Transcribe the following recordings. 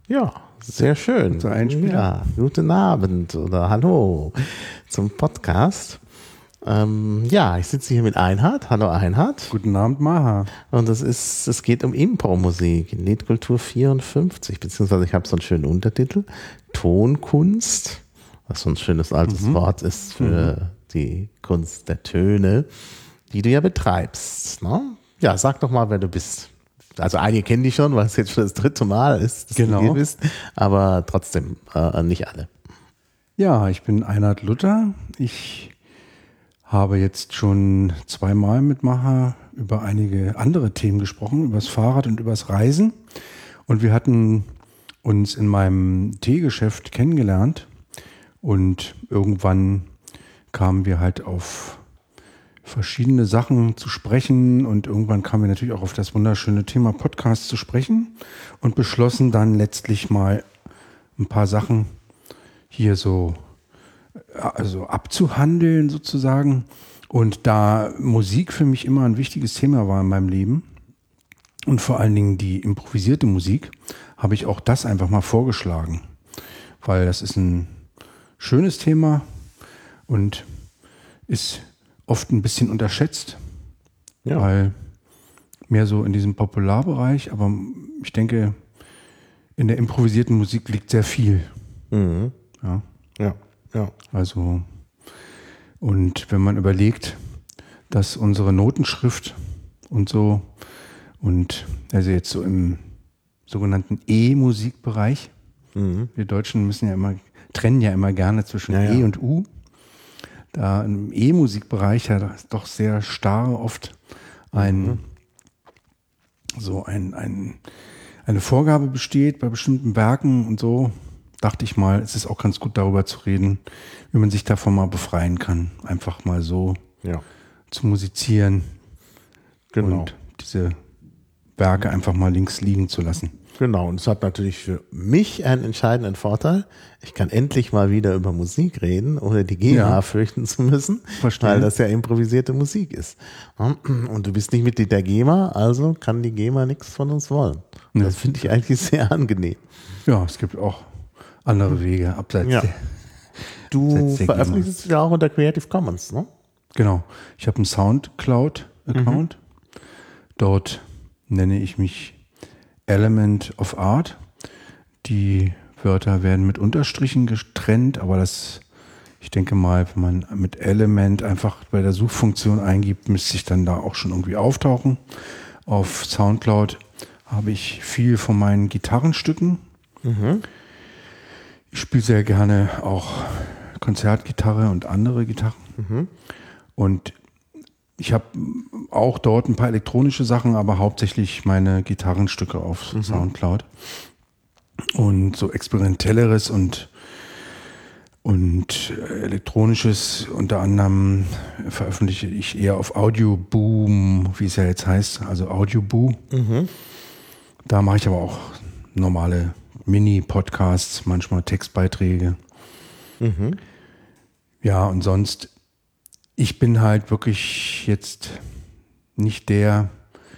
Ja, sehr schön. Guten Einspieler. Ja, guten Abend oder hallo zum Podcast. Ich sitze hier mit Einhard. Hallo Einhard. Guten Abend, Maha. Und es geht um Impro-Musik, Liedkultur 54, beziehungsweise ich habe so einen schönen Untertitel, Tonkunst, was so ein schönes altes Wort ist für die Kunst der Töne, die du ja betreibst. Ne? Ja, sag doch mal, wer du bist. Also einige kennen dich schon, weil es jetzt schon das 3. Mal ist, dass du hier bist, aber trotzdem nicht alle. Ja, ich bin Einhard Luther. Ich habe jetzt schon 2 Mal mit Maha über einige andere Themen gesprochen, über das Fahrrad und über das Reisen. Und wir hatten uns in meinem Teegeschäft kennengelernt und irgendwann kamen wir halt auf verschiedene Sachen zu sprechen und irgendwann kamen wir natürlich auch auf das wunderschöne Thema Podcast zu sprechen und beschlossen dann letztlich mal ein paar Sachen hier so abzuhandeln sozusagen. Und da Musik für mich immer ein wichtiges Thema war in meinem Leben und vor allen Dingen die improvisierte Musik, habe ich auch das einfach mal vorgeschlagen, weil das ist ein schönes Thema und ist oft ein bisschen unterschätzt, weil mehr so in diesem Popularbereich, aber ich denke, in der improvisierten Musik liegt sehr viel. Mhm. Ja. Also, und wenn man überlegt, dass unsere Notenschrift und so, und also jetzt so im sogenannten E-Musikbereich, wir Deutschen trennen ja immer gerne zwischen E und U. Da im E-Musikbereich ja doch sehr starr oft eine Vorgabe besteht bei bestimmten Werken und so, dachte ich mal, es ist auch ganz gut darüber zu reden, wie man sich davon mal befreien kann. Einfach mal so zu musizieren und diese Werke einfach mal links liegen zu lassen. Genau, und es hat natürlich für mich einen entscheidenden Vorteil. Ich kann endlich mal wieder über Musik reden, ohne die GEMA fürchten zu müssen, weil das ja improvisierte Musik ist. Und du bist nicht Mitglied der GEMA, also kann die GEMA nichts von uns wollen. Und das finde ich eigentlich sehr angenehm. Ja, es gibt auch andere Wege abseits der Du veröffentlichst ja auch unter Creative Commons, ne? Genau. Ich habe einen Soundcloud-Account. Dort nenne ich mich Element of Art. Die Wörter werden mit Unterstrichen getrennt, aber ich denke mal, wenn man mit Element einfach bei der Suchfunktion eingibt, müsste sich dann da auch schon irgendwie auftauchen. Auf Soundcloud habe ich viel von meinen Gitarrenstücken. Ich spiele sehr gerne auch Konzertgitarre und andere Gitarren. Und ich habe auch dort ein paar elektronische Sachen, aber hauptsächlich meine Gitarrenstücke auf Soundcloud. Und so experimentelleres und elektronisches unter anderem veröffentliche ich eher auf Audioboom, wie es ja jetzt heißt, also Audioboo. Da mache ich aber auch normale Mini-Podcasts, manchmal Textbeiträge. Ja, und sonst, ich bin halt wirklich jetzt nicht der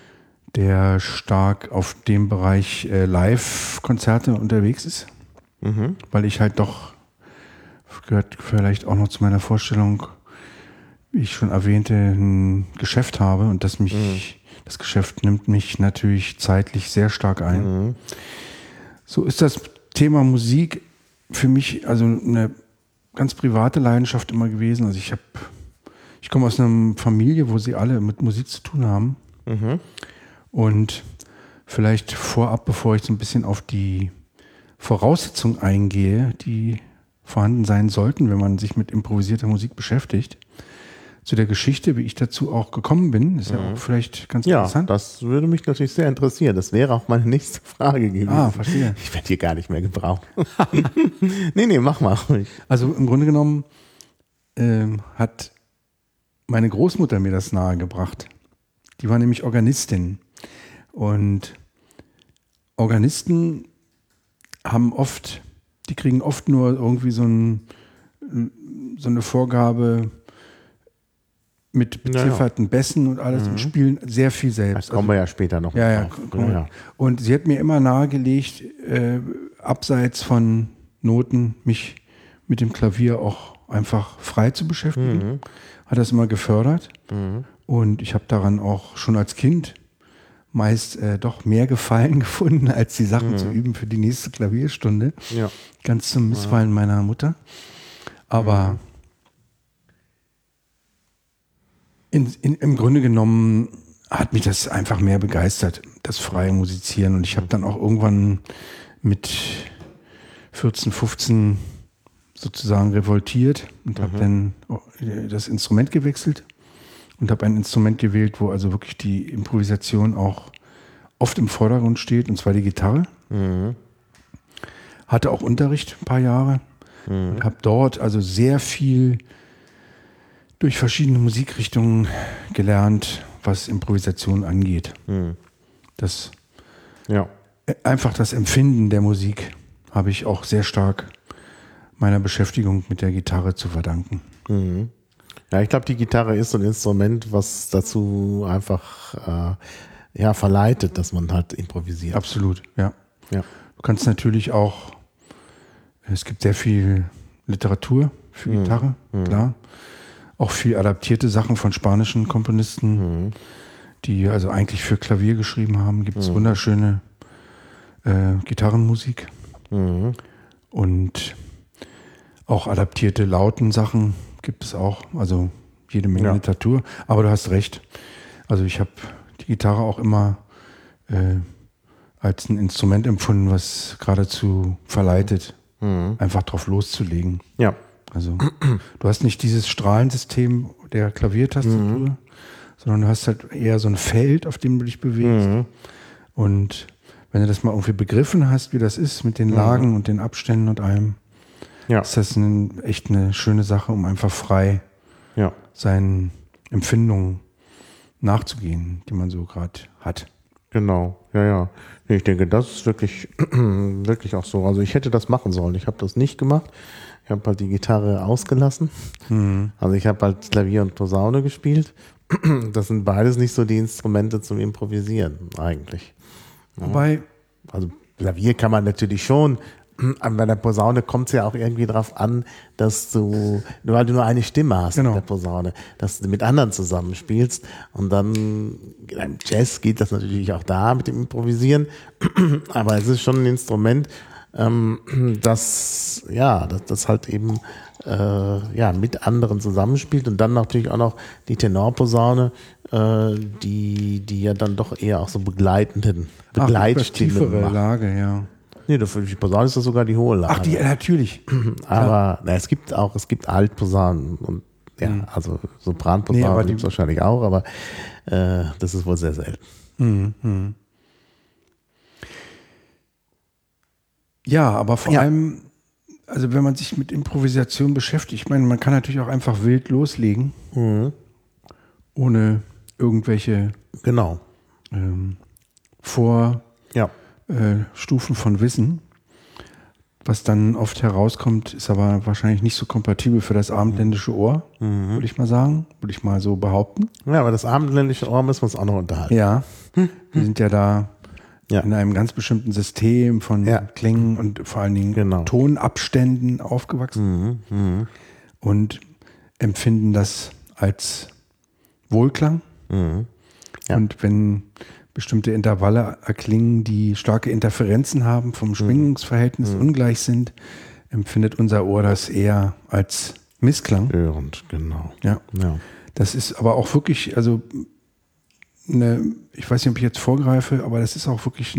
stark auf dem Bereich Live-Konzerte unterwegs ist, weil ich halt doch, gehört vielleicht auch noch zu meiner Vorstellung, wie ich schon erwähnte, ein Geschäft habe und das Geschäft nimmt mich natürlich zeitlich sehr stark ein. So ist das Thema Musik für mich also eine ganz private Leidenschaft immer gewesen. Also ich komme aus einer Familie, wo sie alle mit Musik zu tun haben. Und vielleicht vorab, bevor ich so ein bisschen auf die Voraussetzungen eingehe, die vorhanden sein sollten, wenn man sich mit improvisierter Musik beschäftigt, zu der Geschichte, wie ich dazu auch gekommen bin, ist ja auch vielleicht ganz interessant. Ja, das würde mich natürlich sehr interessieren. Das wäre auch meine nächste Frage gewesen. Ah, verstehe. Ich werde hier gar nicht mehr gebraucht. Nee, mach mal ruhig. Also im Grunde genommen hat meine Großmutter mir das nahegebracht. Die war nämlich Organistin. Und Organisten kriegen oft nur irgendwie so eine Vorgabe, mit bezifferten Bässen und alles und spielen sehr viel selbst. Da kommen wir ja später noch drauf. Und sie hat mir immer nahegelegt, abseits von Noten mich mit dem Klavier auch einfach frei zu beschäftigen. Hat das immer gefördert. Und ich habe daran auch schon als Kind meist doch mehr Gefallen gefunden, als die Sachen zu üben für die nächste Klavierstunde. Ja. Ganz zum Missfallen meiner Mutter. Aber im Grunde genommen hat mich das einfach mehr begeistert, das freie Musizieren. Und ich habe dann auch irgendwann mit 14, 15 sozusagen revoltiert und habe dann das Instrument gewechselt und habe ein Instrument gewählt, wo also wirklich die Improvisation auch oft im Vordergrund steht, und zwar die Gitarre. Hatte auch Unterricht ein paar Jahre und habe dort also sehr viel durch verschiedene Musikrichtungen gelernt, was Improvisation angeht. Einfach das Empfinden der Musik habe ich auch sehr stark meiner Beschäftigung mit der Gitarre zu verdanken. Ja, ich glaube, die Gitarre ist so ein Instrument, was dazu einfach verleitet, dass man halt improvisiert. Absolut, ja. Du kannst natürlich auch, es gibt sehr viel Literatur für Gitarre, klar. Auch viel adaptierte Sachen von spanischen Komponisten, die also eigentlich für Klavier geschrieben haben. Gibt es wunderschöne Gitarrenmusik. Und auch adaptierte Lautensachen gibt es auch. Also jede Menge Literatur. Aber du hast recht. Also ich habe die Gitarre auch immer als ein Instrument empfunden, was geradezu verleitet, einfach drauf loszulegen. Ja. Also du hast nicht dieses Strahlensystem der Klaviertastatur, sondern du hast halt eher so ein Feld, auf dem du dich bewegst. Und wenn du das mal irgendwie begriffen hast, wie das ist mit den Lagen und den Abständen und allem, ist das echt eine schöne Sache, um einfach frei seinen Empfindungen nachzugehen, die man so gerade hat. Genau, ja. Ich denke, das ist wirklich, wirklich auch so. Also ich hätte das machen sollen. Ich habe das nicht gemacht. Ich habe halt die Gitarre ausgelassen. Also ich habe halt Klavier und Posaune gespielt. Das sind beides nicht so die Instrumente zum Improvisieren eigentlich. Wobei, also Klavier kann man natürlich schon, aber bei der Posaune kommt es ja auch irgendwie drauf an, dass weil du nur eine Stimme hast mit der Posaune, dass du mit anderen zusammenspielst. Und dann im Jazz geht das natürlich auch da mit dem Improvisieren. Aber es ist schon ein Instrument, das halt eben mit anderen zusammenspielt, und dann natürlich auch noch die Tenorposaune, die ja dann doch eher auch so Begleitstimme tiefere macht. Lage, ja. Nee, für die Posaune ist das sogar die hohe Lage. Ach, natürlich. Aber es gibt Altposaunen und also Sopranposaunen gibt es wahrscheinlich auch, aber das ist wohl sehr selten. Ja, aber vor allem, also wenn man sich mit Improvisation beschäftigt, ich meine, man kann natürlich auch einfach wild loslegen, ohne irgendwelche Stufen von Wissen. Was dann oft herauskommt, ist aber wahrscheinlich nicht so kompatibel für das abendländische Ohr, würde ich mal sagen, würde ich mal so behaupten. Ja, aber das abendländische Ohr müssen wir uns auch noch unterhalten. Ja, wir sind ja da in einem ganz bestimmten System von Klängen und vor allen Dingen Tonabständen aufgewachsen und empfinden das als Wohlklang. Und wenn bestimmte Intervalle erklingen, die starke Interferenzen haben, vom Schwingungsverhältnis ungleich sind, empfindet unser Ohr das eher als Missklang. Störend, genau. Ja. Das ist aber auch wirklich, also ich weiß nicht, ob ich jetzt vorgreife, aber das ist auch wirklich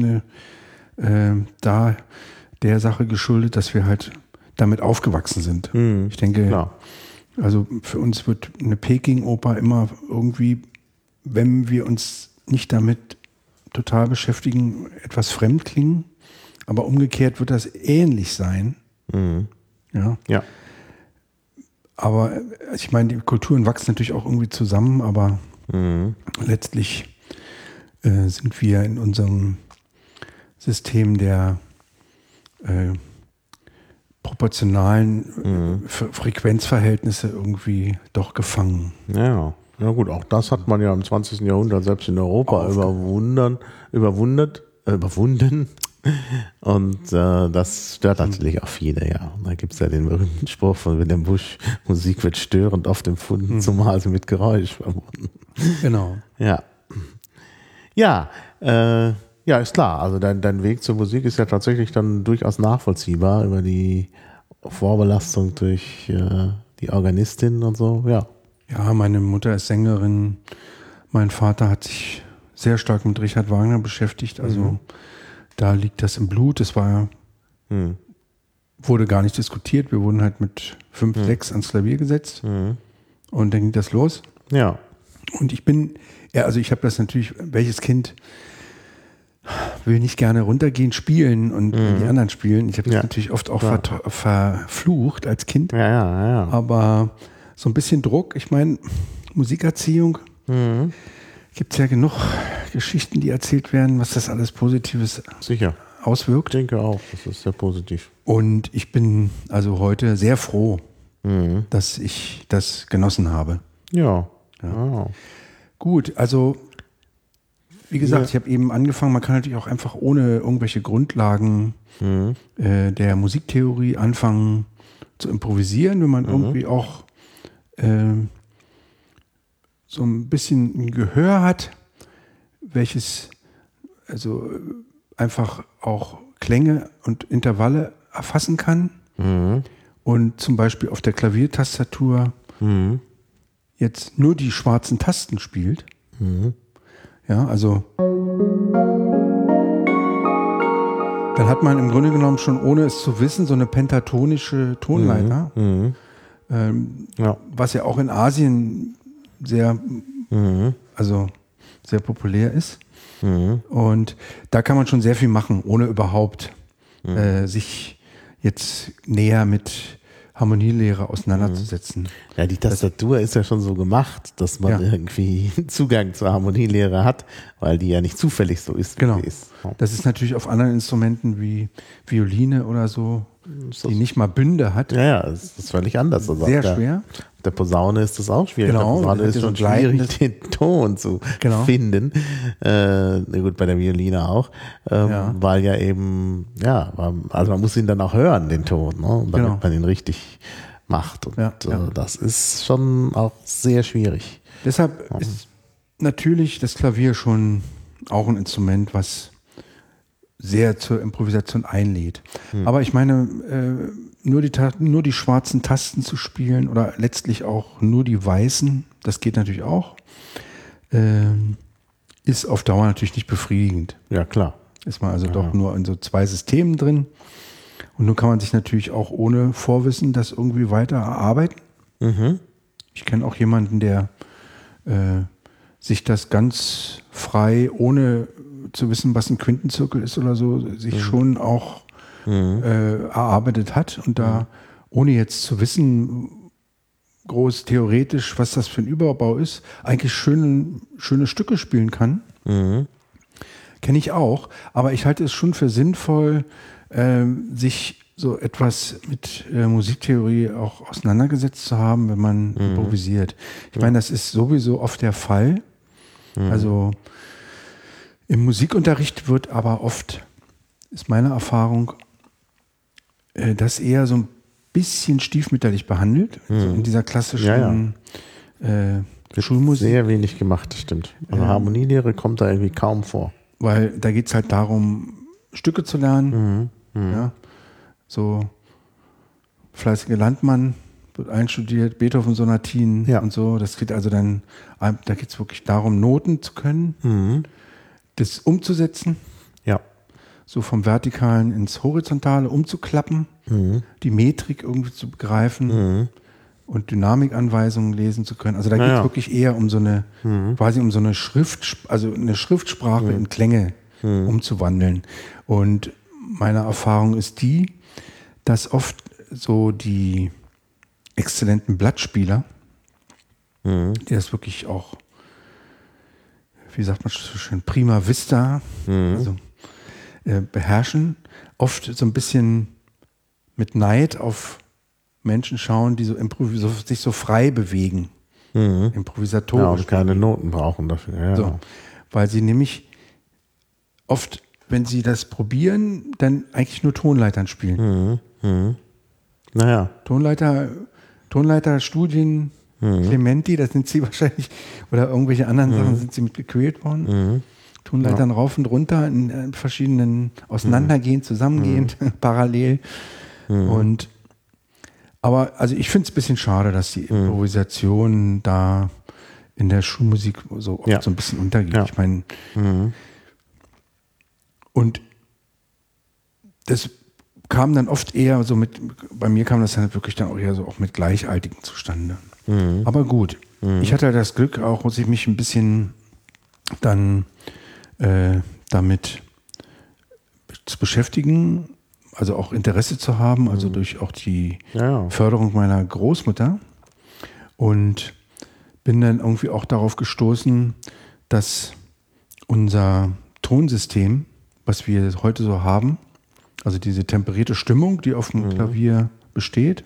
der Sache geschuldet, dass wir halt damit aufgewachsen sind. Ich denke, also für uns wird eine Peking-Oper immer irgendwie, wenn wir uns nicht damit total beschäftigen, etwas fremd klingen, aber umgekehrt wird das ähnlich sein. Ja. Aber ich meine, die Kulturen wachsen natürlich auch irgendwie zusammen, aber letztlich sind wir in unserem System der proportionalen Frequenzverhältnisse irgendwie doch gefangen. Ja. Ja gut, auch das hat man ja im 20. Jahrhundert selbst in Europa überwunden. Und das stört natürlich auch viele, ja. Und da gibt es ja den berühmten Spruch von Wilhelm Busch, Musik wird störend oft empfunden, zumal sie mit Geräusch verbunden. Genau. Ja. Ja, ist klar. Also dein Weg zur Musik ist ja tatsächlich dann durchaus nachvollziehbar über die Vorbelastung durch die Organistin und so, ja. Ja, meine Mutter ist Sängerin. Mein Vater hat sich sehr stark mit Richard Wagner beschäftigt. Also da liegt das im Blut. Es wurde gar nicht diskutiert. Wir wurden halt mit 5, 6 ans Klavier gesetzt. Und dann ging das los. Ja. Und ich habe das natürlich, welches Kind will nicht gerne runtergehen, spielen und die anderen spielen. Ich habe das natürlich oft auch verflucht als Kind. Ja. Aber so ein bisschen Druck, ich meine, Musikerziehung, gibt es ja genug Geschichten, die erzählt werden, was das alles Positives auswirkt. Ich denke auch, das ist sehr positiv. Und ich bin also heute sehr froh, dass ich das genossen habe. Ja. Gut, also wie gesagt, ich habe eben angefangen, man kann natürlich auch einfach ohne irgendwelche Grundlagen der Musiktheorie anfangen zu improvisieren, wenn man irgendwie auch so ein bisschen ein Gehör hat, welches also einfach auch Klänge und Intervalle erfassen kann und zum Beispiel auf der Klaviertastatur jetzt nur die schwarzen Tasten spielt. Ja, also dann hat man im Grunde genommen schon, ohne es zu wissen, so eine pentatonische Tonleiter, was ja auch in Asien sehr, also sehr populär ist. Und da kann man schon sehr viel machen, ohne überhaupt sich jetzt näher mit Harmonielehre auseinanderzusetzen. Ja, die Tastatur ist ja schon so gemacht, dass man irgendwie Zugang zur Harmonielehre hat, weil die ja nicht zufällig so ist, wie sie ist. Das ist natürlich auf anderen Instrumenten wie Violine oder so, die nicht mal Bünde hat. Ja, das ist völlig anders. Also sehr schwer. Auf der Posaune ist das auch schwierig. Genau, auf der Posaune ist schon schwierig, den Ton zu finden. Gut, bei der Violine auch. Weil ja eben, also man muss ihn dann auch hören, den Ton, ne? Damit man ihn richtig macht. Und das ist schon auch sehr schwierig. Deshalb ist natürlich das Klavier schon auch ein Instrument, was sehr zur Improvisation einlädt. Aber ich meine, nur die schwarzen Tasten zu spielen oder letztlich auch nur die weißen, das geht natürlich auch, ist auf Dauer natürlich nicht befriedigend. Ja, klar. Ist man also doch nur in so 2 Systemen drin. Und nun kann man sich natürlich auch ohne Vorwissen das irgendwie weiter erarbeiten. Ich kenne auch jemanden, der sich das ganz frei, ohne zu wissen, was ein Quintenzirkel ist oder so, sich schon auch erarbeitet hat und da, ohne jetzt zu wissen, groß theoretisch, was das für ein Überbau ist, eigentlich schöne Stücke spielen kann. Kenne ich auch, aber ich halte es schon für sinnvoll, sich so etwas mit Musiktheorie auch auseinandergesetzt zu haben, wenn man improvisiert. Ich meine, das ist sowieso oft der Fall. Also im Musikunterricht wird aber oft, ist meine Erfahrung, das eher so ein bisschen stiefmütterlich behandelt, so in dieser klassischen Schulmusik. Sehr wenig gemacht, das stimmt. Also Harmonielehre kommt da irgendwie kaum vor. Weil da geht es halt darum, Stücke zu lernen. Ja, so Fleißige Landmann wird einstudiert, Beethoven-Sonatinen und so. Das geht also dann, da geht es wirklich darum, Noten zu können, das umzusetzen. Ja. So vom Vertikalen ins Horizontale umzuklappen, die Metrik irgendwie zu begreifen und Dynamikanweisungen lesen zu können. Also da geht es wirklich eher um so eine, quasi um so eine eine Schriftsprache in Klänge umzuwandeln. Und meine Erfahrung ist die, dass oft so die exzellenten Blattspieler, die das wirklich auch, wie sagt man so schön, prima vista, also beherrschen, oft so ein bisschen mit Neid auf Menschen schauen, die sich so frei bewegen. improvisatorisch. Ja, und keine Noten brauchen dafür. Ja. So, weil sie nämlich oft, wenn sie das probieren, dann eigentlich nur Tonleitern spielen. Naja. Tonleiterstudien, Clementi, da sind sie wahrscheinlich, oder irgendwelche anderen Sachen sind sie mit gequält worden. Tonleitern rauf und runter in verschiedenen auseinandergehend, zusammengehend, parallel. Aber also ich finde es ein bisschen schade, dass die Improvisation da in der Schulmusik so oft so ein bisschen untergeht. Ja. Ich meine, und das kam dann oft eher so bei mir kam das dann wirklich dann auch eher so auch mit Gleichaltigen zustande. Aber gut, ich hatte das Glück auch, sich mich ein bisschen dann damit zu beschäftigen, also auch Interesse zu haben, also durch auch die Förderung meiner Großmutter, und bin dann irgendwie auch darauf gestoßen, dass unser Tonsystem, was wir heute so haben, also diese temperierte Stimmung, die auf dem Klavier besteht,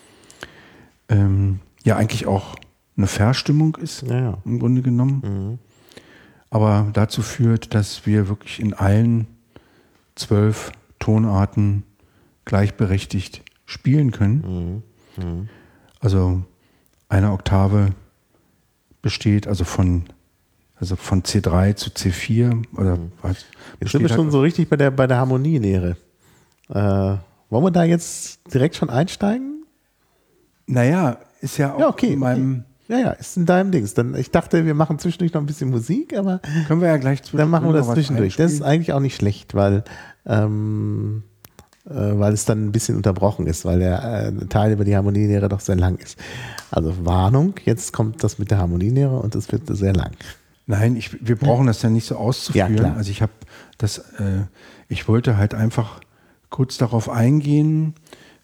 ja eigentlich auch eine Verstimmung ist, im Grunde genommen. Aber dazu führt, dass wir wirklich in allen 12 Tonarten gleichberechtigt spielen können. Also eine Oktave besteht also von C3 zu C4 oder was. Jetzt sind wir schon so richtig bei der Harmonielehre. Wollen wir da jetzt direkt schon einsteigen? Naja, ist ja auch in meinem... Ja, ist in deinem Dings. Ich dachte, wir machen zwischendurch noch ein bisschen Musik, aber... Können wir ja gleich zwischendurch. Dann machen wir das zwischendurch. Das ist eigentlich auch nicht schlecht, weil es dann ein bisschen unterbrochen ist, weil der Teil über die Harmonielehre doch sehr lang ist. Also Warnung, jetzt kommt das mit der Harmonielehre und es wird sehr lang. Nein, wir brauchen das ja nicht so auszuführen. Ja, klar. Also ich wollte halt einfach kurz darauf eingehen.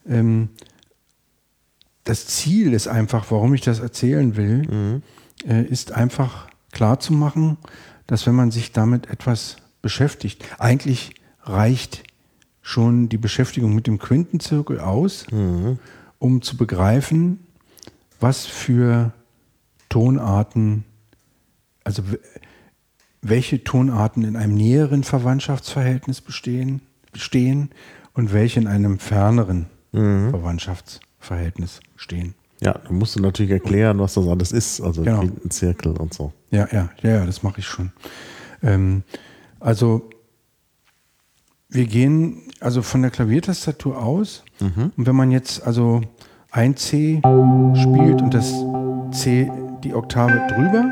Das Ziel ist einfach, warum ich das erzählen will, ist einfach klarzumachen, dass wenn man sich damit etwas beschäftigt, eigentlich reicht schon die Beschäftigung mit dem Quintenzirkel aus, um zu begreifen, was für Tonarten, also welche Tonarten in einem näheren Verwandtschaftsverhältnis bestehen und welche in einem ferneren Verwandtschaftsverhältnis stehen. Ja, da musst du natürlich erklären, was das alles ist, also Quintenzirkel und so. Ja, das mache ich schon. Also wir gehen also von der Klaviertastatur aus, und wenn man jetzt also ein C spielt und das C die Oktave drüber,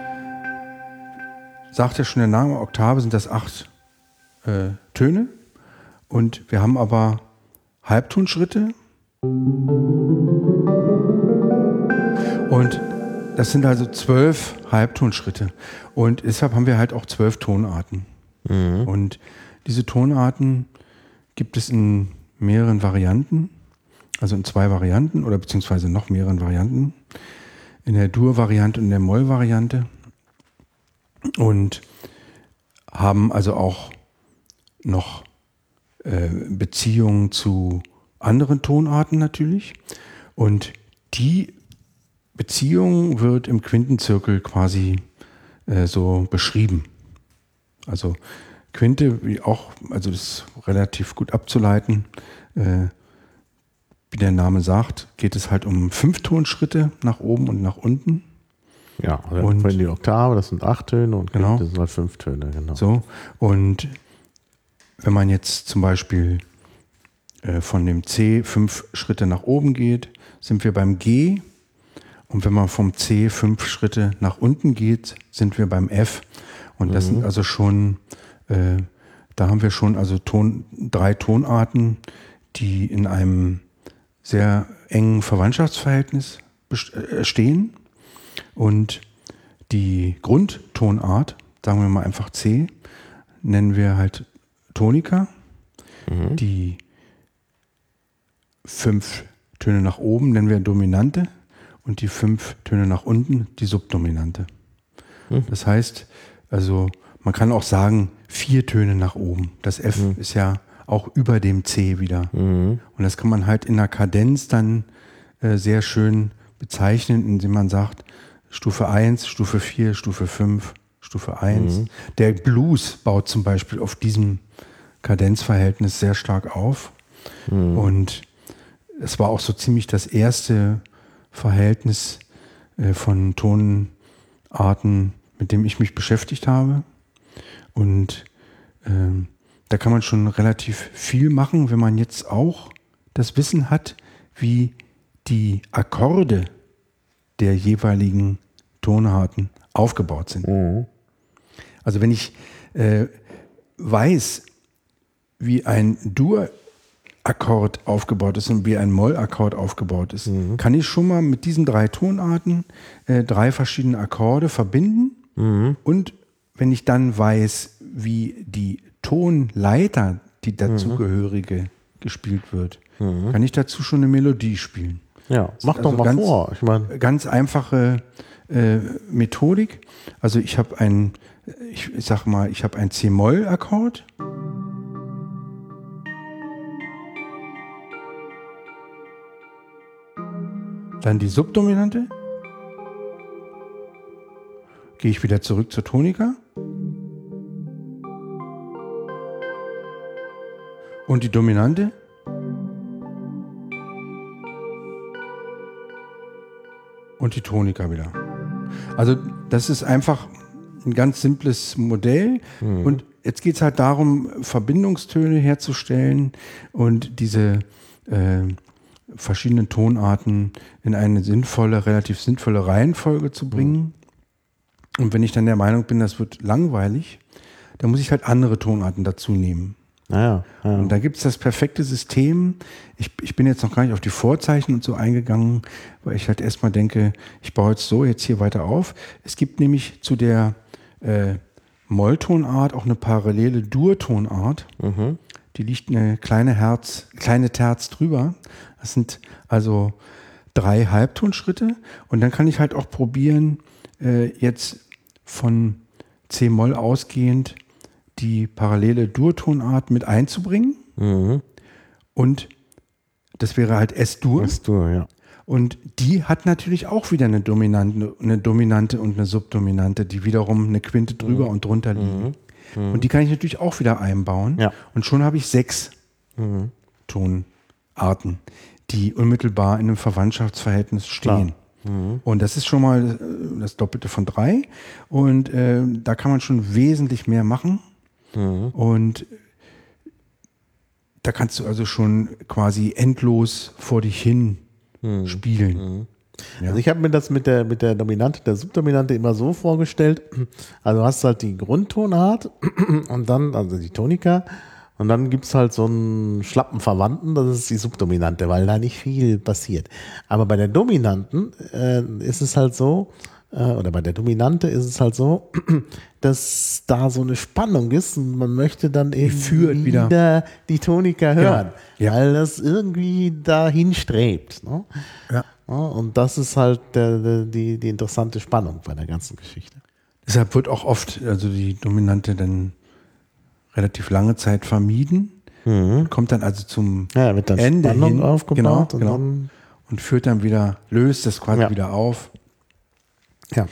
sagt ja schon der Name, Oktave sind das 8 Töne, und wir haben aber Halbtonschritte, und das sind also 12 Halbtonschritte, und deshalb haben wir halt auch 12 Tonarten. Und diese Tonarten gibt es in mehreren Varianten, also in 2 Varianten oder beziehungsweise noch mehreren Varianten, in der Dur-Variante und in der Moll-Variante, und haben also auch noch Beziehungen zu anderen Tonarten natürlich, und die Beziehung wird im Quintenzirkel quasi so beschrieben. Also Quinte, also das ist relativ gut abzuleiten. Wie der Name sagt, geht es halt um 5 Tonschritte nach oben und nach unten. Ja, und die Oktave, das sind 8 Töne, und Quinte sind halt 5 Töne, genau. So, und wenn man jetzt zum Beispiel von dem C 5 Schritte nach oben geht, sind wir beim G, und wenn man vom C 5 Schritte nach unten geht, sind wir beim F. Und das sind also schon, da haben wir schon also 3 Tonarten, die in einem sehr engen Verwandtschaftsverhältnis stehen. Und die Grundtonart, sagen wir mal einfach C, nennen wir halt Tonika. Die 5 Töne nach oben nennen wir Dominante, und die 5 Töne nach unten die Subdominante. Das heißt, also man kann auch sagen 4 Töne nach oben. Das F ist ja auch über dem C wieder. Und das kann man halt in der Kadenz dann sehr schön bezeichnen, indem man sagt, Stufe 1, Stufe 4, Stufe 5, Stufe 1. Der Blues baut zum Beispiel auf diesem Kadenzverhältnis sehr stark auf. Und es war auch so ziemlich das erste Verhältnis von Tonarten, mit dem ich mich beschäftigt habe. Und da kann man schon relativ viel machen, wenn man jetzt auch das Wissen hat, wie die Akkorde der jeweiligen Tonarten aufgebaut sind. Also wenn ich weiß, wie ein Dur-Akkord aufgebaut ist und wie ein Moll-Akkord aufgebaut ist, kann ich schon mal mit diesen 3 Tonarten 3 verschiedene Akkorde verbinden. Und wenn ich dann weiß, wie die Tonleiter, die dazugehörige, gespielt wird, kann ich dazu schon eine Melodie spielen. Ja, mach doch mal vor. Ich meine, ganz einfache Methodik. Also ich habe ich habe ein C-Moll-Akkord. Dann die Subdominante. Gehe ich wieder zurück zur Tonika. Und die Dominante. Und die Tonika wieder. Also das ist einfach ein ganz simples Modell. Und jetzt geht es halt darum, Verbindungstöne herzustellen und diese verschiedenen Tonarten in eine relativ sinnvolle Reihenfolge zu bringen. Und wenn ich dann der Meinung bin, das wird langweilig, dann muss ich halt andere Tonarten dazu nehmen. Ja. Und da gibt es das perfekte System. Ich bin jetzt noch gar nicht auf die Vorzeichen und so eingegangen, weil ich halt erstmal denke, ich baue jetzt hier weiter auf. Es gibt nämlich zu der Molltonart auch eine parallele Dur-Tonart. Die liegt eine kleine Terz drüber. Das sind also 3 Halbtonschritte. Und dann kann ich halt auch probieren, jetzt von C-Moll ausgehend die parallele Dur-Tonart mit einzubringen. Und das wäre halt S-Dur. S-Dur, ja. Und die hat natürlich auch wieder eine Dominante und eine Subdominante, die wiederum eine Quinte drüber und drunter liegen. Und die kann ich natürlich auch wieder einbauen. Ja. Und schon habe ich 6 Tonarten, die unmittelbar in einem Verwandtschaftsverhältnis stehen. Und das ist schon mal das Doppelte von 3. Und da kann man schon wesentlich mehr machen. Und da kannst du also schon quasi endlos vor dich hin spielen. Ja. Also ich habe mir das mit der Dominante, der Subdominante immer so vorgestellt. Also du hast halt die Grundtonart und dann, also die Tonika, und dann gibt es halt so einen schlappen Verwandten, das ist die Subdominante, weil da nicht viel passiert. Aber bei der Dominanten ist es halt so, oder bei der Dominante ist es halt so, dass da so eine Spannung ist und man möchte dann eben wieder die Tonika hören, weil das irgendwie dahin strebt. Ne? Ja. Und das ist halt die interessante Spannung bei der ganzen Geschichte. Deshalb wird auch oft also die Dominante dann relativ lange Zeit vermieden, kommt dann also zum wird dann Ende Spannung hin, aufgebaut genau, und führt dann wieder, löst das quasi wieder auf. Ja.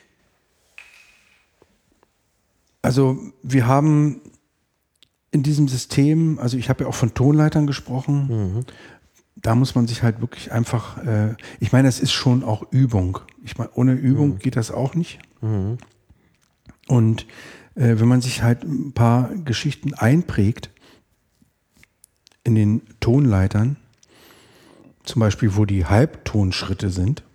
Also wir haben in diesem System, also ich habe ja auch von Tonleitern gesprochen, da muss man sich halt wirklich einfach, ich meine, das ist schon auch Übung. Ich meine, ohne Übung geht das auch nicht. Und wenn man sich halt ein paar Geschichten einprägt in den Tonleitern, zum Beispiel wo die Halbtonschritte sind,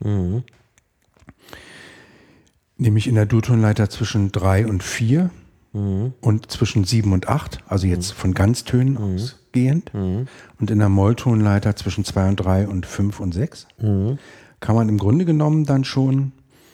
nämlich in der Dur-Tonleiter zwischen 3 und 4 und zwischen 7 und 8, also jetzt von Ganztönen ausgehend, und in der Molltonleiter zwischen 2 und 3 und 5 und 6, kann man im Grunde genommen dann schon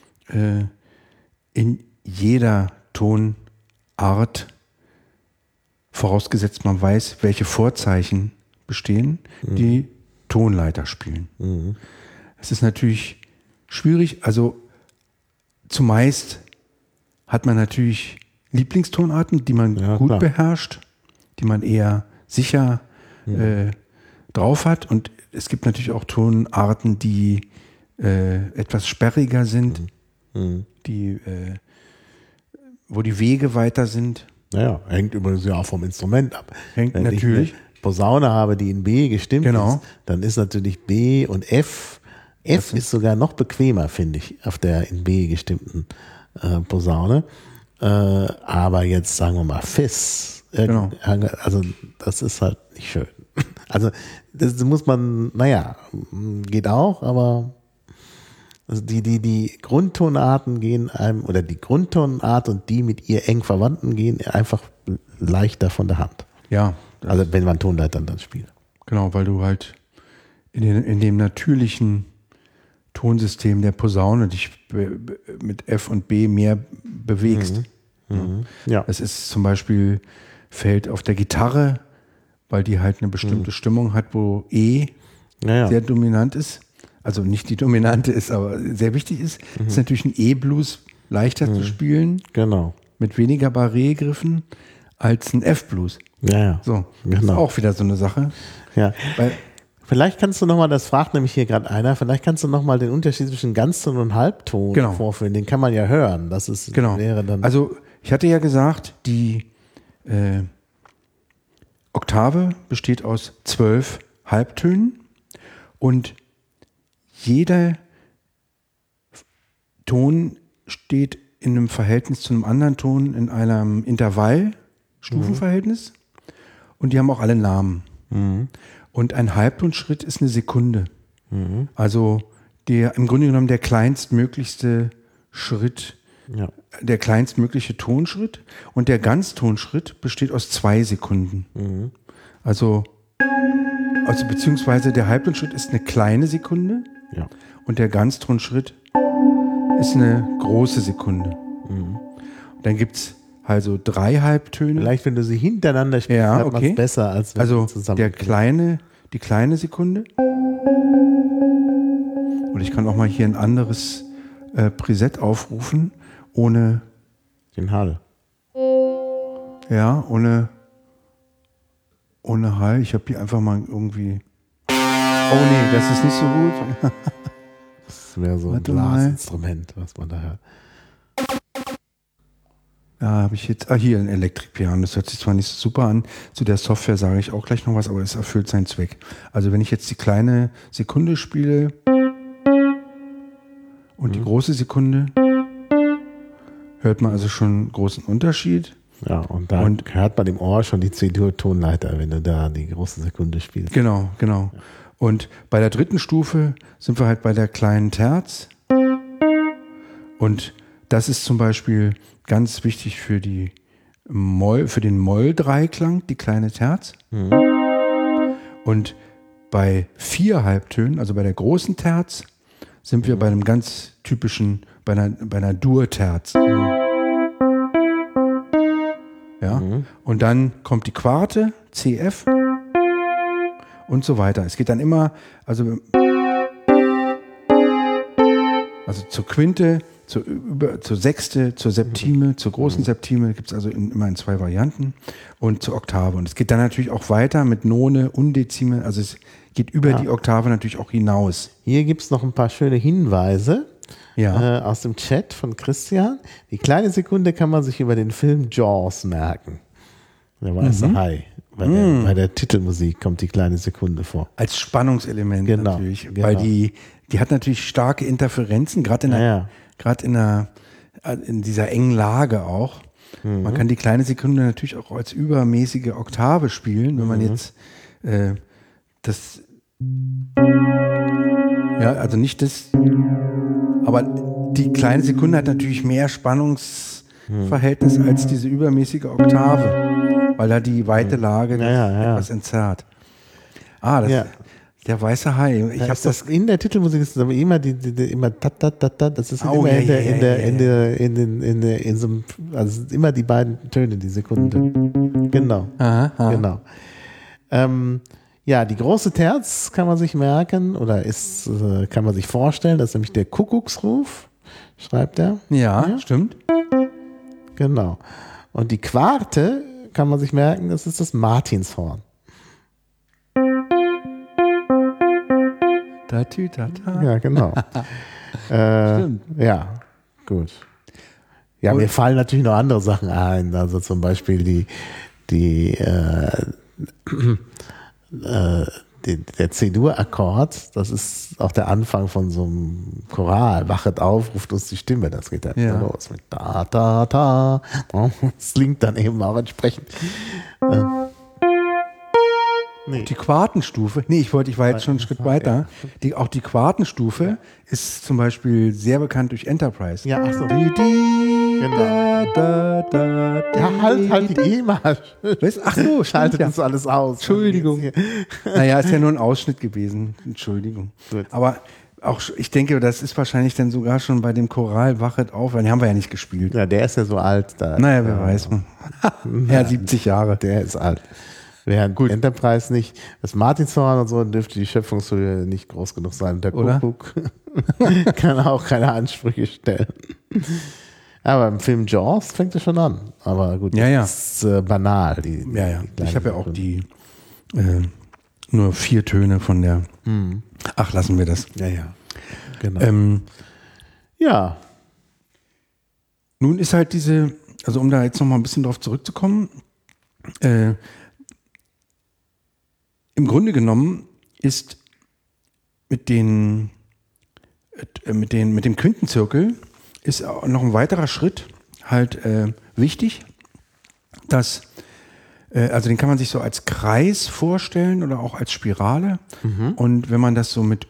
in jeder Tonart, vorausgesetzt man weiß, welche Vorzeichen bestehen, die Tonleiter spielen. Es ist natürlich schwierig, also zumeist hat man natürlich Lieblingstonarten, die man gut beherrscht, die man eher sicher drauf hat. Und es gibt natürlich auch Tonarten, die etwas sperriger sind, wo die Wege weiter sind. Naja, hängt übrigens ja auch vom Instrument ab. Hängt Wenn natürlich. ich eine Posaune habe, die in B gestimmt Genau. ist, dann ist natürlich B und F. F ist sogar noch bequemer, finde ich, auf der in B gestimmten Posaune. Aber jetzt sagen wir mal Fis. Genau. Also das ist halt nicht schön. Also das muss man, naja, geht auch, aber also die Grundtonarten gehen einem, oder die Grundtonart und die mit ihr eng verwandten gehen einfach leichter von der Hand. Ja. Also wenn man Tonleitern dann spielt. Genau, weil du halt in dem natürlichen Tonsystem der Posaune dich mit F und B mehr bewegst. Ja. Es ist zum Beispiel, fällt auf der Gitarre, weil die halt eine bestimmte Stimmung hat, wo E sehr dominant ist. Also nicht die dominante ist, aber sehr wichtig ist. Ist natürlich ein E-Blues leichter zu spielen. Genau. Mit weniger Barré-Griffen als ein F-Blues. Ja. So, genau. ist auch wieder so eine Sache. Ja. Weil, Vielleicht kannst du nochmal, das fragt nämlich hier gerade einer, vielleicht kannst du nochmal den Unterschied zwischen Ganzton und Halbton vorführen. Den kann man ja hören. Das ist, wäre dann. Also ich hatte ja gesagt, die Oktave besteht aus 12 Halbtönen und jeder Ton steht in einem Verhältnis zu einem anderen Ton in einem Intervall-Stufenverhältnis und die haben auch alle Namen. Und ein Halbtonschritt ist eine Sekunde. Also im Grunde genommen der kleinstmöglichste Schritt, der kleinstmögliche Tonschritt, und der Ganztonschritt besteht aus 2 Sekunden. Also beziehungsweise der Halbtonschritt ist eine kleine Sekunde und der Ganztonschritt ist eine große Sekunde. Und dann gibt es also 3 Halbtöne. Vielleicht, wenn du sie hintereinander spielst, hört man es besser, als wenn sie zusammen. Die kleine Sekunde. Und ich kann auch mal hier ein anderes Preset aufrufen, ohne den Hall. Ja, ohne Hall. Ich habe hier einfach mal irgendwie. Oh nee, das ist nicht so gut. Das wäre so ein Blasinstrument, was man da hört. Ja, habe ich jetzt. Hier ein Elektrikpiano. Das hört sich zwar nicht so super an. Zu der Software sage ich auch gleich noch was, aber es erfüllt seinen Zweck. Also wenn ich jetzt die kleine Sekunde spiele und die große Sekunde, hört man also schon einen großen Unterschied. Ja, und da hört man im Ohr schon die C-Dur-Tonleiter, wenn du da die große Sekunde spielst. Genau. Ja. Und bei der dritten Stufe sind wir halt bei der kleinen Terz. Und das ist zum Beispiel ganz wichtig für den Moll-Dreiklang, die kleine Terz. Und bei 4 Halbtönen, also bei der großen Terz, sind wir bei einem ganz typischen, bei einer Dur-Terz. Ja? Und dann kommt die Quarte, CF und so weiter. Es geht dann immer, also zur Quinte, zur Sechste, zur Septime, zur großen Septime, gibt es also immer in 2 Varianten, und zur Oktave. Und es geht dann natürlich auch weiter mit None, Undezime, also es geht über die Oktave natürlich auch hinaus. Hier gibt es noch ein paar schöne Hinweise aus dem Chat von Christian. Die kleine Sekunde kann man sich über den Film Jaws merken. Der weiße Hai. Bei der Titelmusik kommt die kleine Sekunde vor. Als Spannungselement natürlich. Weil die hat natürlich starke Interferenzen, gerade in dieser engen Lage auch. Man kann die kleine Sekunde natürlich auch als übermäßige Oktave spielen, wenn man jetzt also nicht das, aber die kleine Sekunde hat natürlich mehr Spannungsverhältnis als diese übermäßige Oktave, weil da die weite Lage etwas entzerrt. Der weiße Hai. Ich habe das in der Titelmusik ist aber immer immer ta, das ist immer in so einem, also immer die beiden Töne, die Sekunde. Genau. Genau. Die große Terz kann man sich merken oder kann man sich vorstellen, das ist nämlich der Kuckucksruf, schreibt er. Ja, stimmt. Genau. Und die Quarte kann man sich merken, das ist das Martinshorn. Da-tü-ta-ta. Ja, genau. Stimmt. Ja. Gut. Ja, mir fallen natürlich noch andere Sachen ein. Also zum Beispiel der C-Dur-Akkord, das ist auch der Anfang von so einem Choral. Wachet auf, ruft uns die Stimme. Das geht dann los mit da, da, da. Das klingt dann eben auch entsprechend. Die Quartenstufe, ich war jetzt schon einen Schritt weiter. Auch die Quartenstufe ist zum Beispiel sehr bekannt durch Enterprise. Ja, ach so. Genau. Ja, halt die GEMA. Ach so, schaltet uns alles aus. Entschuldigung. Naja, ist ja nur ein Ausschnitt gewesen. Entschuldigung. Gut. Aber auch, ich denke, das ist wahrscheinlich dann sogar schon bei dem Choral Wachet auf, weil den haben wir ja nicht gespielt. Ja, der ist ja so alt. Naja, wer weiß. Ja, 70 Jahre. Der ist alt. Während Enterprise nicht, das Martinshorn und so dürfte die Schöpfungshöhe nicht groß genug sein. Der Kuckuck kann auch keine Ansprüche stellen. Aber im Film Jaws fängt es schon an. Aber gut, das ist banal. Ich habe ja auch nur 4 Töne von der. Ach, lassen wir das. Ja. Genau. Ja. Nun ist halt also um da jetzt noch mal ein bisschen drauf zurückzukommen, im Grunde genommen ist mit dem Quintenzirkel ist auch noch ein weiterer Schritt halt wichtig, dass also den kann man sich so als Kreis vorstellen oder auch als Spirale. Und wenn man das so mit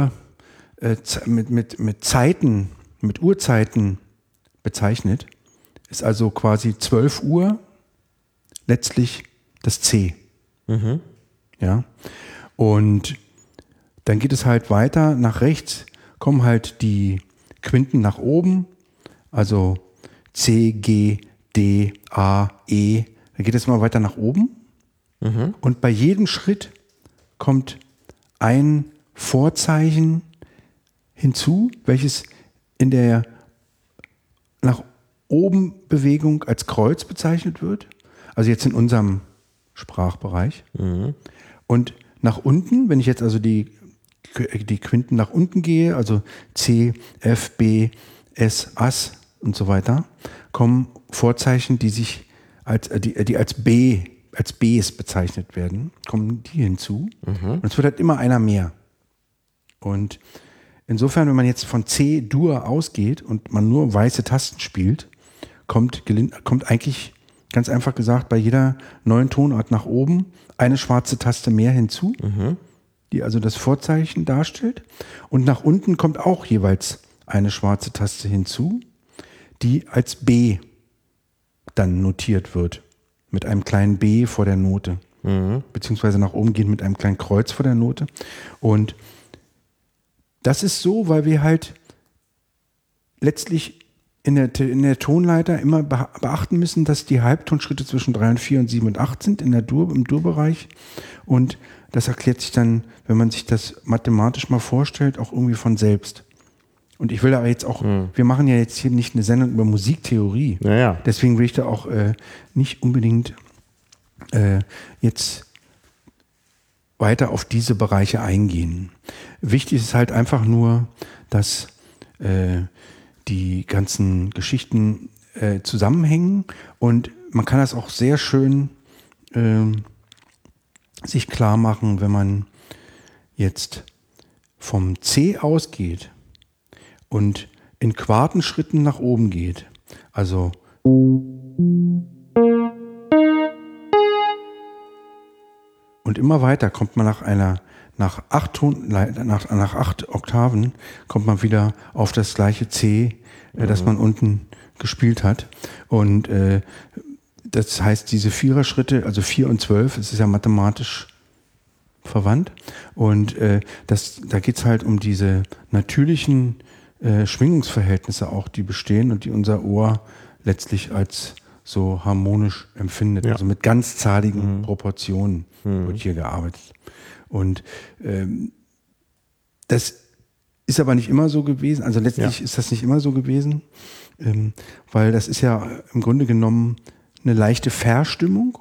Uhrzeiten bezeichnet, ist also quasi 12 Uhr letztlich das C. Ja. Und dann geht es halt weiter nach rechts, kommen halt die Quinten nach oben, also C, G, D, A, E. Dann geht es mal weiter nach oben. Und bei jedem Schritt kommt ein Vorzeichen hinzu, welches in der nach oben Bewegung als Kreuz bezeichnet wird. Also jetzt in unserem Sprachbereich. Und nach unten, wenn ich jetzt also die Quinten nach unten gehe, also C, F, B, S, As und so weiter, kommen Vorzeichen, die sich als Bs bezeichnet werden, kommen die hinzu. Und es wird halt immer einer mehr. Und insofern, wenn man jetzt von C-Dur ausgeht und man nur weiße Tasten spielt, kommt eigentlich ganz einfach gesagt bei jeder neuen Tonart nach oben eine schwarze Taste mehr hinzu, die also das Vorzeichen darstellt. Und nach unten kommt auch jeweils eine schwarze Taste hinzu, die als B dann notiert wird. Mit einem kleinen B vor der Note. Beziehungsweise nach oben gehen mit einem kleinen Kreuz vor der Note. Und das ist so, weil wir halt letztlich in der Tonleiter immer beachten müssen, dass die Halbtonschritte zwischen 3 und 4 und 7 und 8 sind im Dur-Bereich. Und das erklärt sich dann, wenn man sich das mathematisch mal vorstellt, auch irgendwie von selbst. Und ich will aber jetzt auch, wir machen ja jetzt hier nicht eine Sendung über Musiktheorie. Deswegen will ich da auch nicht unbedingt jetzt weiter auf diese Bereiche eingehen. Wichtig ist halt einfach nur, dass die ganzen Geschichten zusammenhängen und man kann das auch sehr schön sich klar machen, wenn man jetzt vom C ausgeht und in Quartenschritten nach oben geht. Also und immer weiter kommt man nach 8 Oktaven kommt man wieder auf das gleiche C, das man unten gespielt hat. Und das heißt, diese Viererschritte, also 4 und 12, das ist ja mathematisch verwandt. Und da geht es halt um diese natürlichen Schwingungsverhältnisse auch, die bestehen und die unser Ohr letztlich als so harmonisch empfindet. Also mit ganzzahligen Proportionen wird hier gearbeitet. Und das ist aber nicht immer so gewesen. Also letztlich ist das nicht immer so gewesen, weil das ist ja im Grunde genommen eine leichte Verstimmung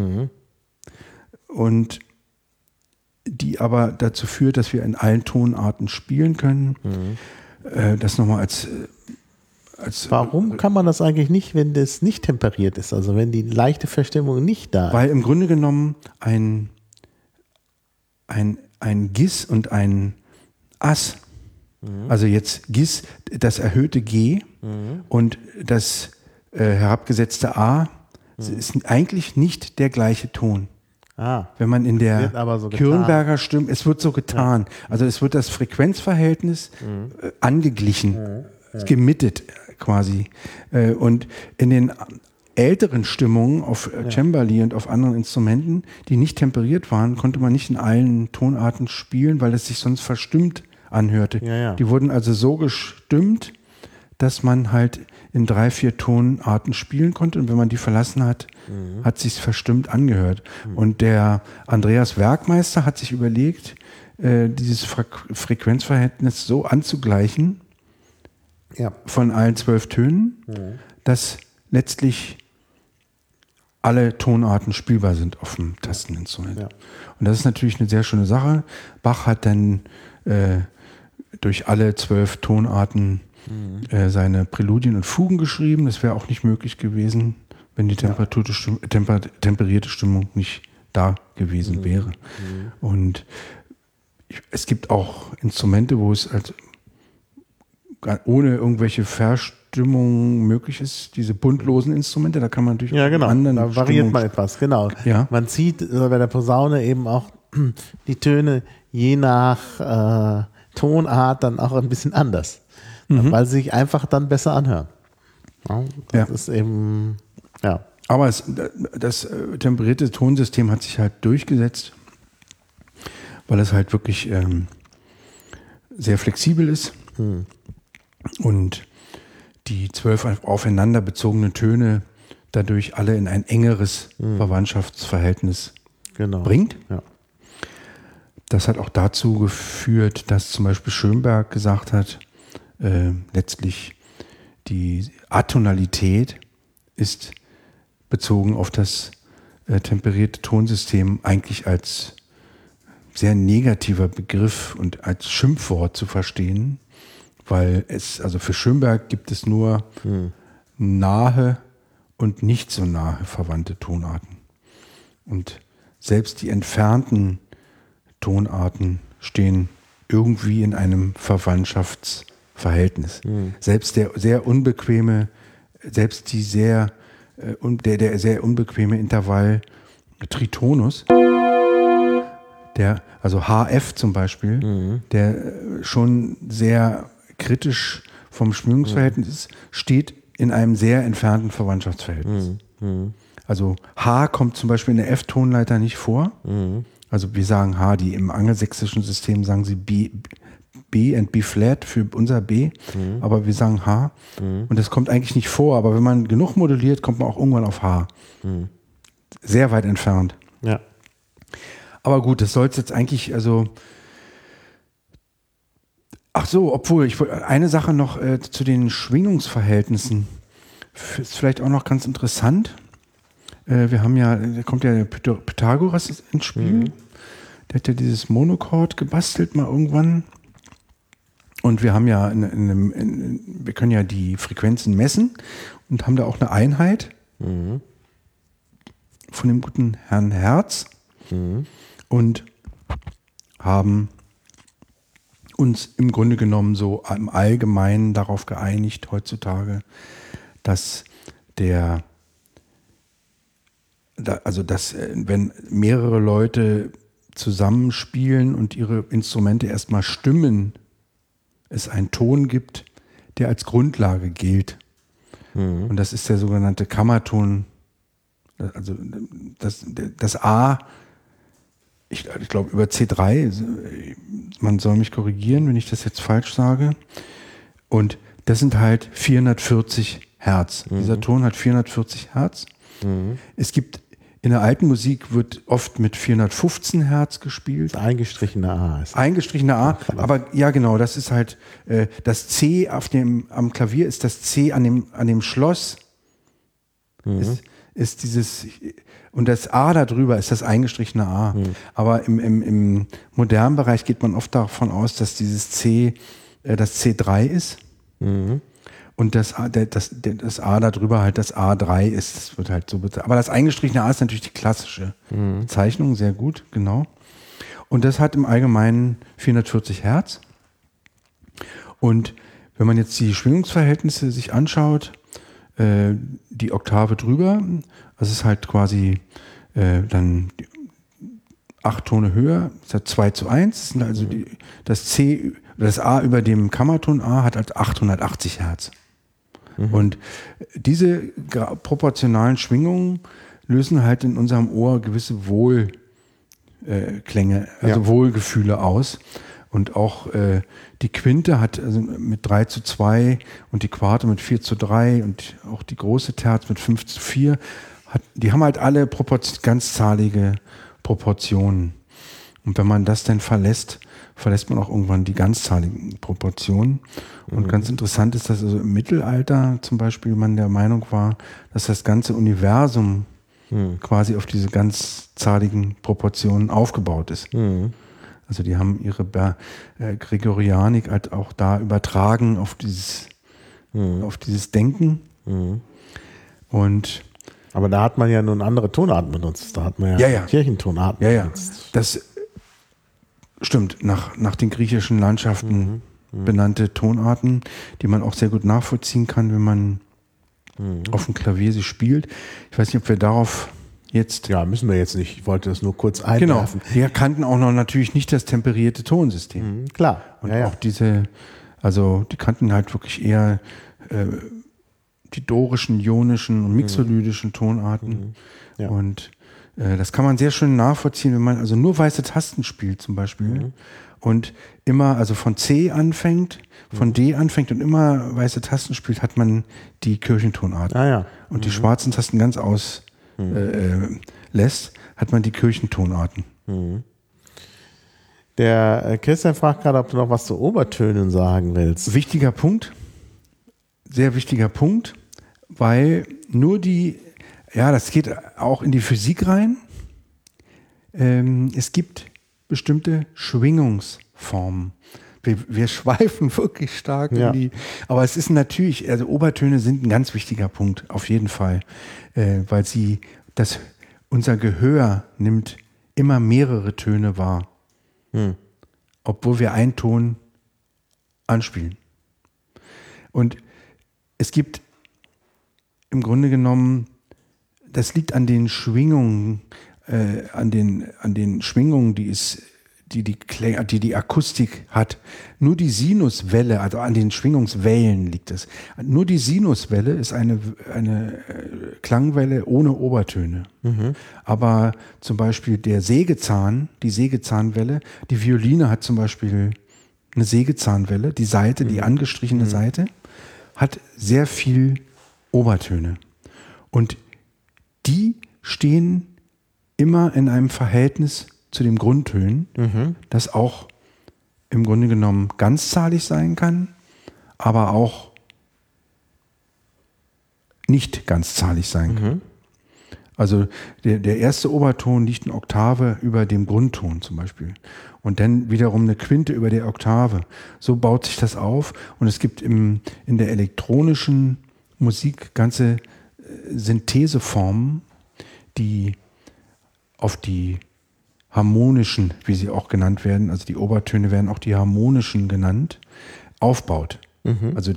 und die aber dazu führt, dass wir in allen Tonarten spielen können. Das nochmal Warum kann man das eigentlich nicht, wenn das nicht temperiert ist? Also wenn die leichte Verstimmung nicht da ist? Weil im Grunde genommen ein Gis und ein Ass, also jetzt Gis, das erhöhte G und das herabgesetzte A, ist eigentlich nicht der gleiche Ton. Wenn man in der so Kürnberger Stimme, es wird so getan. Also es wird das Frequenzverhältnis angeglichen, gemittet quasi. Und in den älteren Stimmungen auf Cembali und auf anderen Instrumenten, die nicht temperiert waren, konnte man nicht in allen Tonarten spielen, weil es sich sonst verstimmt anhörte. Die wurden also so gestimmt, dass man halt in 3, 4 Tonarten spielen konnte, und wenn man die verlassen hat, hat sich's verstimmt angehört. Und der Andreas Werkmeister hat sich überlegt, dieses Frequenzverhältnis so anzugleichen von allen 12 Tönen, dass letztlich alle Tonarten spielbar sind auf dem Tasteninstrument. Und das ist natürlich eine sehr schöne Sache. Bach hat dann durch alle 12 Tonarten seine Präludien und Fugen geschrieben. Das wäre auch nicht möglich gewesen, wenn die temperierte Stimmung nicht da gewesen wäre. Und es gibt auch Instrumente, wo es halt ohne irgendwelche Verstimmung möglich ist, diese buntlosen Instrumente, da kann man natürlich anderen da variiert man etwas, Man zieht bei der Posaune eben auch die Töne je nach Tonart dann auch ein bisschen anders, weil sie sich einfach dann besser anhören. Das ist eben, Aber das temperierte Tonsystem hat sich halt durchgesetzt, weil es halt wirklich sehr flexibel ist und die 12 aufeinander bezogenen Töne dadurch alle in ein engeres Verwandtschaftsverhältnis bringt. Das hat auch dazu geführt, dass zum Beispiel Schönberg gesagt hat, letztlich die Atonalität ist bezogen auf das temperierte Tonsystem eigentlich als sehr negativer Begriff und als Schimpfwort zu verstehen, weil also für Schönberg gibt es nur nahe und nicht so nahe verwandte Tonarten. Und selbst die entfernten Tonarten stehen irgendwie in einem Verwandtschaftsverhältnis. Selbst der sehr unbequeme Intervall Tritonus, also HF zum Beispiel, der schon sehr kritisch vom Schwingungsverhältnis ist, steht in einem sehr entfernten Verwandtschaftsverhältnis. Also H kommt zum Beispiel in der F-Tonleiter nicht vor. Also wir sagen H, die im angelsächsischen System sagen sie B und B-Flat für unser B, aber wir sagen H. Und das kommt eigentlich nicht vor, aber wenn man genug moduliert, kommt man auch irgendwann auf H. Sehr weit entfernt. Aber gut, das soll es jetzt eigentlich, obwohl, ich wollte eine Sache noch zu den Schwingungsverhältnissen. Ist vielleicht auch noch ganz interessant. Da kommt ja der Pythagoras ins Spiel. Der hat ja dieses Monochord gebastelt mal irgendwann. Und wir haben ja wir können ja die Frequenzen messen und haben da auch eine Einheit von dem guten Herrn Hertz und haben uns im Grunde genommen so im Allgemeinen darauf geeinigt heutzutage, dass wenn mehrere Leute zusammenspielen und ihre Instrumente erstmal stimmen, es einen Ton gibt, der als Grundlage gilt. Und das ist der sogenannte Kammerton. Also das A, ich glaube über C3, man soll mich korrigieren, wenn ich das jetzt falsch sage. Und das sind halt 440 Hertz. Dieser Ton hat 440 Hertz. Es gibt in der alten Musik wird oft mit 415 Hertz gespielt. Eingestrichener A. Eingestrichener A, aber ja genau, das ist halt das C am Klavier ist das C an dem Schloss. Ist dieses, und das A darüber ist das eingestrichene A. Aber im modernen Bereich geht man oft davon aus, dass dieses C das C3 ist. Und das A darüber halt das A3 ist, das wird halt so bezeichnet. Aber das eingestrichene A ist natürlich die klassische Bezeichnung, sehr gut, genau. Und das hat im Allgemeinen 440 Hertz. Und wenn man jetzt die Schwingungsverhältnisse sich anschaut, die Oktave drüber, das ist halt quasi dann 8 Tone höher, das hat 2:1, das sind also das A über dem Kammerton A hat halt 880 Hertz. Und diese proportionalen Schwingungen lösen halt in unserem Ohr gewisse Wohlklänge, also Wohlgefühle aus. Und auch die Quinte hat also mit 3:2 und die Quarte mit 4:3 und auch die große Terz mit 5:4, die haben halt alle ganzzahlige Proportionen. Und wenn man das dann verlässt man auch irgendwann die ganzzahligen Proportionen. Und ganz interessant ist, dass also im Mittelalter zum Beispiel man der Meinung war, dass das ganze Universum quasi auf diese ganzzahligen Proportionen aufgebaut ist. Also die haben ihre Gregorianik halt auch da übertragen auf dieses Denken. Und aber da hat man ja nun andere Tonarten benutzt. Da hat man Kirchentonarten benutzt. Das stimmt, nach den griechischen Landschaften benannte Tonarten, die man auch sehr gut nachvollziehen kann, wenn man auf dem Klavier sie spielt. Ich weiß nicht, ob wir darauf jetzt... Ja, müssen wir jetzt nicht. Ich wollte das nur kurz einwerfen. Genau, wir kannten auch noch natürlich nicht das temperierte Tonsystem. Klar. Und auch die kannten halt wirklich eher die dorischen, ionischen und mixolydischen Tonarten. Ja. Und das kann man sehr schön nachvollziehen, wenn man also nur weiße Tasten spielt zum Beispiel und immer also von C anfängt, von D anfängt und immer weiße Tasten spielt, hat man die Kirchentonart. Und die schwarzen Tasten ganz lässt, hat man die Kirchentonarten. Der Christian fragt gerade, ob du noch was zu Obertönen sagen willst. Wichtiger Punkt, sehr wichtiger Punkt, weil nur das geht auch in die Physik rein. Es gibt bestimmte Schwingungsformen. Wir schweifen wirklich stark in die, aber es ist natürlich, also Obertöne sind ein ganz wichtiger Punkt, auf jeden Fall, weil unser Gehör nimmt immer mehrere Töne wahr, obwohl wir einen Ton anspielen. Und es gibt im Grunde genommen, das liegt an den Schwingungen, an den Schwingungen, die Akustik hat. Nur die Sinuswelle, also an den Schwingungswellen liegt es. Nur die Sinuswelle ist eine Klangwelle ohne Obertöne. Aber zum Beispiel die Sägezahnwelle, die Violine hat zum Beispiel eine Sägezahnwelle, die Saite, die angestrichene Saite, hat sehr viel Obertöne. Und die stehen immer in einem Verhältnis zu den Grundtönen, das auch im Grunde genommen ganzzahlig sein kann, aber auch nicht ganzzahlig sein kann. Also der erste Oberton liegt eine Oktave über dem Grundton zum Beispiel und dann wiederum eine Quinte über der Oktave. So baut sich das auf und es gibt in der elektronischen Musik ganze Syntheseformen, die auf die harmonischen, wie sie auch genannt werden, also die Obertöne werden auch die harmonischen genannt, aufbaut. Also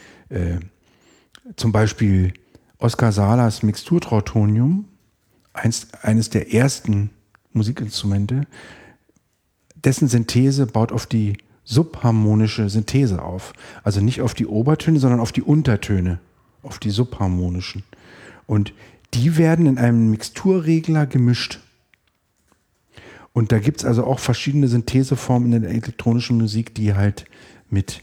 zum Beispiel Oskar Salas Mixturtrautonium, eines der ersten Musikinstrumente, dessen Synthese baut auf die subharmonische Synthese auf. Also nicht auf die Obertöne, sondern auf die Untertöne, auf die subharmonischen. Und die werden in einem Mixturregler gemischt. Und da gibt es also auch verschiedene Syntheseformen in der elektronischen Musik, die halt mit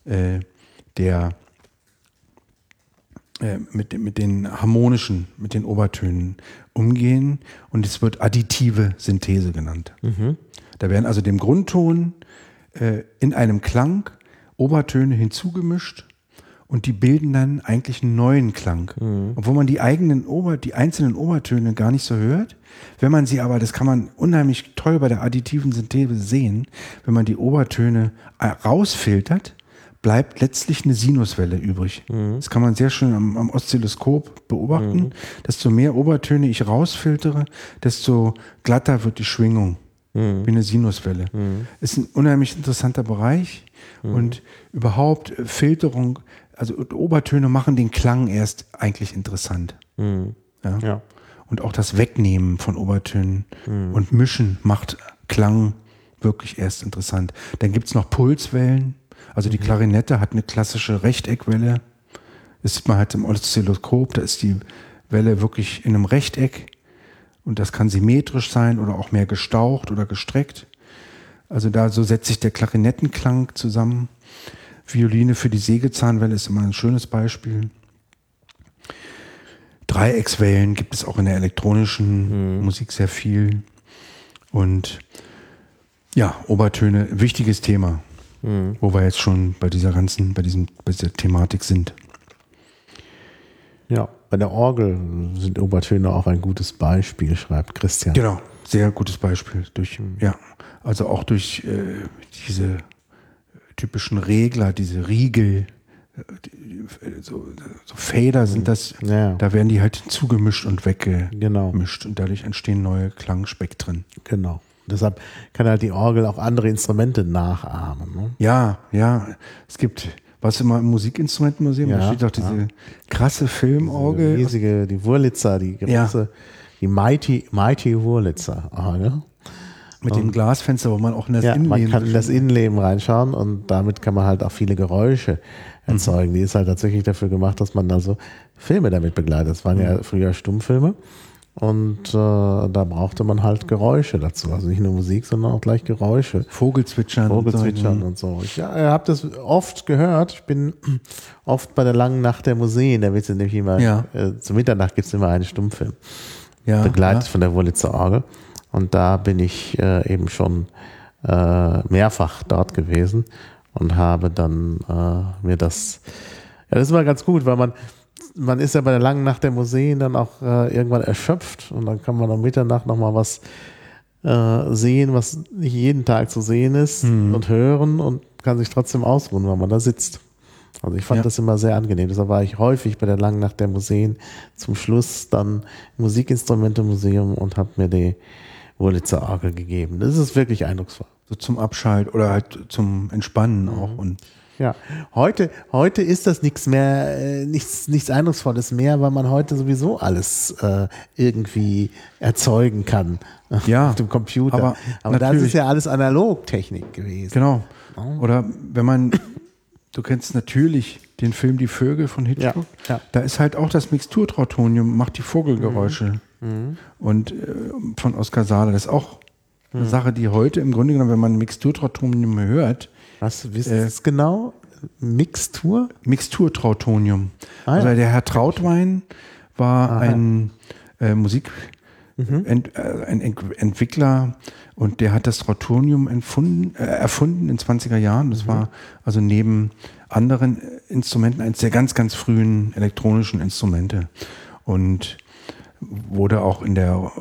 den harmonischen, mit den Obertönen umgehen. Und es wird additive Synthese genannt. Da werden also dem Grundton in einem Klang Obertöne hinzugemischt und die bilden dann eigentlich einen neuen Klang. Obwohl man die einzelnen Obertöne gar nicht so hört. Wenn man sie aber, das kann man unheimlich toll bei der additiven Synthese sehen, wenn man die Obertöne rausfiltert, bleibt letztlich eine Sinuswelle übrig. Das kann man sehr schön am Oszilloskop beobachten. Desto mehr Obertöne ich rausfiltere, desto glatter wird die Schwingung. Wie eine Sinuswelle. Ist ein unheimlich interessanter Bereich und überhaupt Filterung, also Obertöne machen den Klang erst eigentlich interessant. Ja. Und auch das Wegnehmen von Obertönen und Mischen macht Klang wirklich erst interessant. Dann gibt es noch Pulswellen. Also die Klarinette hat eine klassische Rechteckwelle. Das sieht man halt im Oszilloskop. Da ist die Welle wirklich in einem Rechteck. Und das kann symmetrisch sein oder auch mehr gestaucht oder gestreckt. Also so setzt sich der Klarinettenklang zusammen. Violine für die Sägezahnwelle ist immer ein schönes Beispiel. Dreieckswellen gibt es auch in der elektronischen Musik sehr viel. Und ja, Obertöne, wichtiges Thema. Wo wir jetzt schon bei dieser Thematik sind. Ja, bei der Orgel sind Obertöne auch ein gutes Beispiel, schreibt Christian. Genau, sehr gutes Beispiel. Also auch durch diese typischen Regler, diese Riegel, so Fader sind das, da werden die halt hinzugemischt und weggemischt und dadurch entstehen neue Klangspektren. Genau. Deshalb kann halt die Orgel auch andere Instrumente nachahmen. Ne? Ja, es gibt, was immer im Musikinstrumentenmuseum, da steht doch diese krasse Filmorgel. Die riesige, die Wurlitzer, die große, die Mighty Wurlitzer Orgel. Mit dem Glasfenster, wo man auch in das Innenleben... man kann in das Innenleben reinschauen und damit kann man halt auch viele Geräusche erzeugen. Die ist halt tatsächlich dafür gemacht, dass man da so Filme damit begleitet. Das waren ja früher Stummfilme und da brauchte man halt Geräusche dazu. Also nicht nur Musik, sondern auch gleich Geräusche. Vogelzwitschern und so. Ich habe das oft gehört. Ich bin oft bei der langen Nacht der Museen. Da wird es nämlich immer, zu Mitternacht gibt es immer einen Stummfilm. Begleitet von der Wurlitzer Orgel. Und da bin ich eben schon mehrfach dort gewesen und habe dann mir das ist immer ganz gut, weil man ist ja bei der langen Nacht der Museen dann auch irgendwann erschöpft und dann kann man um Mitternacht nochmal was sehen, was nicht jeden Tag zu sehen ist und hören und kann sich trotzdem ausruhen, weil man da sitzt. Also ich fand das immer sehr angenehm. Deshalb war ich häufig bei der langen Nacht der Museen zum Schluss dann im Musikinstrumente-Museum und habe mir die Wurlitzer Orgel gegeben. Das ist wirklich eindrucksvoll. So zum Abschalt oder halt zum Entspannen auch. Und ja, heute ist das nichts mehr, nichts Eindrucksvolles mehr, weil man heute sowieso alles irgendwie erzeugen kann auf dem Computer. Aber das ist ja alles Analogtechnik gewesen. Genau. Oder wenn man, du kennst natürlich den Film Die Vögel von Hitchcock. Ja. Da ist halt auch das Mixturtrautonium, macht die Vogelgeräusche. Und von Oskar Sahler, das ist auch eine Sache, die heute im Grunde genommen, wenn man Mixturtrautonium hört. Was ist das genau? Mixturtrautonium. Also der Herr Trautwein war ein Entwickler und der hat das Trautonium erfunden in 20er Jahren. Das war also neben anderen Instrumenten eines der ganz, ganz frühen elektronischen Instrumente. Und wurde auch in der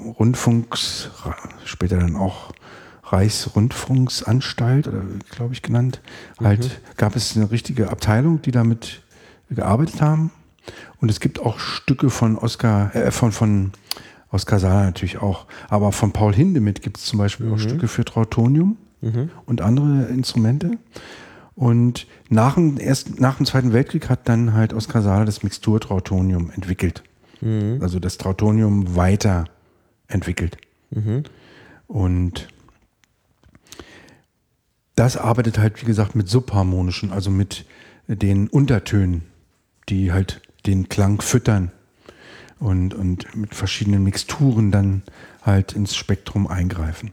später dann auch Reichsrundfunksanstalt, oder glaube ich genannt, gab es eine richtige Abteilung, die damit gearbeitet haben. Und es gibt auch Stücke von Oskar Sahler natürlich auch, aber von Paul Hindemith gibt es zum Beispiel auch Stücke für Trautonium und andere Instrumente. Und nach dem Zweiten Weltkrieg hat dann halt Oskar Sahler das Mixturtrautonium entwickelt. Also das Trautonium weiterentwickelt. Und das arbeitet halt, wie gesagt, mit subharmonischen, also mit den Untertönen, die halt den Klang füttern und mit verschiedenen Mixturen dann halt ins Spektrum eingreifen.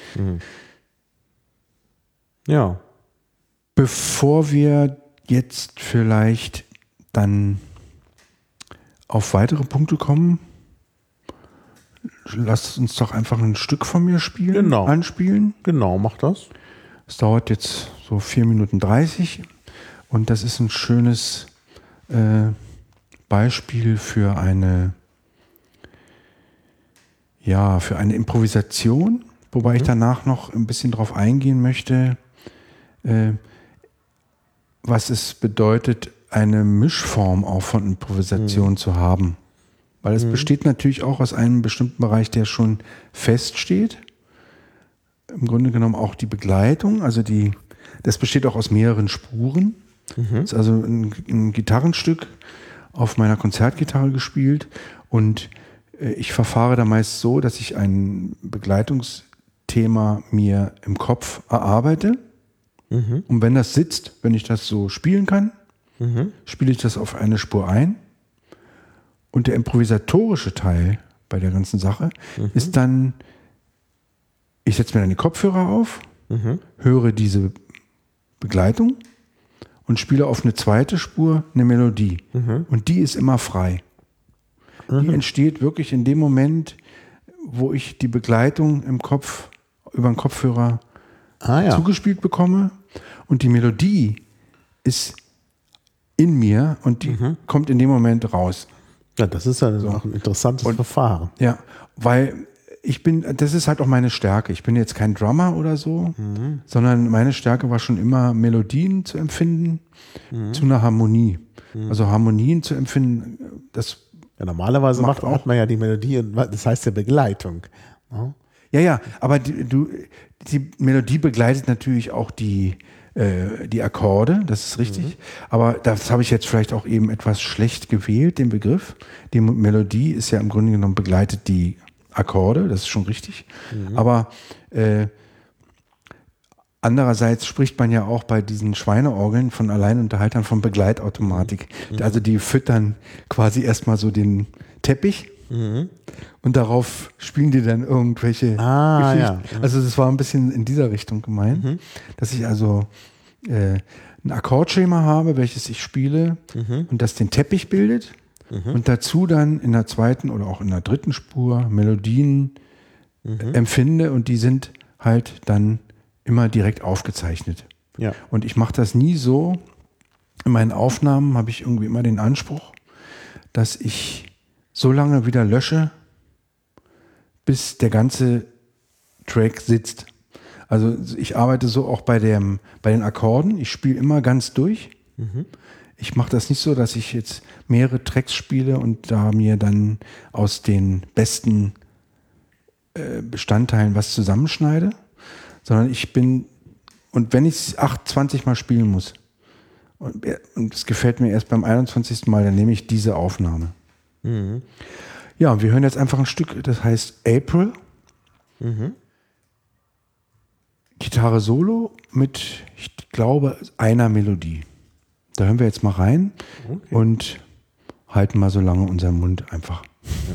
Ja. Bevor wir jetzt vielleicht dann auf weitere Punkte kommen, lasst uns doch einfach ein Stück von mir anspielen. Genau, mach das. Es dauert jetzt so 4 Minuten 30 und das ist ein schönes Beispiel für eine Improvisation, wobei ich danach noch ein bisschen drauf eingehen möchte. was es bedeutet, eine Mischform auch von Improvisation zu haben. Weil es besteht natürlich auch aus einem bestimmten Bereich, der schon feststeht. Im Grunde genommen auch die Begleitung, also das besteht auch aus mehreren Spuren. Das ist also ein Gitarrenstück auf meiner Konzertgitarre gespielt und ich verfahre da meist so, dass ich ein Begleitungsthema mir im Kopf erarbeite. Und wenn das sitzt, wenn ich das so spielen kann, spiele ich das auf eine Spur ein. Und der improvisatorische Teil bei der ganzen Sache ist dann, ich setze mir dann die Kopfhörer auf, höre diese Begleitung und spiele auf eine zweite Spur eine Melodie. Und die ist immer frei. Die entsteht wirklich in dem Moment, wo ich die Begleitung im Kopf, über den Kopfhörer zugespielt bekomme. Und die Melodie ist in mir und die kommt in dem Moment raus. Ja, das ist ja auch ein interessantes Verfahren. Ja, weil das ist halt auch meine Stärke. Ich bin jetzt kein Drummer oder so, sondern meine Stärke war schon immer, Melodien zu empfinden zu einer Harmonie. Also Harmonien zu empfinden, normalerweise hat man ja die Melodie, und das heißt ja Begleitung. Ja, aber die Melodie begleitet natürlich auch die Akkorde, das ist richtig. Aber das habe ich jetzt vielleicht auch eben etwas schlecht gewählt, den Begriff. Die Melodie ist ja im Grunde genommen begleitet die Akkorde, das ist schon richtig. Aber andererseits spricht man ja auch bei diesen Schweineorgeln von Alleinunterhaltern von Begleitautomatik. Also die füttern quasi erstmal so den Teppich und darauf spielen die dann irgendwelche Geschichten. Ja. Also das war ein bisschen in dieser Richtung gemeint, dass ich also ein Akkordschema habe, welches ich spiele und das den Teppich bildet und dazu dann in der zweiten oder auch in der dritten Spur Melodien empfinde und die sind halt dann immer direkt aufgezeichnet. Ja. Und ich mache das nie so. In meinen Aufnahmen habe ich irgendwie immer den Anspruch, dass ich so lange wieder lösche, bis der ganze Track sitzt. Also ich arbeite so auch bei den Akkorden. Ich spiele immer ganz durch. Ich mache das nicht so, dass ich jetzt mehrere Tracks spiele und da mir dann aus den besten Bestandteilen was zusammenschneide, sondern und wenn ich es 20 Mal spielen muss und es gefällt mir erst beim 21. Mal, dann nehme ich diese Aufnahme. Ja, und wir hören jetzt einfach ein Stück, das heißt April. Gitarre Solo mit, ich glaube, einer Melodie. Da hören wir jetzt mal rein und halten mal so lange unseren Mund einfach. Ja.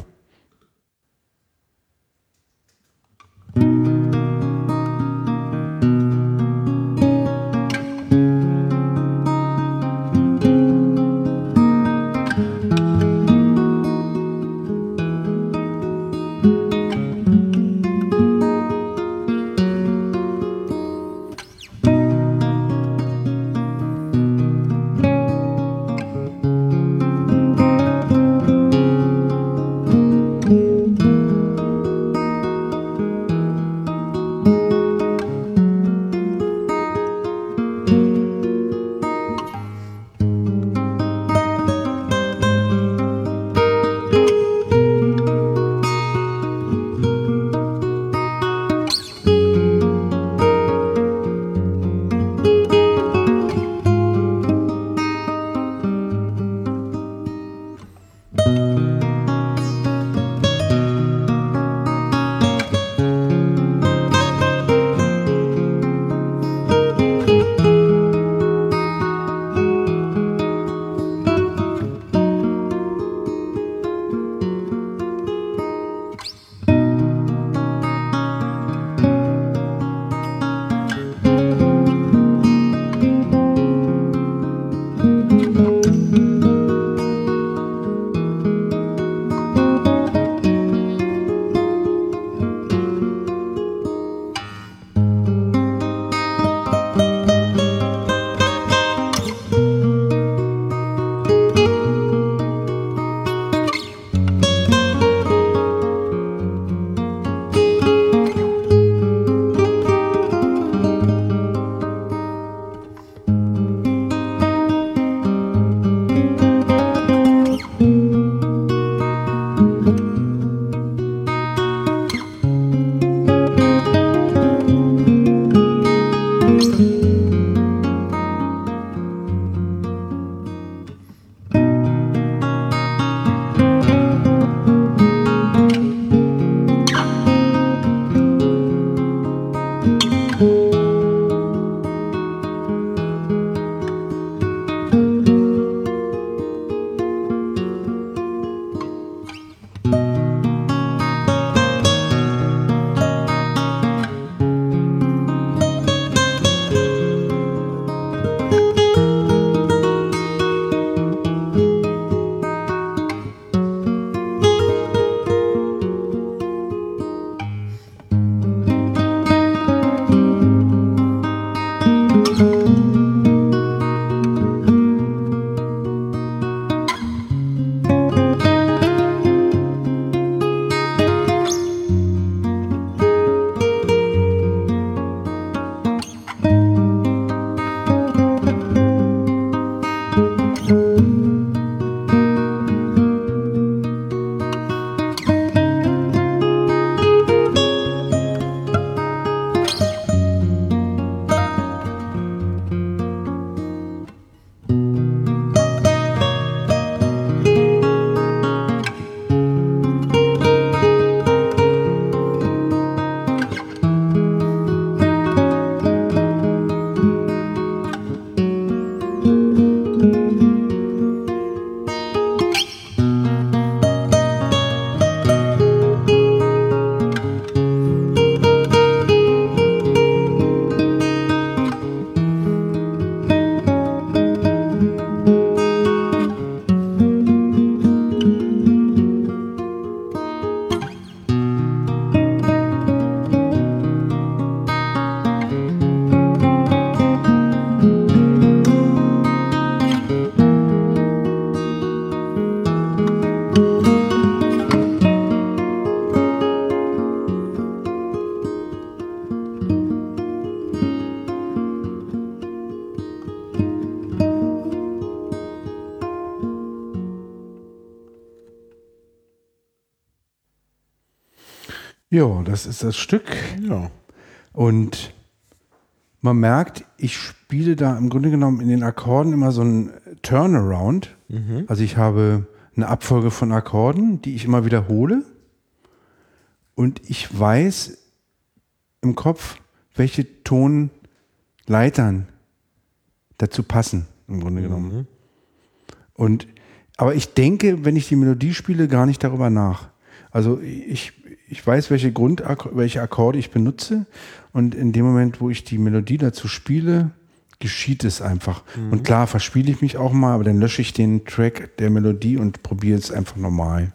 Ja, das ist das Stück. Ja. Und man merkt, ich spiele da im Grunde genommen in den Akkorden immer so einen Turnaround. Also ich habe eine Abfolge von Akkorden, die ich immer wiederhole. Und ich weiß im Kopf, welche Tonleitern dazu passen, im Grunde genommen. Aber ich denke, wenn ich die Melodie spiele, gar nicht darüber nach. Also ich weiß, welche Akkorde ich benutze, und in dem Moment, wo ich die Melodie dazu spiele, geschieht es einfach. Und klar, verspiele ich mich auch mal, aber dann lösche ich den Track der Melodie und probiere es einfach normal.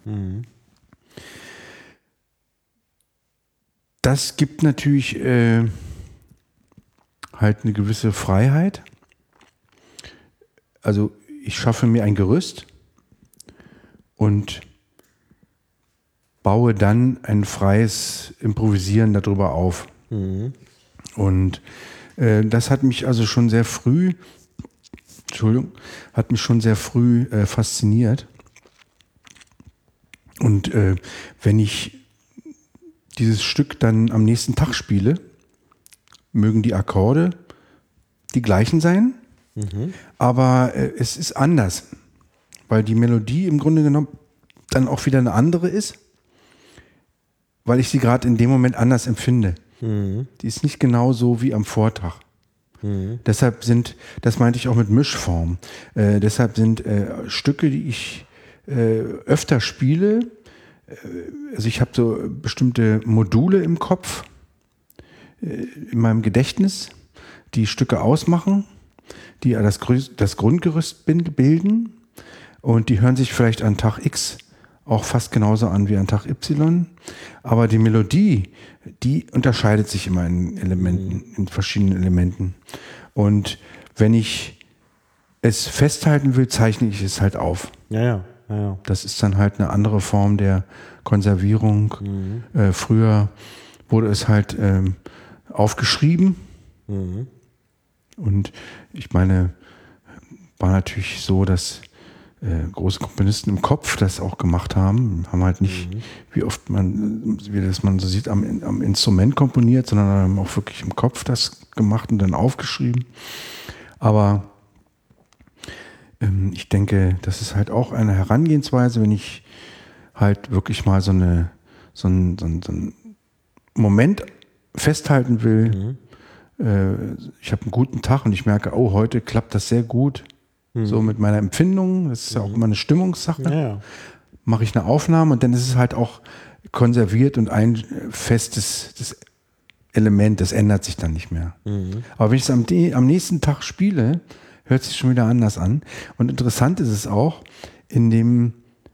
Das gibt natürlich halt eine gewisse Freiheit. Also ich schaffe mir ein Gerüst und baue dann ein freies Improvisieren darüber auf. Und das hat mich also schon sehr früh, fasziniert. Und wenn ich dieses Stück dann am nächsten Tag spiele, mögen die Akkorde die gleichen sein, aber es ist anders, weil die Melodie im Grunde genommen dann auch wieder eine andere ist, weil ich sie gerade in dem Moment anders empfinde. Die ist nicht genau so wie am Vortag. Deshalb das meinte ich auch mit Mischform, deshalb sind Stücke, die ich öfter spiele, also ich habe so bestimmte Module im Kopf, in meinem Gedächtnis, die Stücke ausmachen, die das Grundgerüst bilden, und die hören sich vielleicht an Tag X auch fast genauso an wie an Tag Y, aber die Melodie, die unterscheidet sich immer in Elementen, in verschiedenen Elementen. Und wenn ich es festhalten will, zeichne ich es halt auf. Ja. Das ist dann halt eine andere Form der Konservierung. Früher wurde es halt aufgeschrieben. Und ich meine, war natürlich so, dass große Komponisten im Kopf das auch gemacht haben halt nicht, wie man so sieht, am Instrument komponiert, sondern haben auch wirklich im Kopf das gemacht und dann aufgeschrieben. Aber ich denke, das ist halt auch eine Herangehensweise, wenn ich halt wirklich mal so einen Moment festhalten will. Ich habe einen guten Tag und ich merke, oh, heute klappt das sehr gut. So mit meiner Empfindung, das ist ja auch immer eine Stimmungssache. Ja. Mache ich eine Aufnahme und dann ist es halt auch konserviert und ein festes Element, das ändert sich dann nicht mehr. Aber wenn ich es am nächsten Tag spiele, hört sich schon wieder anders an. Und interessant ist es auch, in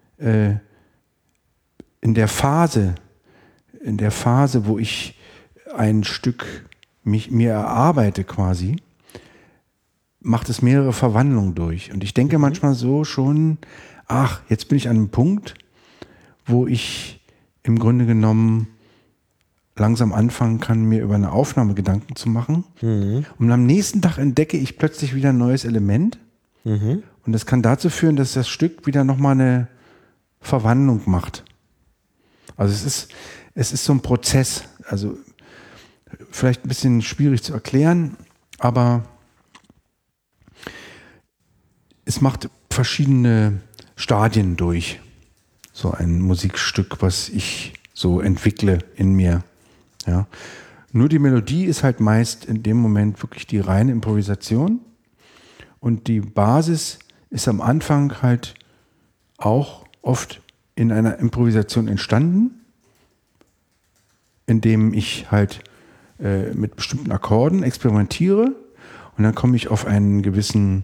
der Phase, wo ich ein Stück mir erarbeite quasi, macht es mehrere Verwandlungen durch. Und ich denke manchmal so schon, jetzt bin ich an einem Punkt, wo ich im Grunde genommen langsam anfangen kann, mir über eine Aufnahme Gedanken zu machen. Und am nächsten Tag entdecke ich plötzlich wieder ein neues Element. Und das kann dazu führen, dass das Stück wieder nochmal eine Verwandlung macht. Also es ist so ein Prozess. Also vielleicht ein bisschen schwierig zu erklären, aber es macht verschiedene Stadien durch. So ein Musikstück, was ich so entwickle in mir. Ja. Nur die Melodie ist halt meist in dem Moment wirklich die reine Improvisation. Und die Basis ist am Anfang halt auch oft in einer Improvisation entstanden, indem ich halt mit bestimmten Akkorden experimentiere und dann komme ich auf einen gewissen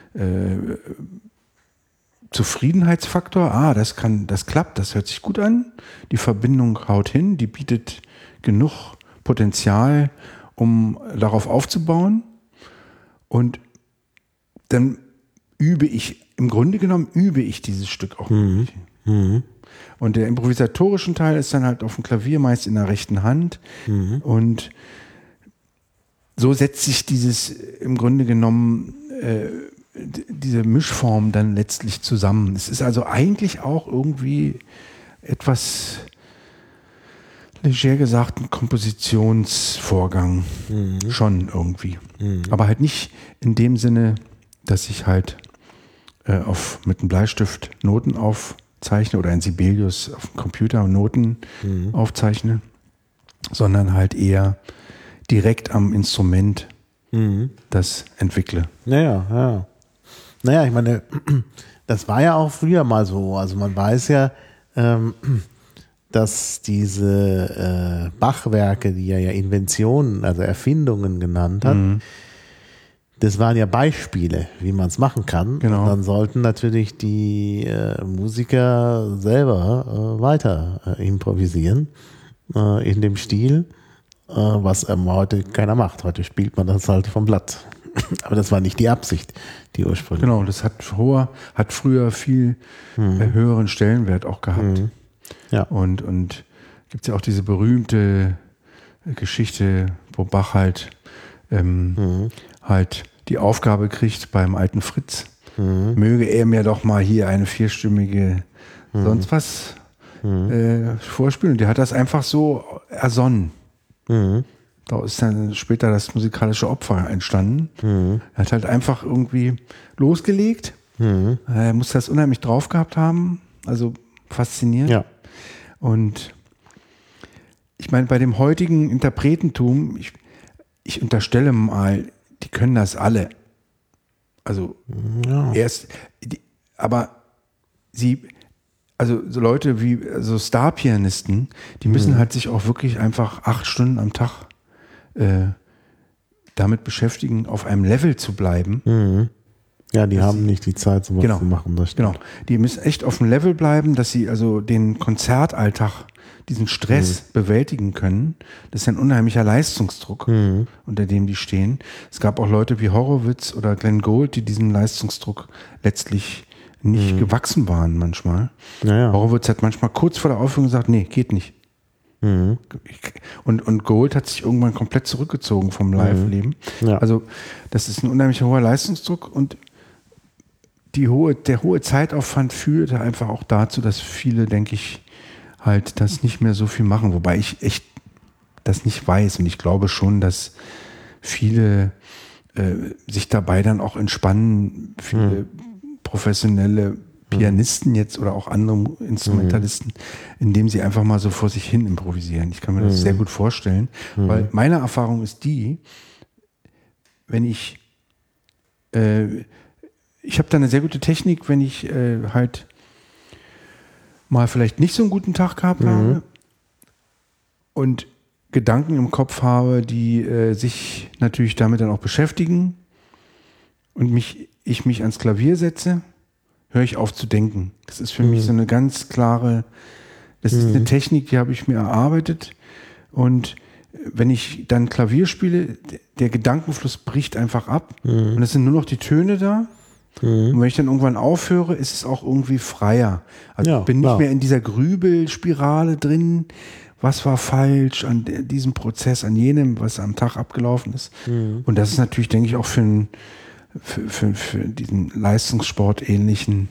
Zufriedenheitsfaktor. Das klappt, das hört sich gut an. Die Verbindung haut hin, die bietet genug Potenzial, um darauf aufzubauen. Und dann im Grunde genommen übe ich dieses Stück auch. Und der improvisatorischen Teil ist dann halt auf dem Klavier, meist in der rechten Hand. Und so setzt sich dieses im Grunde genommen diese Mischform dann letztlich zusammen. Es ist also eigentlich auch irgendwie etwas leger gesagt, ein Kompositionsvorgang. Schon irgendwie. Aber halt nicht in dem Sinne, dass ich halt mit einem Bleistift Noten aufzeichne oder ein Sibelius auf dem Computer Noten aufzeichne, sondern halt eher direkt am Instrument das entwickle. Naja, ich meine, das war ja auch früher mal so. Also man weiß ja, dass diese Bach-Werke, die er ja Inventionen, also Erfindungen genannt hat, das waren ja Beispiele, wie man es machen kann. Genau. Und dann sollten natürlich die Musiker selber weiter improvisieren in dem Stil, was heute keiner macht. Heute spielt man das halt vom Blatt. Aber das war nicht die Absicht, die ursprünglich. Genau, das hat früher viel höheren Stellenwert auch gehabt. Ja. Und gibt es ja auch diese berühmte Geschichte, wo Bach halt die Aufgabe kriegt beim alten Fritz, möge er mir doch mal hier eine vierstimmige sonst was vorspielen. Und der hat das einfach so ersonnen. Da ist dann später das musikalische Opfer entstanden. Er hat halt einfach irgendwie losgelegt. Er muss das unheimlich drauf gehabt haben. Also faszinierend. Ja. Und ich meine, bei dem heutigen Interpretentum, ich unterstelle mal, die können das alle. Also also so Leute wie so Star-Pianisten, die müssen halt sich auch wirklich einfach 8 Stunden am Tag damit beschäftigen, auf einem Level zu bleiben. Ja, die haben nicht die Zeit, sowas zu machen. Genau. Die müssen echt auf dem Level bleiben, dass sie also den Konzertalltag, diesen Stress bewältigen können. Das ist ein unheimlicher Leistungsdruck, unter dem die stehen. Es gab auch Leute wie Horowitz oder Glenn Gould, die diesem Leistungsdruck letztlich nicht gewachsen waren manchmal. Ja. Horowitz hat manchmal kurz vor der Aufführung gesagt, nee, geht nicht. Und Gould hat sich irgendwann komplett zurückgezogen vom Live-Leben. Ja. Also das ist ein unheimlich hoher Leistungsdruck und der hohe Zeitaufwand führte einfach auch dazu, dass viele, denke ich, halt das nicht mehr so viel machen. Wobei ich echt das nicht weiß. Und ich glaube schon, dass viele sich dabei dann auch entspannen, viele professionelle Pianisten jetzt oder auch andere Instrumentalisten, indem sie einfach mal so vor sich hin improvisieren. Ich kann mir das sehr gut vorstellen, weil meine Erfahrung ist die, wenn ich habe da eine sehr gute Technik, wenn ich halt mal vielleicht nicht so einen guten Tag gehabt habe und Gedanken im Kopf habe, die sich natürlich damit dann auch beschäftigen und ich mich ans Klavier setze, höre ich auf zu denken. Das ist für mich so eine ganz klare, das ist eine Technik, die habe ich mir erarbeitet und wenn ich dann Klavier spiele, der Gedankenfluss bricht einfach ab und es sind nur noch die Töne da. Und wenn ich dann irgendwann aufhöre, ist es auch irgendwie freier. Also ich bin nicht mehr in dieser Grübelspirale drin, was war falsch an diesem Prozess, an jenem, was am Tag abgelaufen ist. Und das ist natürlich, denke ich, auch für diesen Leistungssport ähnlichen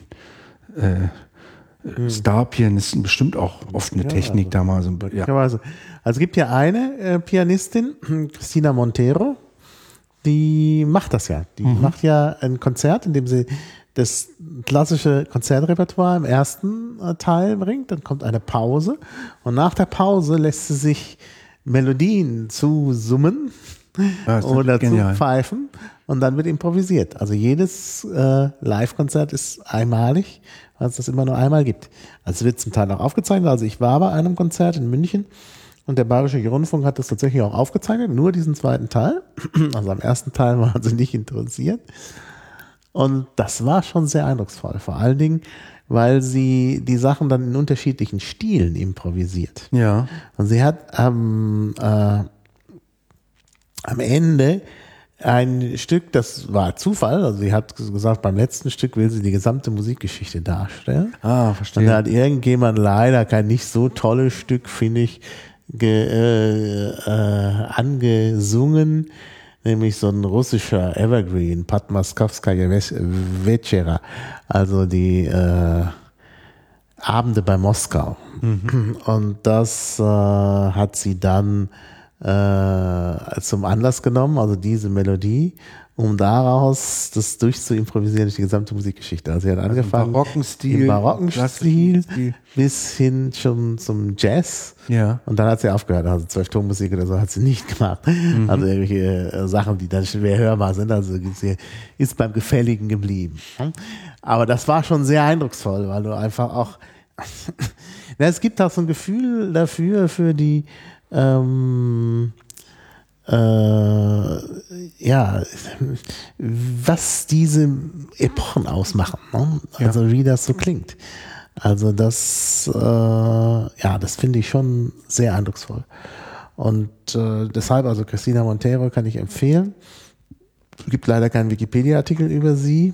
Star-Pianisten bestimmt auch oft eine Technik da mal so. Ja. Also es gibt ja eine Pianistin, Cristina Montero, die macht das ja. Die macht ja ein Konzert, in dem sie das klassische Konzertrepertoire im ersten Teil bringt. Dann kommt eine Pause und nach der Pause lässt sie sich Melodien zusummen oder zu pfeifen und dann wird improvisiert. Also jedes Live-Konzert ist einmalig, weil es das immer nur einmal gibt. Also es wird zum Teil auch aufgezeichnet. Also ich war bei einem Konzert in München und der Bayerische Rundfunk hat das tatsächlich auch aufgezeichnet, nur diesen zweiten Teil. Also am ersten Teil waren sie nicht interessiert. Und das war schon sehr eindrucksvoll. Vor allen Dingen, weil sie die Sachen dann in unterschiedlichen Stilen improvisiert. Ja. Und sie hat am Ende ein Stück, das war Zufall, also sie hat gesagt, beim letzten Stück will sie die gesamte Musikgeschichte darstellen. Ah, verstehe. Und da hat irgendjemand leider kein nicht so tolles Stück, finde ich, angesungen, nämlich so ein russischer Evergreen, Padmaskowskaja Večera, also die Abende bei Moskau. Und das hat sie dann zum Anlass genommen, also diese Melodie, um daraus das durchzuimprovisieren durch die gesamte Musikgeschichte. Also sie hat angefangen im barocken Stil bis hin schon zum Jazz. Ja. Und dann hat sie aufgehört. Also 12-Ton-Musik oder so hat sie nicht gemacht. Also irgendwelche Sachen, die dann schwer hörbar sind. Also sie ist beim Gefälligen geblieben. Aber das war schon sehr eindrucksvoll, weil du einfach auch es gibt auch so ein Gefühl dafür, für die was diese Epochen ausmachen, ne? Also wie das so klingt. Also das das finde ich schon sehr eindrucksvoll. Und deshalb, also Cristina Montero kann ich empfehlen. Es gibt leider keinen Wikipedia-Artikel über sie.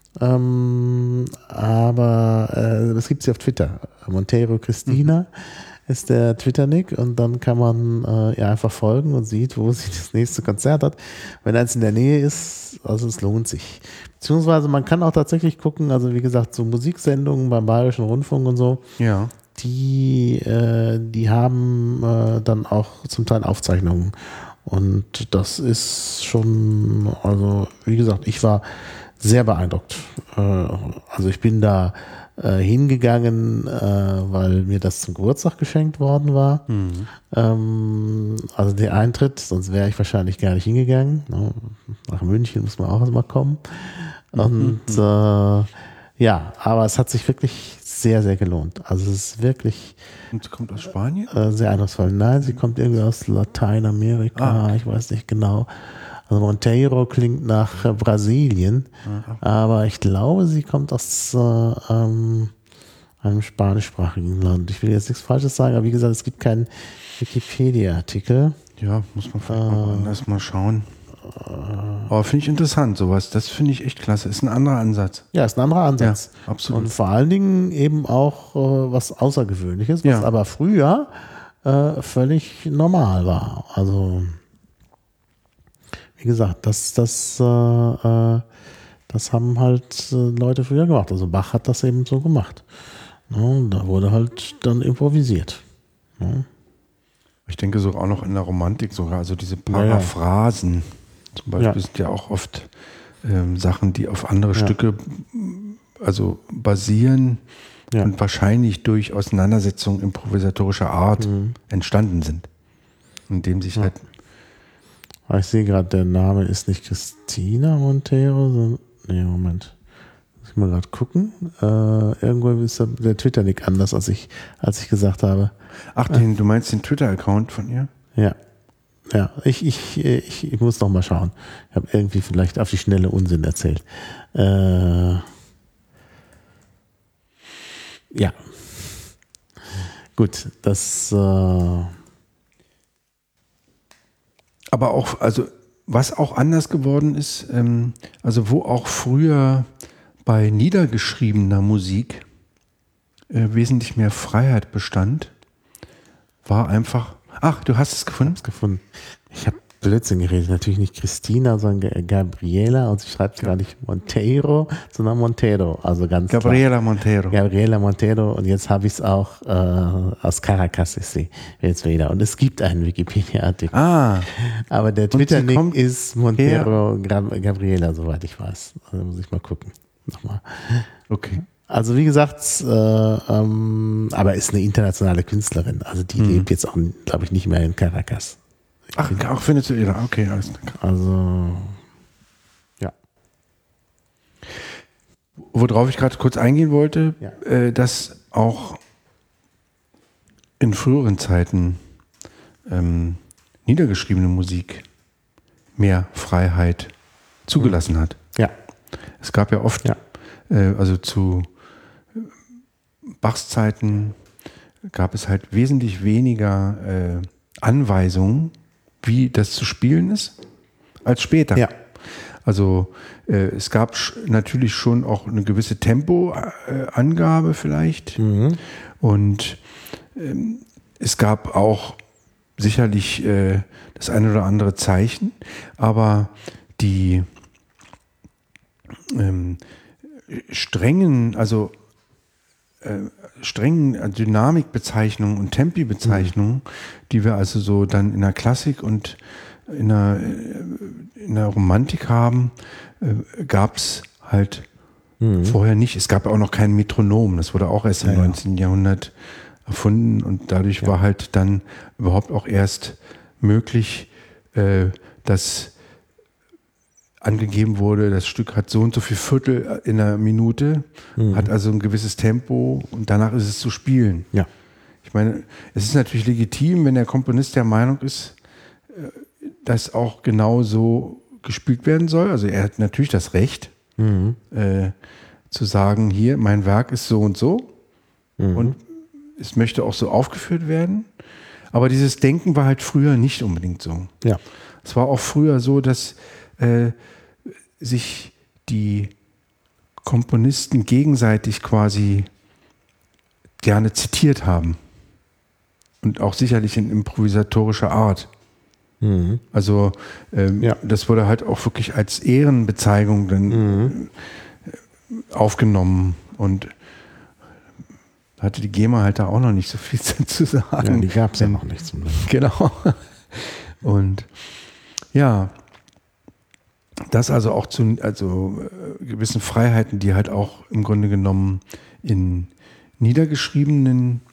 Aber das gibt sie auf Twitter. Montero Cristina ist der Twitter-Nick und dann kann man ihr einfach folgen und sieht, wo sie das nächste Konzert hat. Wenn eins in der Nähe ist, also es lohnt sich. Beziehungsweise man kann auch tatsächlich gucken, also wie gesagt, so Musiksendungen beim Bayerischen Rundfunk und so, die haben dann auch zum Teil Aufzeichnungen. Und das ist schon, also wie gesagt, ich war sehr beeindruckt. Also ich bin da hingegangen, weil mir das zum Geburtstag geschenkt worden war. Also der Eintritt, sonst wäre ich wahrscheinlich gar nicht hingegangen. Nach München muss man auch erstmal kommen. Und aber es hat sich wirklich sehr, sehr gelohnt. Also es ist wirklich... Und sie kommt aus Spanien? Sehr eindrucksvoll. Nein, sie kommt irgendwie aus Lateinamerika, ich weiß nicht genau. Also Monteiro klingt nach Brasilien, aber ich glaube, sie kommt aus einem spanischsprachigen Land. Ich will jetzt nichts Falsches sagen, aber wie gesagt, es gibt keinen Wikipedia-Artikel. Ja, muss man vielleicht anders mal schauen. Aber finde ich interessant, sowas. Das finde ich echt klasse. Ist ein anderer Ansatz. Ja, ist ein anderer Ansatz. Ja, absolut. Und vor allen Dingen eben auch was Außergewöhnliches, was aber früher völlig normal war. Also wie gesagt, das haben halt Leute früher gemacht. Also Bach hat das eben so gemacht. Ja, da wurde halt dann improvisiert. Ja. Ich denke sogar auch noch in der Romantik sogar, also diese Paraphrasen zum Beispiel sind ja auch oft Sachen, die auf andere Stücke also basieren und wahrscheinlich durch Auseinandersetzungen improvisatorischer Art entstanden sind. Indem sich halt... Ich sehe gerade, der Name ist nicht Cristina Montero, sondern... Nee, Moment. Muss ich mal gerade gucken. Irgendwo ist der Twitter-Nick anders, als ich gesagt habe. Ach, du meinst den Twitter-Account von ihr? Ja. Ja, ich muss noch mal schauen. Ich habe irgendwie vielleicht auf die Schnelle Unsinn erzählt. Ja. Gut, das... Aber auch, also was auch anders geworden ist, also wo auch früher bei niedergeschriebener Musik wesentlich mehr Freiheit bestand, war einfach... Ach, du hast es gefunden? Ich habe es gefunden. Ich habe Blödsinn geredet. Natürlich nicht Christina, sondern Gabriela. Und sie schreibt gar nicht Monteiro, sondern Montero. Also ganz Gabriela klar. Montero. Gabriela Montero. Und jetzt habe ich es auch aus Caracas. Ich sehe jetzt wieder. Und es gibt einen Wikipedia-Artikel. Aber der Twitter-Nick ist Montero Gabriela, soweit ich weiß. Also muss ich mal gucken. Nochmal. Okay. Also wie gesagt, aber ist eine internationale Künstlerin. Also die lebt jetzt auch, glaube ich, nicht mehr in Caracas. Ach, auch Venezuela. Okay, alles klar. Also, ja. Worauf ich gerade kurz eingehen wollte, dass auch in früheren Zeiten niedergeschriebene Musik mehr Freiheit zugelassen hat. Ja. Es gab ja oft, also zu Bachs Zeiten gab es halt wesentlich weniger Anweisungen, wie das zu spielen ist, als später. Ja. Also es gab natürlich schon auch eine gewisse Tempoangabe vielleicht. Und es gab auch sicherlich das eine oder andere Zeichen, aber die strengen, also strengen Dynamikbezeichnungen und Tempi-Bezeichnungen, die wir also so dann in der Klassik und in der Romantik haben, gab es halt vorher nicht. Es gab auch noch kein Metronom. Das wurde auch erst im 19. Jahrhundert erfunden und dadurch war halt dann überhaupt auch erst möglich, dass angegeben wurde, das Stück hat so und so viel Viertel in einer Minute, hat also ein gewisses Tempo und danach ist es zu spielen. Ja. Ich meine, es ist natürlich legitim, wenn der Komponist der Meinung ist, dass auch genau so gespielt werden soll. Also er hat natürlich das Recht, zu sagen, hier, mein Werk ist so und so und es möchte auch so aufgeführt werden. Aber dieses Denken war halt früher nicht unbedingt so. Ja. Es war auch früher so, dass sich die Komponisten gegenseitig quasi gerne zitiert haben. Und auch sicherlich in improvisatorischer Art. Also das wurde halt auch wirklich als Ehrenbezeigung dann aufgenommen und hatte die GEMA halt da auch noch nicht so viel zu sagen. Ja, die gab es ja noch nicht zum Glück. Genau. Und ja, das also auch zu gewissen Freiheiten, die halt auch im Grunde genommen in niedergeschriebenen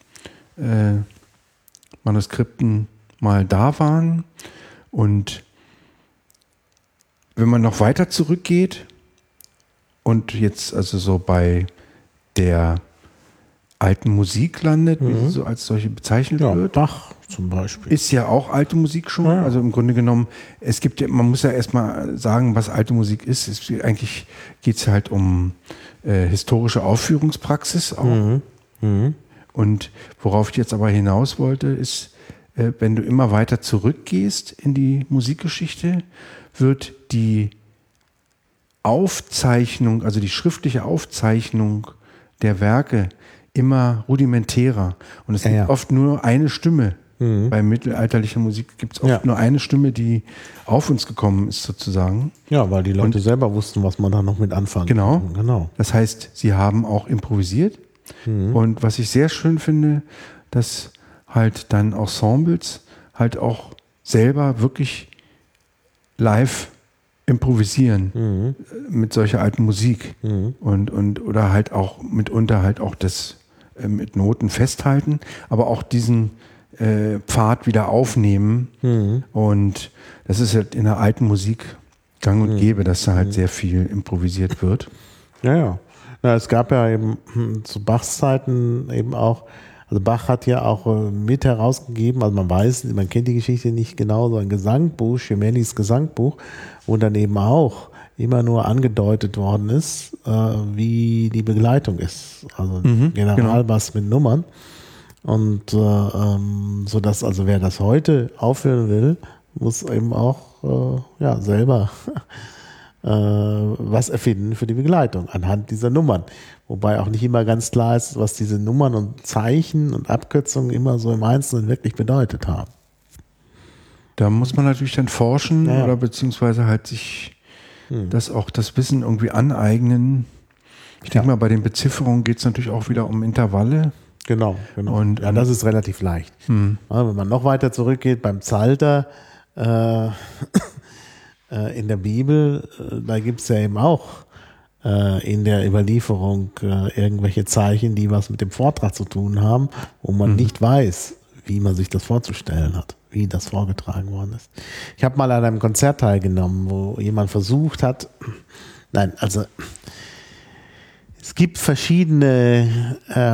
Manuskripten mal da waren. Und wenn man noch weiter zurückgeht und jetzt also so bei der alten Musik landet, wie sie so als solche bezeichnet wird. Bach zum Beispiel. Ist ja auch alte Musik schon. Ja. Also im Grunde genommen, es gibt ja, man muss ja erstmal sagen, was alte Musik ist. Eigentlich geht es halt um historische Aufführungspraxis auch. Und worauf ich jetzt aber hinaus wollte, ist, wenn du immer weiter zurückgehst in die Musikgeschichte, wird die Aufzeichnung, also die schriftliche Aufzeichnung der Werke immer rudimentärer. Und es gibt oft nur eine Stimme. Bei mittelalterlicher Musik gibt es oft nur eine Stimme, die auf uns gekommen ist, sozusagen. Ja, weil die Leute selber wussten, was man da noch mit anfangen kann. Genau. Das heißt, sie haben auch improvisiert. Und was ich sehr schön finde, dass halt dann Ensembles halt auch selber wirklich live improvisieren mit solcher alten Musik und oder halt auch mitunter halt auch das mit Noten festhalten, aber auch diesen Pfad wieder aufnehmen und das ist halt in der alten Musik gang und gäbe, dass da halt sehr viel improvisiert wird. Ja. Es gab ja eben zu Bachs Zeiten eben auch, also Bach hat ja auch mit herausgegeben, also man kennt die Geschichte nicht genau, so ein Gesangbuch, Gemellis Gesangbuch, wo dann eben auch immer nur angedeutet worden ist, wie die Begleitung ist. Also Generalbass mit Nummern. Und so dass also wer das heute aufführen will, muss eben auch selber was erfinden für die Begleitung anhand dieser Nummern. Wobei auch nicht immer ganz klar ist, was diese Nummern und Zeichen und Abkürzungen immer so im Einzelnen wirklich bedeutet haben. Da muss man natürlich dann forschen oder beziehungsweise halt sich das Wissen irgendwie aneignen. Ich denke mal, bei den Bezifferungen geht es natürlich auch wieder um Intervalle. Genau. Und das ist relativ leicht. Wenn man noch weiter zurückgeht, beim Psalter in der Bibel, da gibt es ja eben auch in der Überlieferung irgendwelche Zeichen, die was mit dem Vortrag zu tun haben, wo man nicht weiß, wie man sich das vorzustellen hat, wie das vorgetragen worden ist. Ich habe mal an einem Konzert teilgenommen, wo jemand versucht hat, es gibt verschiedene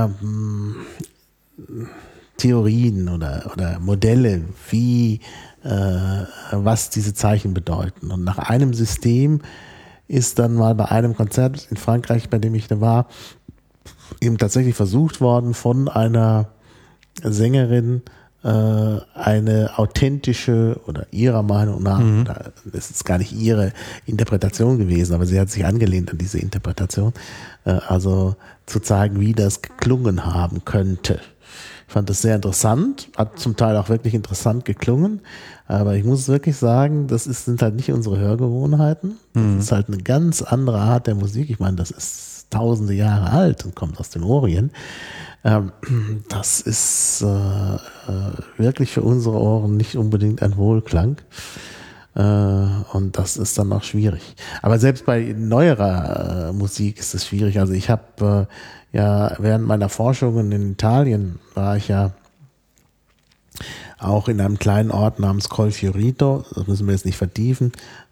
Theorien oder Modelle, wie was diese Zeichen bedeuten. Und nach einem System ist dann mal bei einem Konzert in Frankreich, bei dem ich da war, eben tatsächlich versucht worden, von einer Sängerin eine authentische oder ihrer Meinung nach, das ist gar nicht ihre Interpretation gewesen, aber sie hat sich angelehnt an diese Interpretation, also zu zeigen, wie das geklungen haben könnte. Ich fand das sehr interessant, hat zum Teil auch wirklich interessant geklungen, aber ich muss wirklich sagen, sind halt nicht unsere Hörgewohnheiten. Das ist halt eine ganz andere Art der Musik. Ich meine, das ist tausende Jahre alt und kommt aus dem Orient. Das ist wirklich für unsere Ohren nicht unbedingt ein Wohlklang. Und das ist dann auch schwierig. Aber selbst bei neuerer Musik ist es schwierig. Also ich habe während meiner Forschungen in Italien war ich ja auch in einem kleinen Ort namens Colfiorito, das müssen wir jetzt nicht vertiefen.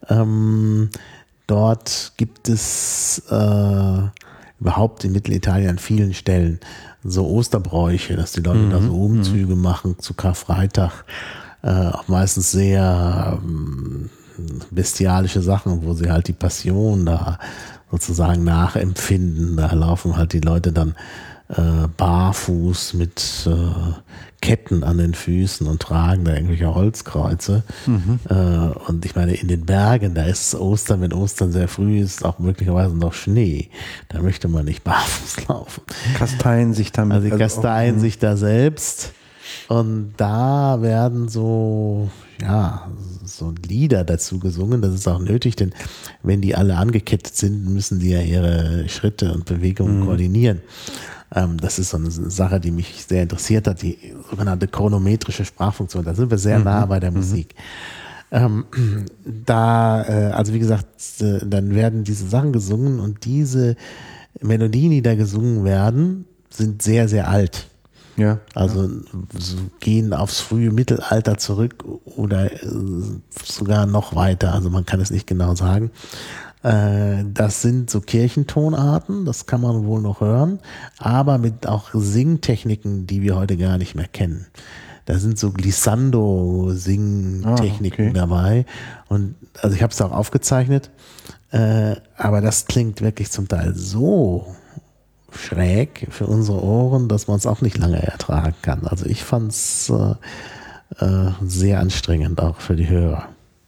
Dort gibt es überhaupt in Mittelitalien an vielen Stellen so Osterbräuche, dass die Leute da so Umzüge machen zu Karfreitag. Auch meistens sehr bestialische Sachen, wo sie halt die Passion da sozusagen nachempfinden. Da laufen halt die Leute dann barfuß mit Ketten an den Füßen und tragen da irgendwelche Holzkreuze. Und ich meine, in den Bergen, da ist Ostern, wenn Ostern sehr früh ist, auch möglicherweise noch Schnee. Da möchte man nicht barfuß laufen. Kasteien sich damit. Also die kasteien sich da selbst. Und da werden so Lieder dazu gesungen. Das ist auch nötig, denn wenn die alle angekettet sind, müssen die ja ihre Schritte und Bewegungen koordinieren. Das ist so eine Sache, die mich sehr interessiert hat, die sogenannte chronometrische Sprachfunktion. Da sind wir sehr nah bei der Musik. Also wie gesagt, dann werden diese Sachen gesungen und diese Melodien, die da gesungen werden, sind sehr, sehr alt. Ja. Also gehen aufs frühe Mittelalter zurück oder sogar noch weiter. Also man kann es nicht genau sagen. Das sind so Kirchentonarten, das kann man wohl noch hören, aber mit auch Singtechniken, die wir heute gar nicht mehr kennen. Da sind so Glissando-Singtechniken dabei. Und also ich habe es auch aufgezeichnet, aber das klingt wirklich zum Teil so schräg für unsere Ohren, dass man es auch nicht lange ertragen kann. Also ich fand es sehr anstrengend, auch für die Hörer.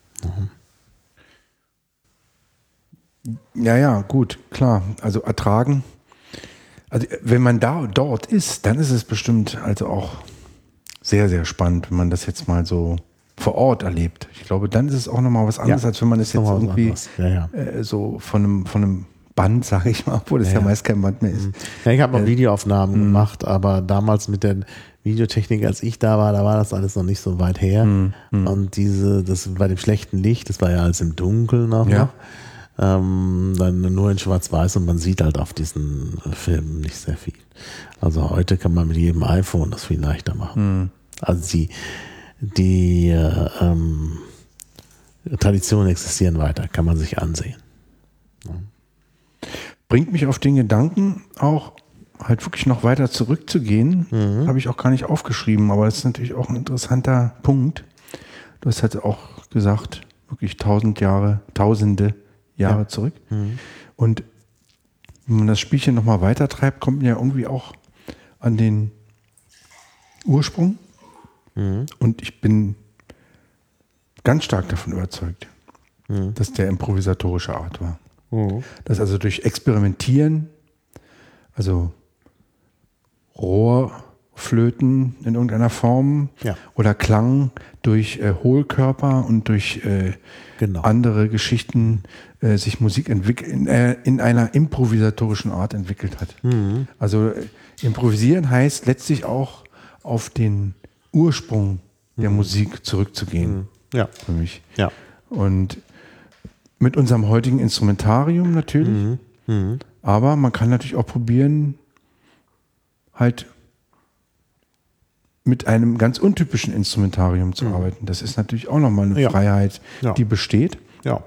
Ja, gut, klar. Also ertragen. Also wenn man dort ist, dann ist es bestimmt also auch sehr, sehr spannend, wenn man das jetzt mal so vor Ort erlebt. Ich glaube, dann ist es auch nochmal was anderes, als wenn man es jetzt irgendwie so von einem Band, sage ich mal, obwohl das ja meist kein Band mehr ist. Ja, ich habe auch Videoaufnahmen gemacht, aber damals mit der Videotechnik, als ich da war das alles noch nicht so weit her. Und das bei dem schlechten Licht, das war ja alles im Dunkeln auch noch. Dann nur in Schwarz-Weiß und man sieht halt auf diesen Filmen nicht sehr viel. Also heute kann man mit jedem iPhone das viel leichter machen. Also die Traditionen existieren weiter, kann man sich ansehen. Bringt mich auf den Gedanken, auch halt wirklich noch weiter zurückzugehen. Habe ich auch gar nicht aufgeschrieben, aber das ist natürlich auch ein interessanter Punkt. Du hast halt auch gesagt, wirklich tausende Jahre zurück. Und wenn man das Spielchen nochmal weiter treibt, kommt man ja irgendwie auch an den Ursprung. Und ich bin ganz stark davon überzeugt, dass der improvisatorische Art war. Dass also durch Experimentieren, also Rohrflöten in irgendeiner Form oder Klang durch Hohlkörper und durch andere Geschichten sich Musik in einer improvisatorischen Art entwickelt hat. Also improvisieren heißt letztlich auch auf den Ursprung der Musik zurückzugehen. Für mich. Und mit unserem heutigen Instrumentarium natürlich. Aber man kann natürlich auch probieren, halt mit einem ganz untypischen Instrumentarium zu arbeiten. Das ist natürlich auch nochmal eine Freiheit, die besteht.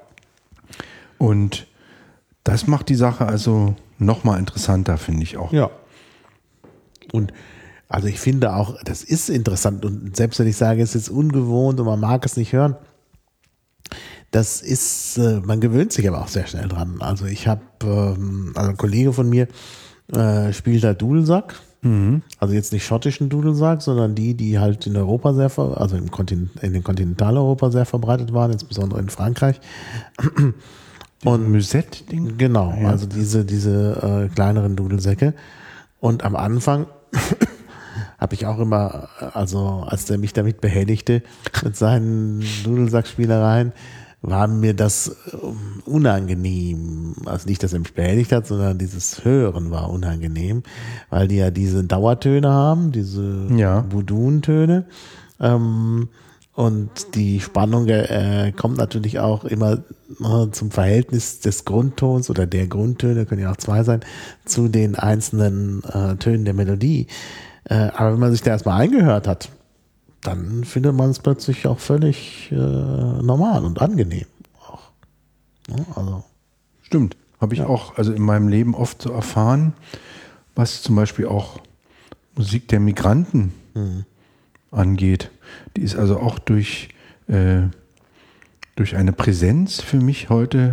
Und das macht die Sache also nochmal interessanter, finde ich auch. Ja. Und also ich finde auch, das ist interessant. Und selbst wenn ich sage, es ist ungewohnt und man mag es nicht hören, das ist, man gewöhnt sich aber auch sehr schnell dran. Also ich habe, also ein Kollege von mir spielt da Dudelsack. Also jetzt nicht schottischen Dudelsack, sondern die halt in Europa in den Kontinentaleuropa sehr verbreitet waren, insbesondere in Frankreich. Und Musette-Ding? Genau, also diese kleineren Dudelsäcke. Und am Anfang habe ich auch immer, also als der mich damit behelligte mit seinen Dudelsackspielereien, war mir das unangenehm. Also nicht, dass er mich behelligt hat, sondern dieses Hören war unangenehm, weil die ja diese Dauertöne haben, diese Budun-Töne. Und die Spannung kommt natürlich auch immer zum Verhältnis des Grundtons oder der Grundtöne, können ja auch zwei sein, zu den einzelnen Tönen der Melodie. Aber wenn man sich da erstmal eingehört hat, dann findet man es plötzlich auch völlig normal und angenehm. Auch. Ja, also. Stimmt. Habe ich auch also in meinem Leben oft so erfahren, was zum Beispiel auch Musik der Migranten angeht. Die ist also auch durch eine Präsenz für mich heute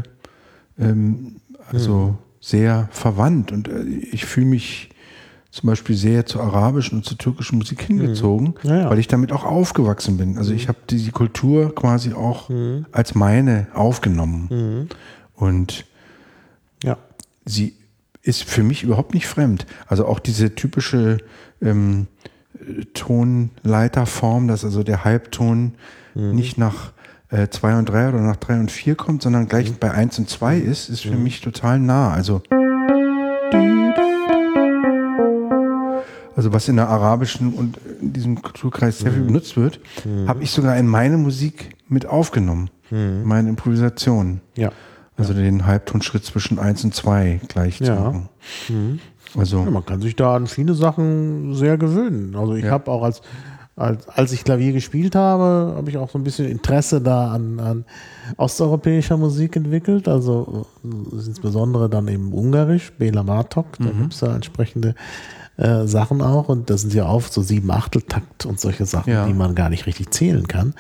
sehr verwandt. Und ich fühle mich zum Beispiel sehr zur arabischen und zur türkischen Musik hingezogen, weil ich damit auch aufgewachsen bin. Also ich habe die Kultur quasi auch als meine aufgenommen. Und sie ist für mich überhaupt nicht fremd. Also auch diese typische Tonleiterform, dass also der Halbton nicht nach 2 und 3 oder nach 3 und 4 kommt, sondern gleich bei 1 und 2 ist für mich total nah. Also was in der arabischen und in diesem Kulturkreis sehr viel benutzt wird, habe ich sogar in meine Musik mit aufgenommen. Meine Improvisationen. Ja. Also den Halbtonschritt zwischen 1 und 2 gleich zu machen. Also man kann sich da an viele Sachen sehr gewöhnen. Also ich habe auch als ich Klavier gespielt habe, habe ich auch so ein bisschen Interesse da an osteuropäischer Musik entwickelt. Also insbesondere dann eben Ungarisch, Béla Bartók, da gibt es ja entsprechende Sachen auch. Und das sind ja oft so 7/8-Takt und solche Sachen, die man gar nicht richtig zählen kann.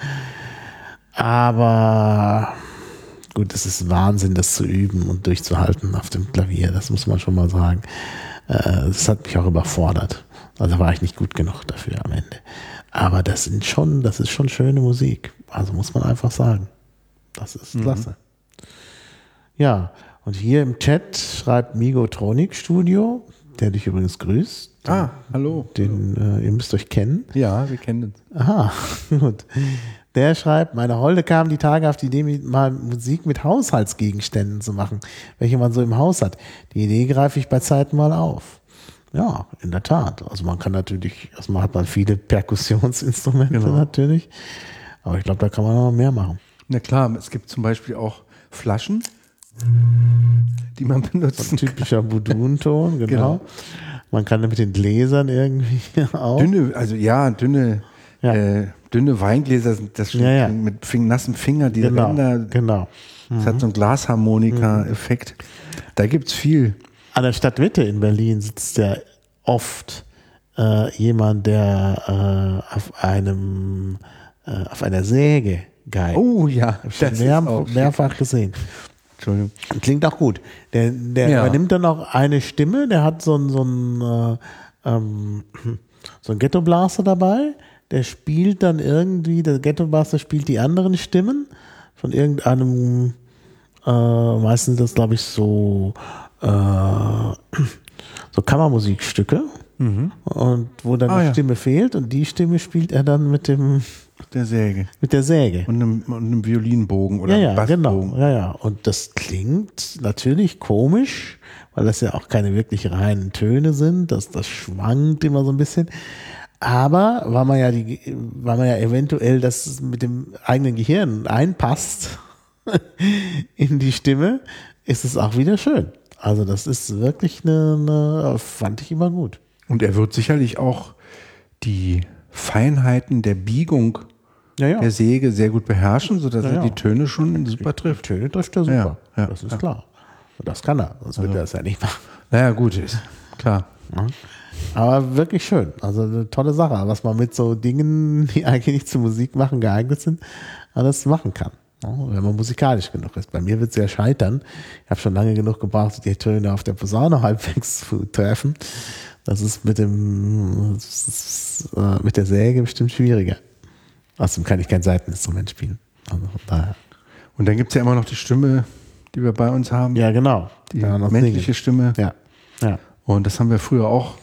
Aber gut, es ist Wahnsinn, das zu üben und durchzuhalten auf dem Klavier. Das muss man schon mal sagen. Das hat mich auch überfordert. Also war ich nicht gut genug dafür am Ende. Aber das ist schon schöne Musik. Also muss man einfach sagen. Das ist klasse. Ja, und hier im Chat schreibt Migotronic Studio, der dich übrigens grüßt. Hallo. Ihr müsst euch kennen. Ja, wir kennen uns. Aha, gut. Der schreibt, meine Holde kam die Tage auf die Idee, mal Musik mit Haushaltsgegenständen zu machen, welche man so im Haus hat. Die Idee greife ich bei Zeiten mal auf. Ja, in der Tat. Also man kann natürlich, erstmal hat man viele Perkussionsinstrumente natürlich, aber ich glaube, da kann man noch mehr machen. Na klar, es gibt zum Beispiel auch Flaschen, die man benutzt. Ein typischer Budun-Ton, genau. Man kann mit den Gläsern irgendwie auch. Dünne Weingläser, das stimmt, mit nassen Finger, die Ränder. Genau. Das hat so einen Glasharmonika-Effekt. Da gibt es viel. An der Stadtmitte in Berlin sitzt ja oft jemand, der auf einer Säge geigt. Oh ja, das mehrfach gesehen. Entschuldigung. Klingt auch gut. Der übernimmt dann auch eine Stimme, der hat so einen Ghetto-Blaster dabei, der spielt dann irgendwie, der Ghetto-Blaster spielt die anderen Stimmen von irgendeinem, meistens das glaube ich so Kammermusikstücke, und wo dann die Stimme fehlt, und die Stimme spielt er dann mit der Säge. Und einem Violinbogen oder einem Bassbogen. Genau. Ja. Und das klingt natürlich komisch, weil das ja auch keine wirklich reinen Töne sind. Das schwankt immer so ein bisschen. Aber weil man ja eventuell das mit dem eigenen Gehirn einpasst in die Stimme, ist es auch wieder schön. Also das ist wirklich fand ich immer gut. Und er wird sicherlich auch die Feinheiten der Biegung der Säge sehr gut beherrschen, sodass er die Töne schon super trifft. Die Töne trifft er super, das ist klar. Das kann er, sonst würde er das ja nicht machen. Naja, gut, ist klar. Ja. Aber wirklich schön, also eine tolle Sache, was man mit so Dingen, die eigentlich nicht zur Musik machen geeignet sind, alles machen kann. Wenn man musikalisch genug ist. Bei mir wird es ja scheitern. Ich habe schon lange genug gebraucht, die Töne auf der Posaune halbwegs zu treffen. Das ist mit der Säge bestimmt schwieriger. Außerdem kann ich kein Saiteninstrument spielen. Also von daher. Und dann gibt es ja immer noch die Stimme, die wir bei uns haben. Ja, genau. Die menschliche Stimme. Ja. Und das haben wir früher auch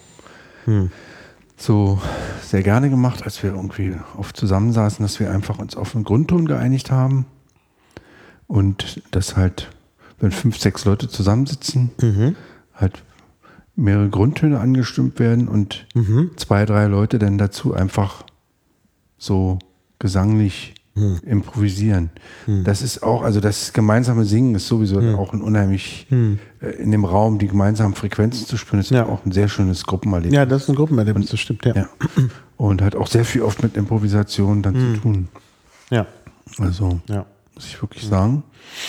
so sehr gerne gemacht, als wir irgendwie oft zusammensaßen, dass wir einfach uns auf einen Grundton geeinigt haben. Und das halt, wenn 5, 6 Leute zusammensitzen, halt mehrere Grundtöne angestimmt werden und 2, 3 Leute dann dazu einfach so gesanglich improvisieren. Das ist auch, also das gemeinsame Singen ist sowieso auch ein unheimlich, in dem Raum die gemeinsamen Frequenzen zu spüren, ist auch ein sehr schönes Gruppenerlebnis. Ja, das ist ein Gruppenerlebnis, das stimmt, ja. Und hat auch sehr viel oft mit Improvisation dann zu tun. Ja. Also, muss ich wirklich sagen.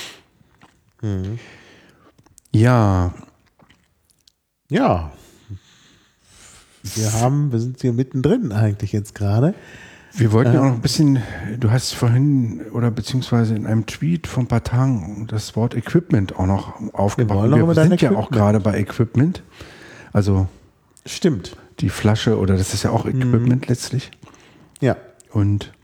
Ja. Ja. Wir sind hier mittendrin eigentlich jetzt gerade. Wir wollten ja auch noch ein bisschen, du hast vorhin oder beziehungsweise in einem Tweet vor ein paar Tagen das Wort Equipment auch noch aufgebracht. Wir sind ja auch gerade bei Equipment. Also stimmt. Die Flasche oder das ist ja auch Equipment letztlich. Ja. Und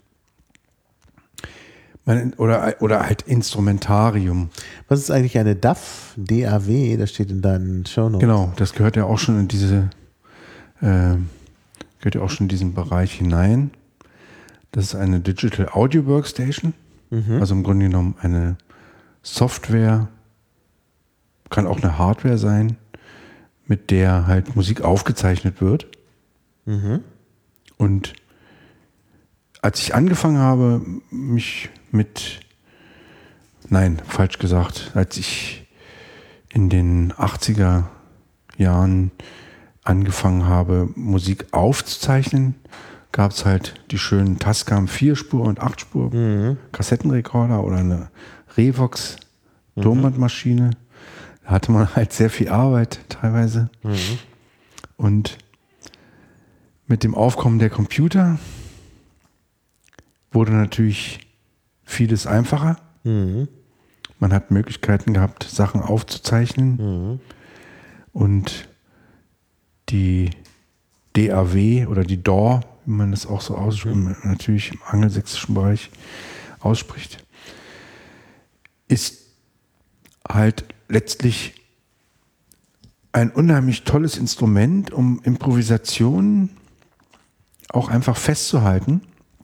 oder halt Instrumentarium. Was ist eigentlich eine DAW? DAW, das steht in deinen Shownotes. Genau, das gehört ja auch schon in diesen Bereich hinein. Das ist eine Digital Audio Workstation. Also im Grunde genommen eine Software, kann auch eine Hardware sein, mit der halt Musik aufgezeichnet wird. Und als ich angefangen habe, als ich in den 80er Jahren angefangen habe, Musik aufzuzeichnen, gab es halt die schönen Tascam 4-Spur- und 8-Spur Kassettenrekorder oder eine Revox Tonbandmaschine. Da hatte man halt sehr viel Arbeit teilweise. Und mit dem Aufkommen der Computer wurde natürlich vieles einfacher. Man hat Möglichkeiten gehabt, Sachen aufzuzeichnen. Und die DAW oder die DAW, wie man das auch so ausspricht, natürlich im angelsächsischen Bereich ausspricht, ist halt letztlich ein unheimlich tolles Instrument, um Improvisationen auch einfach festzuhalten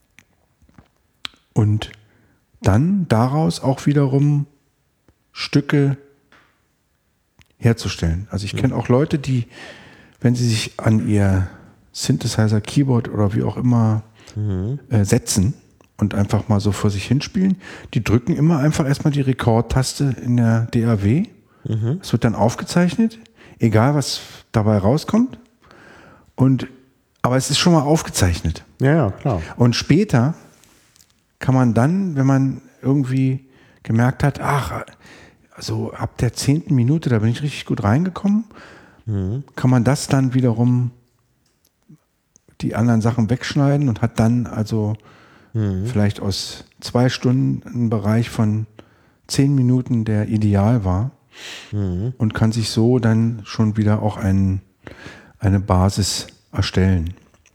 und dann daraus auch wiederum Stücke herzustellen. Also ich kenne auch Leute, die, wenn sie sich an ihr Synthesizer, Keyboard oder wie auch immer setzen und einfach mal so vor sich hinspielen, die drücken immer einfach erstmal die Rekordtaste in der DAW. Es wird dann aufgezeichnet, egal was dabei rauskommt. Aber es ist schon mal aufgezeichnet. Ja, klar. Und später kann man dann, wenn man irgendwie gemerkt hat, also ab der 10. Minute, da bin ich richtig gut reingekommen, kann man das dann wiederum die anderen Sachen wegschneiden und hat dann also vielleicht aus 2 Stunden einen Bereich von 10 Minuten, der ideal war, und kann sich so dann schon wieder auch eine Basis erstellen.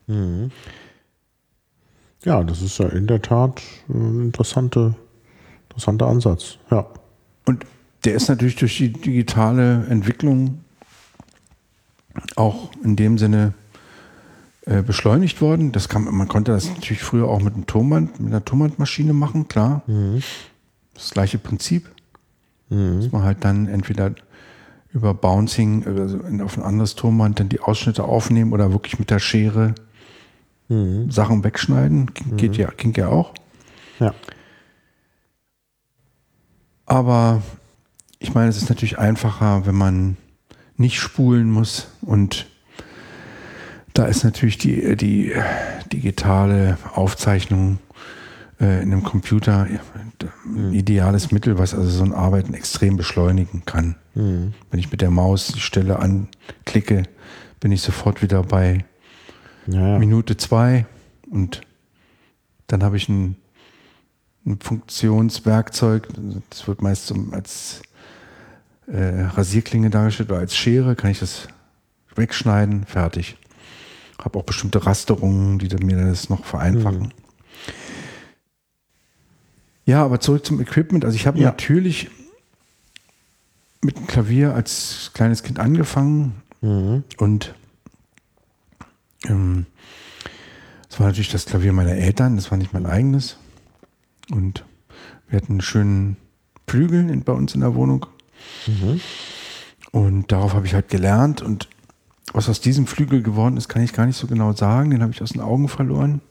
Ja, das ist ja in der Tat ein interessanter Ansatz. Ja. Und der ist natürlich durch die digitale Entwicklung auch in dem Sinne beschleunigt worden. Man konnte das natürlich früher auch mit einer Tonbandmaschine machen, klar. Das gleiche Prinzip. Dass man halt dann entweder über Bouncing also auf ein anderes Tonband dann die Ausschnitte aufnehmen oder wirklich mit der Schere Sachen wegschneiden. Ging ja auch. Ja. Aber ich meine, es ist natürlich einfacher, wenn man nicht spulen muss, und da ist natürlich die digitale Aufzeichnung in einem Computer ein ideales Mittel, was also so ein Arbeiten extrem beschleunigen kann. Wenn ich mit der Maus die Stelle anklicke, bin ich sofort wieder bei Minute 2 und dann habe ich ein Funktionswerkzeug, das wird meist als Rasierklinge dargestellt oder als Schere, kann ich das wegschneiden, fertig. Habe auch bestimmte Rasterungen, die mir das noch vereinfachen. Ja, aber zurück zum Equipment. Also ich habe natürlich mit dem Klavier als kleines Kind angefangen und das war natürlich das Klavier meiner Eltern, das war nicht mein eigenes. Und wir hatten einen schönen Flügeln bei uns in der Wohnung. Und darauf habe ich halt gelernt. Und was aus diesem Flügel geworden ist, kann ich gar nicht so genau sagen. Den habe ich aus den Augen verloren.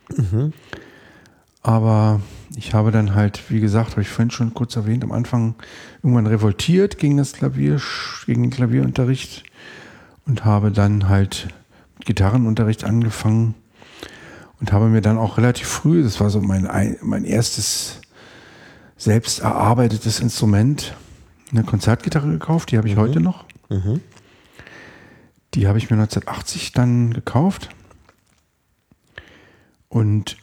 Aber ich habe dann halt, wie gesagt, habe ich vorhin schon kurz erwähnt, am Anfang irgendwann revoltiert gegen den Klavierunterricht und habe dann halt mit Gitarrenunterricht angefangen und habe mir dann auch relativ früh, das war so mein erstes selbst erarbeitetes Instrument, eine Konzertgitarre gekauft, die habe ich heute noch. Die habe ich mir 1980 dann gekauft und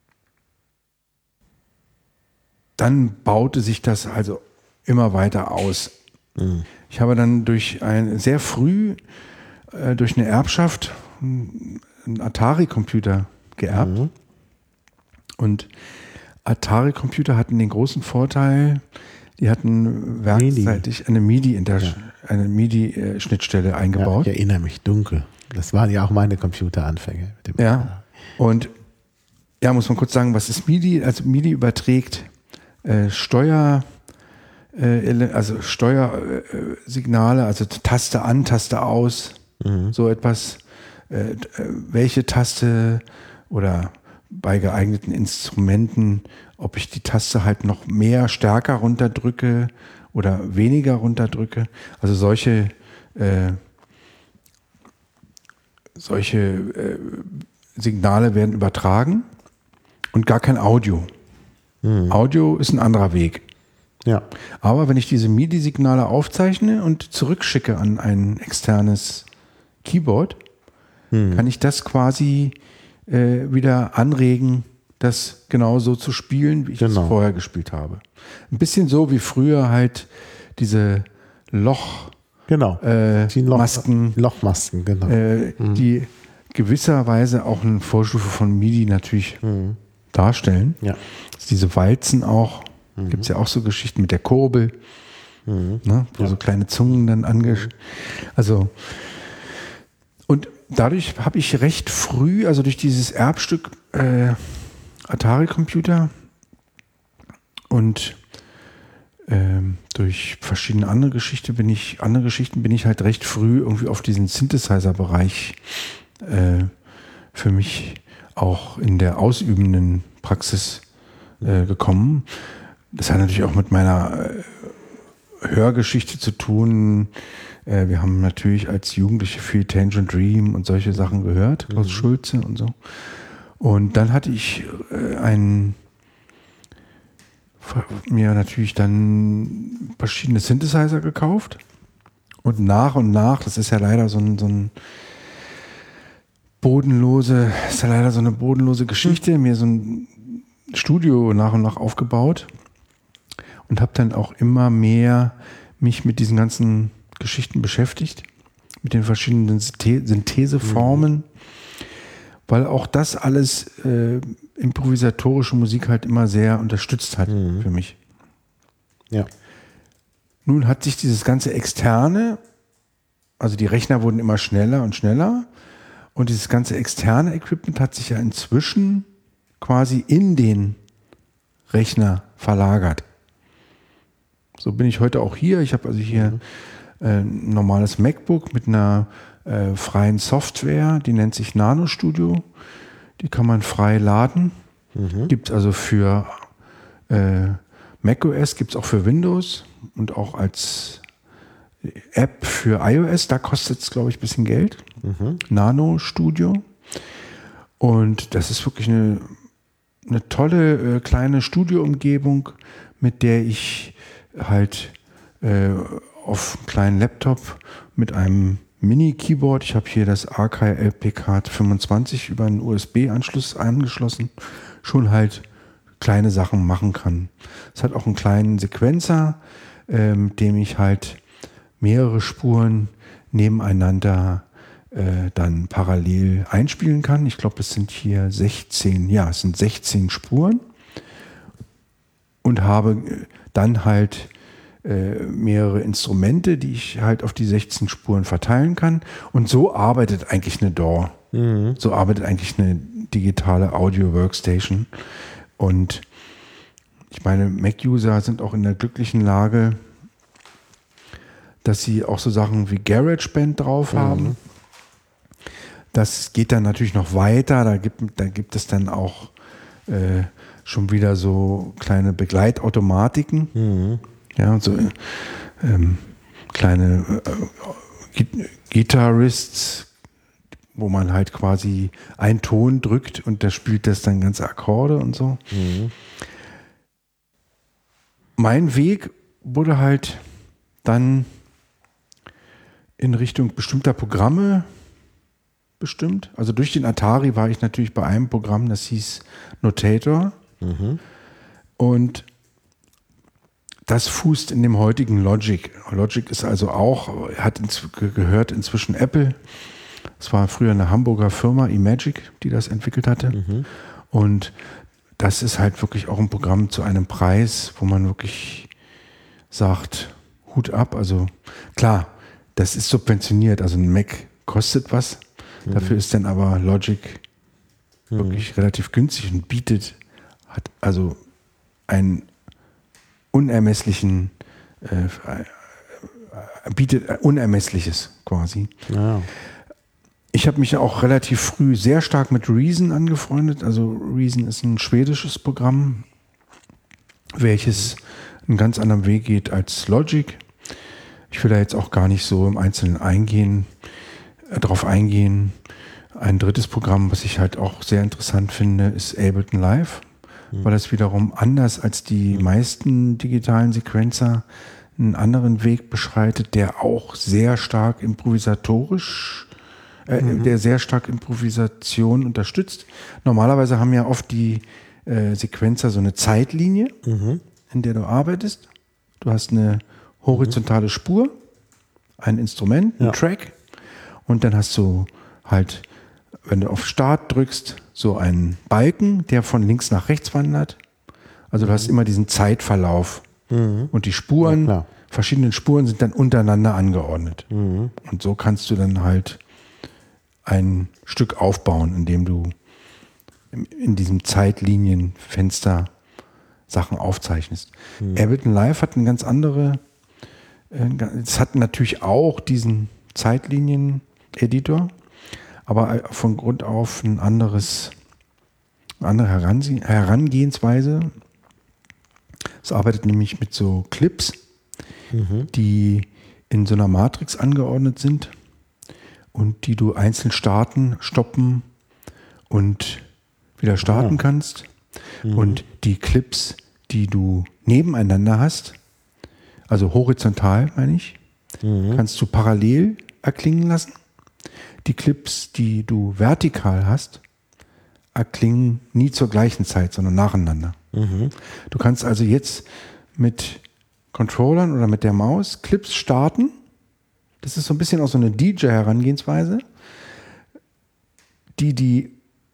dann baute sich das also immer weiter aus. Ich habe dann sehr früh durch eine Erbschaft einen Atari-Computer geerbt. Und Atari-Computer hatten den großen Vorteil, die hatten werkseitig eine MIDI-Schnittstelle eingebaut. Ja, ich erinnere mich dunkel. Das waren ja auch meine Computeranfänge. Ja, und ja, muss man kurz sagen, was ist MIDI? Also MIDI überträgt Steuersignale, also Taste an, Taste aus, so etwas, welche Taste oder bei geeigneten Instrumenten, ob ich die Taste halt noch mehr stärker runterdrücke oder weniger runterdrücke. Also solche Signale werden übertragen und gar kein Audio. Audio ist ein anderer Weg. Ja. Aber wenn ich diese MIDI-Signale aufzeichne und zurückschicke an ein externes Keyboard, kann ich das quasi wieder anregen, das genauso zu spielen, wie ich es vorher gespielt habe. Ein bisschen so wie früher halt diese Lochmasken, die gewisserweise auch eine Vorstufe von MIDI natürlich darstellen. Ja. Also diese Walzen auch, gibt es ja auch so Geschichten mit der Kurbel, ne, wo so kleine Zungen dann also und dadurch habe ich recht früh, also durch dieses Erbstück Atari-Computer und durch verschiedene andere Geschichten bin ich halt recht früh irgendwie auf diesen Synthesizer-Bereich für mich auch in der ausübenden Praxis gekommen. Das hat natürlich auch mit meiner Hörgeschichte zu tun. Wir haben natürlich als Jugendliche viel Tangerine Dream und solche Sachen gehört, Klaus Schulze und so. Und dann hatte ich mir natürlich dann verschiedene Synthesizer gekauft. Und nach, das ist ja leider so eine bodenlose Geschichte, mir so ein Studio nach und nach aufgebaut und habe dann auch immer mehr mich mit diesen ganzen Geschichten beschäftigt, mit den verschiedenen Syntheseformen, weil auch das alles improvisatorische Musik halt immer sehr unterstützt hat für mich. Ja. Nun hat sich dieses ganze Externe, also die Rechner wurden immer schneller und schneller und dieses ganze externe Equipment hat sich ja inzwischen quasi in den Rechner verlagert. So bin ich heute auch hier. Ich habe also hier ein normales MacBook mit einer freien Software, die nennt sich Nano Studio. Die kann man frei laden. Gibt es also für macOS, gibt es auch für Windows und auch als App für iOS. Da kostet es, glaube ich, ein bisschen Geld. Nano Studio. Und das ist wirklich eine tolle kleine Studioumgebung, mit der ich halt auf einem kleinen Laptop mit einem Mini-Keyboard, ich habe hier das Akai LPK 25 über einen USB-Anschluss angeschlossen, schon halt kleine Sachen machen kann. Es hat auch einen kleinen Sequenzer, mit dem ich halt mehrere Spuren nebeneinander dann parallel einspielen kann. Ich glaube, es sind hier 16 Spuren und habe dann halt mehrere Instrumente, die ich halt auf die 16 Spuren verteilen kann. Und so arbeitet eigentlich eine DAW. So arbeitet eigentlich eine digitale Audio-Workstation. Und Ich meine, Mac-User sind auch in der glücklichen Lage, dass sie auch so Sachen wie GarageBand drauf haben. Das geht dann natürlich noch weiter. Da gibt es dann auch schon wieder so kleine Begleitautomatiken. Ja, und so kleine Guitarists, wo man halt quasi einen Ton drückt und der spielt das dann ganze Akkorde und so. Mein Weg wurde halt dann in Richtung bestimmter Programme bestimmt. Also durch den Atari war ich natürlich bei einem Programm, das hieß Notator. Und das fußt in dem heutigen Logic. Logic ist also auch, gehört inzwischen Apple. Es war früher eine Hamburger Firma, eMagic, die das entwickelt hatte. Und das ist halt wirklich auch ein Programm zu einem Preis, wo man wirklich sagt, Hut ab. Also klar, das ist subventioniert. Also ein Mac kostet was. Dafür ist dann aber Logic wirklich relativ günstig und hat also einen bietet Unermessliches quasi. Ja. Ich habe mich auch relativ früh sehr stark mit Reason angefreundet. Also Reason ist ein schwedisches Programm, welches einen ganz anderen Weg geht als Logic. Ich will da jetzt auch gar nicht so im Einzelnen drauf eingehen. Ein drittes Programm, was ich halt auch sehr interessant finde, ist Ableton Live, weil das wiederum anders als die meisten digitalen Sequencer einen anderen Weg beschreitet, der auch sehr stark der sehr stark Improvisation unterstützt. Normalerweise haben ja oft die Sequencer so eine Zeitlinie, in der du arbeitest. Du hast eine horizontale Spur, ein Instrument, ein Track, und dann hast du halt, wenn du auf Start drückst, so einen Balken, der von links nach rechts wandert. Also du hast immer diesen Zeitverlauf. Und die Spuren, verschiedene Spuren sind dann untereinander angeordnet. Und so kannst du dann halt ein Stück aufbauen, indem du in diesem Zeitlinienfenster Sachen aufzeichnest. Ableton Live hat eine ganz andere, es hat natürlich auch diesen Zeitlinien-Editor, aber von Grund auf eine andere Herangehensweise. Es arbeitet nämlich mit so Clips, die in so einer Matrix angeordnet sind und die du einzeln starten, stoppen und wieder starten kannst. Und die Clips, die du nebeneinander hast, also horizontal meine ich, kannst du parallel erklingen lassen. Die Clips, die du vertikal hast, erklingen nie zur gleichen Zeit, sondern nacheinander. Du kannst also jetzt mit Controllern oder mit der Maus Clips starten. Das ist so ein bisschen auch so eine DJ-Herangehensweise, die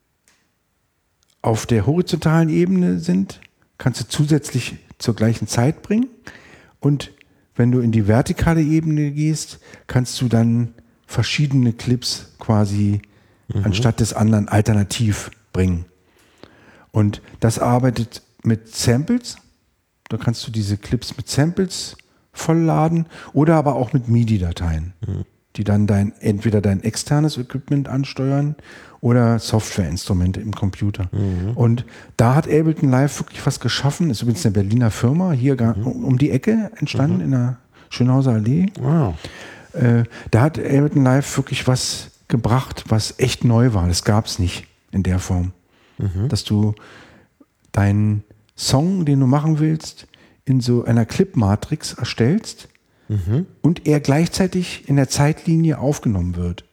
auf der horizontalen Ebene sind, kannst du zusätzlich zur gleichen Zeit bringen. Und wenn du in die vertikale Ebene gehst, kannst du dann verschiedene Clips quasi anstatt des anderen alternativ bringen. Und das arbeitet mit Samples. Da kannst du diese Clips mit Samples vollladen oder aber auch mit MIDI-Dateien, die dann entweder dein externes Equipment ansteuern oder Softwareinstrumente im Computer. Und da hat Ableton Live wirklich was geschaffen. Ist übrigens eine Berliner Firma, hier um die Ecke entstanden, in der Schönhauser Allee. Wow. Da hat Ableton Live wirklich was gebracht, was echt neu war. Das gab es nicht in der Form. Dass du deinen Song, den du machen willst, in so einer Clip-Matrix erstellst und er gleichzeitig in der Zeitlinie aufgenommen wird.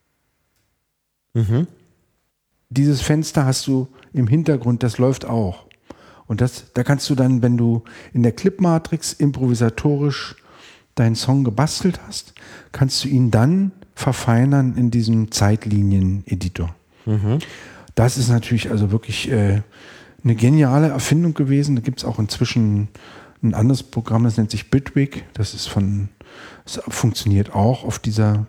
Dieses Fenster hast du im Hintergrund, das läuft auch. Und da kannst du dann, wenn du in der Clip-Matrix improvisatorisch deinen Song gebastelt hast, kannst du ihn dann verfeinern in diesem Zeitlinien-Editor. Das ist natürlich also wirklich eine geniale Erfindung gewesen. Da gibt es auch inzwischen ein anderes Programm, das nennt sich Bitwig. Das funktioniert auch auf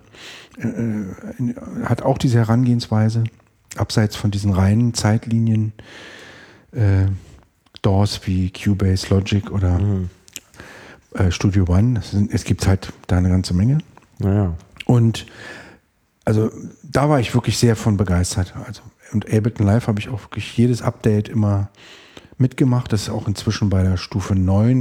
hat auch diese Herangehensweise, abseits von diesen reinen Zeitlinien Stores wie Cubase, Logic oder Studio One. Es gibt halt da eine ganze Menge. Ja. Und also da war ich wirklich sehr von begeistert. Also, und Ableton Live habe ich auch wirklich jedes Update immer mitgemacht. Das ist auch inzwischen bei der Stufe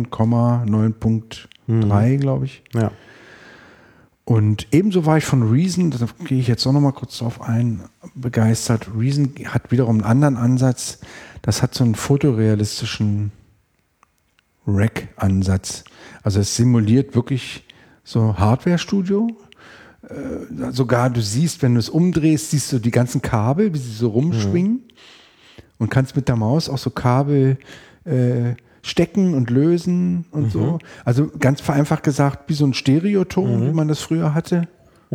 9,9.3, glaube ich. Ja. Und ebenso war ich von Reason, da gehe ich jetzt auch noch mal kurz drauf ein, begeistert. Reason hat wiederum einen anderen Ansatz. Das hat so einen fotorealistischen Rack-Ansatz. Also es simuliert wirklich so Hardware-Studio. Sogar du siehst, wenn du es umdrehst, siehst du die ganzen Kabel, wie sie so rumschwingen und kannst mit der Maus auch so Kabel stecken und lösen und so. Also ganz vereinfacht gesagt, wie so ein Stereoton, wie man das früher hatte,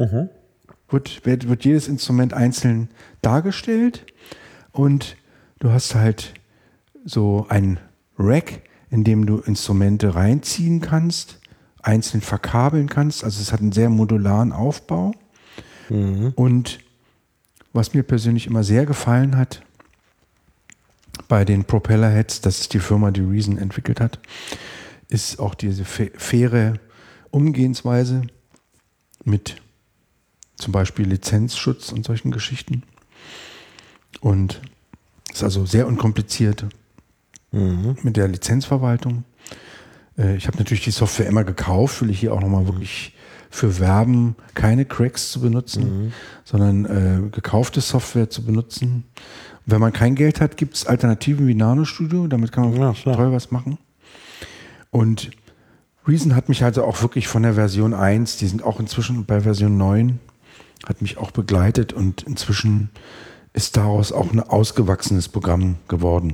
wird jedes Instrument einzeln dargestellt und du hast halt so ein Rack, in dem du Instrumente reinziehen kannst, einzeln verkabeln kannst. Also es hat einen sehr modularen Aufbau. Und was mir persönlich immer sehr gefallen hat bei den Propellerheads, das ist die Firma, die Reason entwickelt hat, ist auch diese faire Umgehensweise mit zum Beispiel Lizenzschutz und solchen Geschichten. Und ist also sehr unkompliziert mit der Lizenzverwaltung. Ich habe natürlich die Software immer gekauft, will ich hier auch nochmal wirklich für werben, keine Cracks zu benutzen, sondern gekaufte Software zu benutzen. Und wenn man kein Geld hat, gibt es Alternativen wie Nano Studio, damit kann man wirklich toll was machen. Und Reason hat mich also auch wirklich von der Version 1, die sind auch inzwischen bei Version 9, hat mich auch begleitet und inzwischen ist daraus auch ein ausgewachsenes Programm geworden.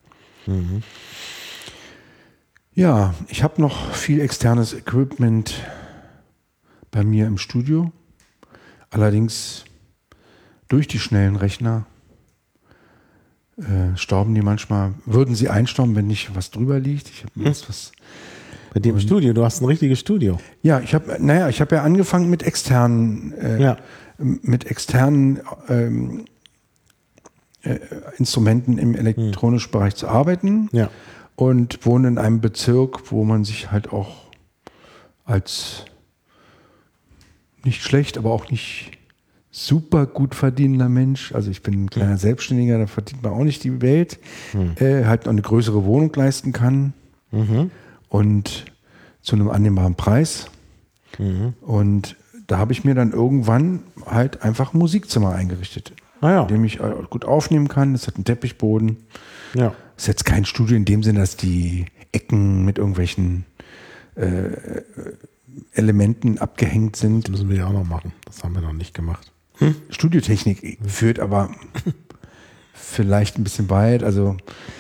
Ja, ich habe noch viel externes Equipment bei mir im Studio. Allerdings durch die schnellen Rechner stauben die manchmal, würden sie einstauben, wenn nicht was drüber liegt. Ich habe was. Bei dir im Studio, du hast ein richtiges Studio. Ja, ich habe ja angefangen mit externen Instrumenten im elektronischen Bereich zu arbeiten. Ja. Und wohne in einem Bezirk, wo man sich halt auch als nicht schlecht, aber auch nicht super gut verdienender Mensch, also ich bin ein kleiner Selbstständiger, da verdient man auch nicht die Welt, halt noch eine größere Wohnung leisten kann und zu einem annehmbaren Preis. Und da habe ich mir dann irgendwann halt einfach ein Musikzimmer eingerichtet, in dem ich gut aufnehmen kann. Es hat einen Teppichboden. Ja. Es ist jetzt kein Studio in dem Sinne, dass die Ecken mit irgendwelchen Elementen abgehängt sind. Das müssen wir ja auch noch machen. Das haben wir noch nicht gemacht. Studiotechnik führt aber vielleicht ein bisschen weit. Also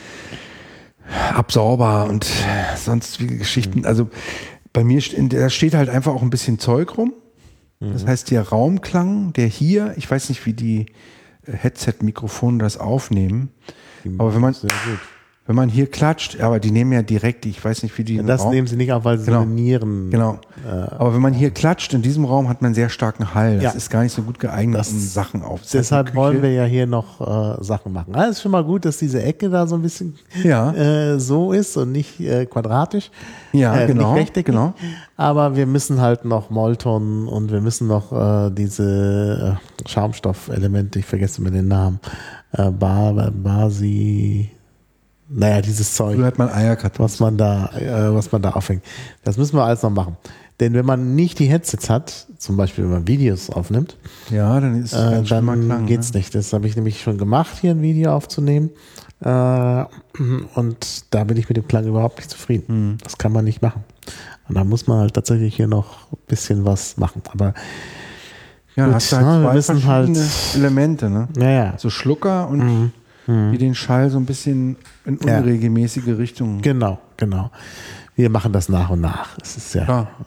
Absorber und sonstige Geschichten. Also bei mir da steht halt einfach auch ein bisschen Zeug rum. Das heißt, der Raumklang, der hier, ich weiß nicht, wie die Headset-Mikrofone das aufnehmen, aber wenn man hier klatscht, aber die nehmen ja direkt, ich weiß nicht, wie die. Das nehmen sie nicht auf, weil sie Nieren. Genau. Aber wenn man hier klatscht, in diesem Raum hat man einen sehr starken Hall. Das ist gar nicht so gut geeignet, um Sachen aufzunehmen. Deshalb wollen wir ja hier noch Sachen machen. Es ist schon mal gut, dass diese Ecke da so ein bisschen so ist und nicht quadratisch. Ja, genau. Nicht rechteckig. Genau. Aber wir müssen halt noch Molton und wir müssen noch diese Schaumstoffelemente, ich vergesse immer den Namen, Naja, dieses Zeug, hat man was man da aufhängt. Das müssen wir alles noch machen. Denn wenn man nicht die Headsets hat, zum Beispiel wenn man Videos aufnimmt, dann ist es dann geht's nicht. Das habe ich nämlich schon gemacht, hier ein Video aufzunehmen. Und da bin ich mit dem Klang überhaupt nicht zufrieden. Das kann man nicht machen. Und da muss man halt tatsächlich hier noch ein bisschen was machen. Aber ja, gut, hast du halt wir müssen halt Elemente, ne? Ja. So Schlucker und die den Schall so ein bisschen in unregelmäßige Richtungen. Genau. Wir machen das nach und nach. Es ist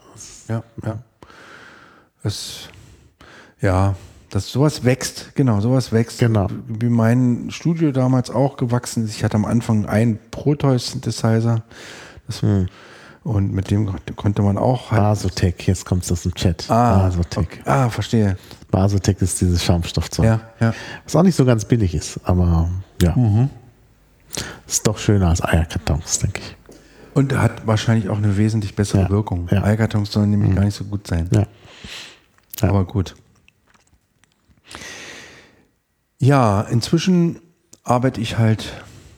sowas wächst. Genau, sowas wächst. Genau. Wie mein Studio damals auch gewachsen ist. Ich hatte am Anfang einen Proteus-Synthesizer. Und mit dem konnte man auch halt. Basotec, jetzt kommt es aus dem Chat. Basotec. Okay. Verstehe. Basotec ist dieses Schaumstoffzeug. Ja. Was auch nicht so ganz billig ist, aber ja. Ist doch schöner als Eierkartons, denke ich. Und hat wahrscheinlich auch eine wesentlich bessere Wirkung. Ja. Eierkartons sollen nämlich gar nicht so gut sein. Ja. Aber gut. Ja, inzwischen arbeite ich halt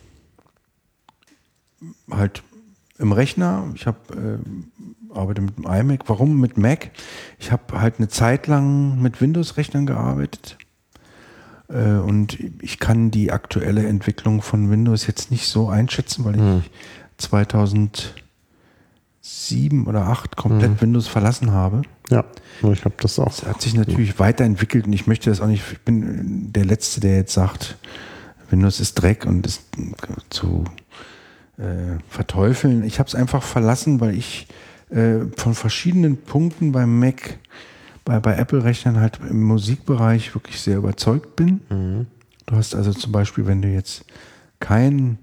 im Rechner. Ich arbeite mit dem iMac. Warum mit Mac? Ich habe halt eine Zeit lang mit Windows-Rechnern gearbeitet. Und ich kann die aktuelle Entwicklung von Windows jetzt nicht so einschätzen, weil ich 2007 oder 2008 komplett Windows verlassen habe. Ja, ich habe das auch. Es hat sich natürlich weiterentwickelt und ich möchte das auch nicht, ich bin der Letzte, der jetzt sagt, Windows ist Dreck und ist zu verteufeln. Ich habe es einfach verlassen, weil ich von verschiedenen Punkten beim Mac, bei Apple-Rechnern halt im Musikbereich wirklich sehr überzeugt bin. Du hast also zum Beispiel, wenn du jetzt kein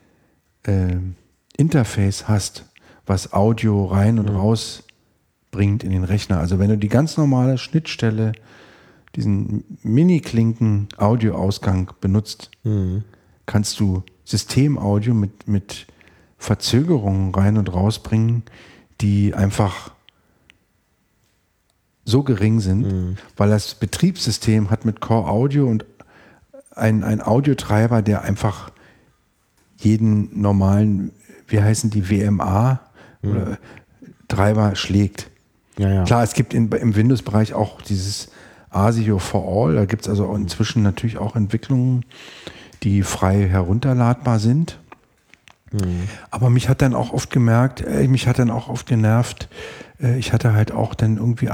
Interface hast, was Audio rein und raus bringt in den Rechner. Also wenn du die ganz normale Schnittstelle, diesen Mini-Klinken-Audio-Ausgang benutzt, kannst du Systemaudio mit Verzögerungen rein und rausbringen, die einfach so gering sind, weil das Betriebssystem hat mit Core Audio und ein Audiotreiber, der einfach jeden normalen, wie heißen die, WMA oder Treiber schlägt. Ja. Klar, es gibt im Windows-Bereich auch dieses ASIO for All, da gibt es also inzwischen natürlich auch Entwicklungen, die frei herunterladbar sind. Aber mich hat dann auch oft genervt, ich hatte halt auch dann irgendwie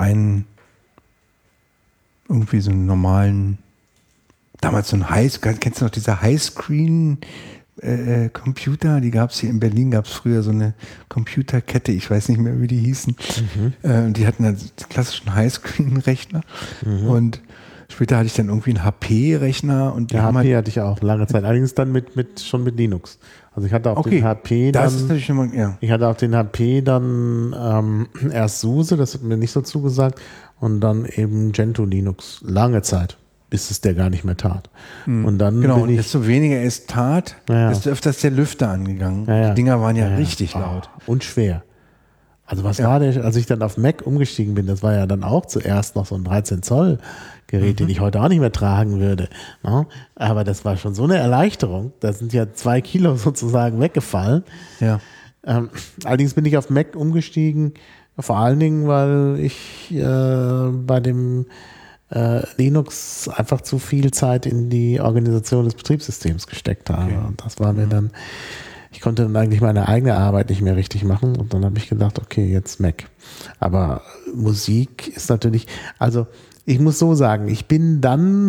so einen normalen, damals so kennst du noch diese Highscreen Computer, die gab es hier in Berlin, gab es früher so eine Computerkette, ich weiß nicht mehr, wie die hießen. Die hatten dann die klassischen Highscreen-Rechner und später hatte ich dann irgendwie einen HP-Rechner. Und ja, HP hatte ich auch lange Zeit, allerdings dann schon mit Linux. Also ich hatte auf den HP das ist natürlich immer, ich hatte auf den HP dann erst SUSE, das hat mir nicht so zugesagt, und dann eben Gentoo Linux, lange Zeit, bis es der gar nicht mehr tat. Und dann und desto weniger es tat, desto öfter ist der Lüfter angegangen. Die Dinger waren ja richtig laut. Und schwer. Also was war der, als ich dann auf Mac umgestiegen bin, das war ja dann auch zuerst noch so ein 13 Zoll Gerät, den ich heute auch nicht mehr tragen würde. No? Aber das war schon so eine Erleichterung. Da sind ja 2 Kilo sozusagen weggefallen. Ja. Allerdings bin ich auf Mac umgestiegen, vor allen Dingen, weil ich bei dem Linux einfach zu viel Zeit in die Organisation des Betriebssystems gesteckt habe. Okay. Und das war mir dann, ich konnte dann eigentlich meine eigene Arbeit nicht mehr richtig machen. Und dann habe ich gedacht, okay, jetzt Mac. Aber Musik ist natürlich, also ich muss so sagen, ich bin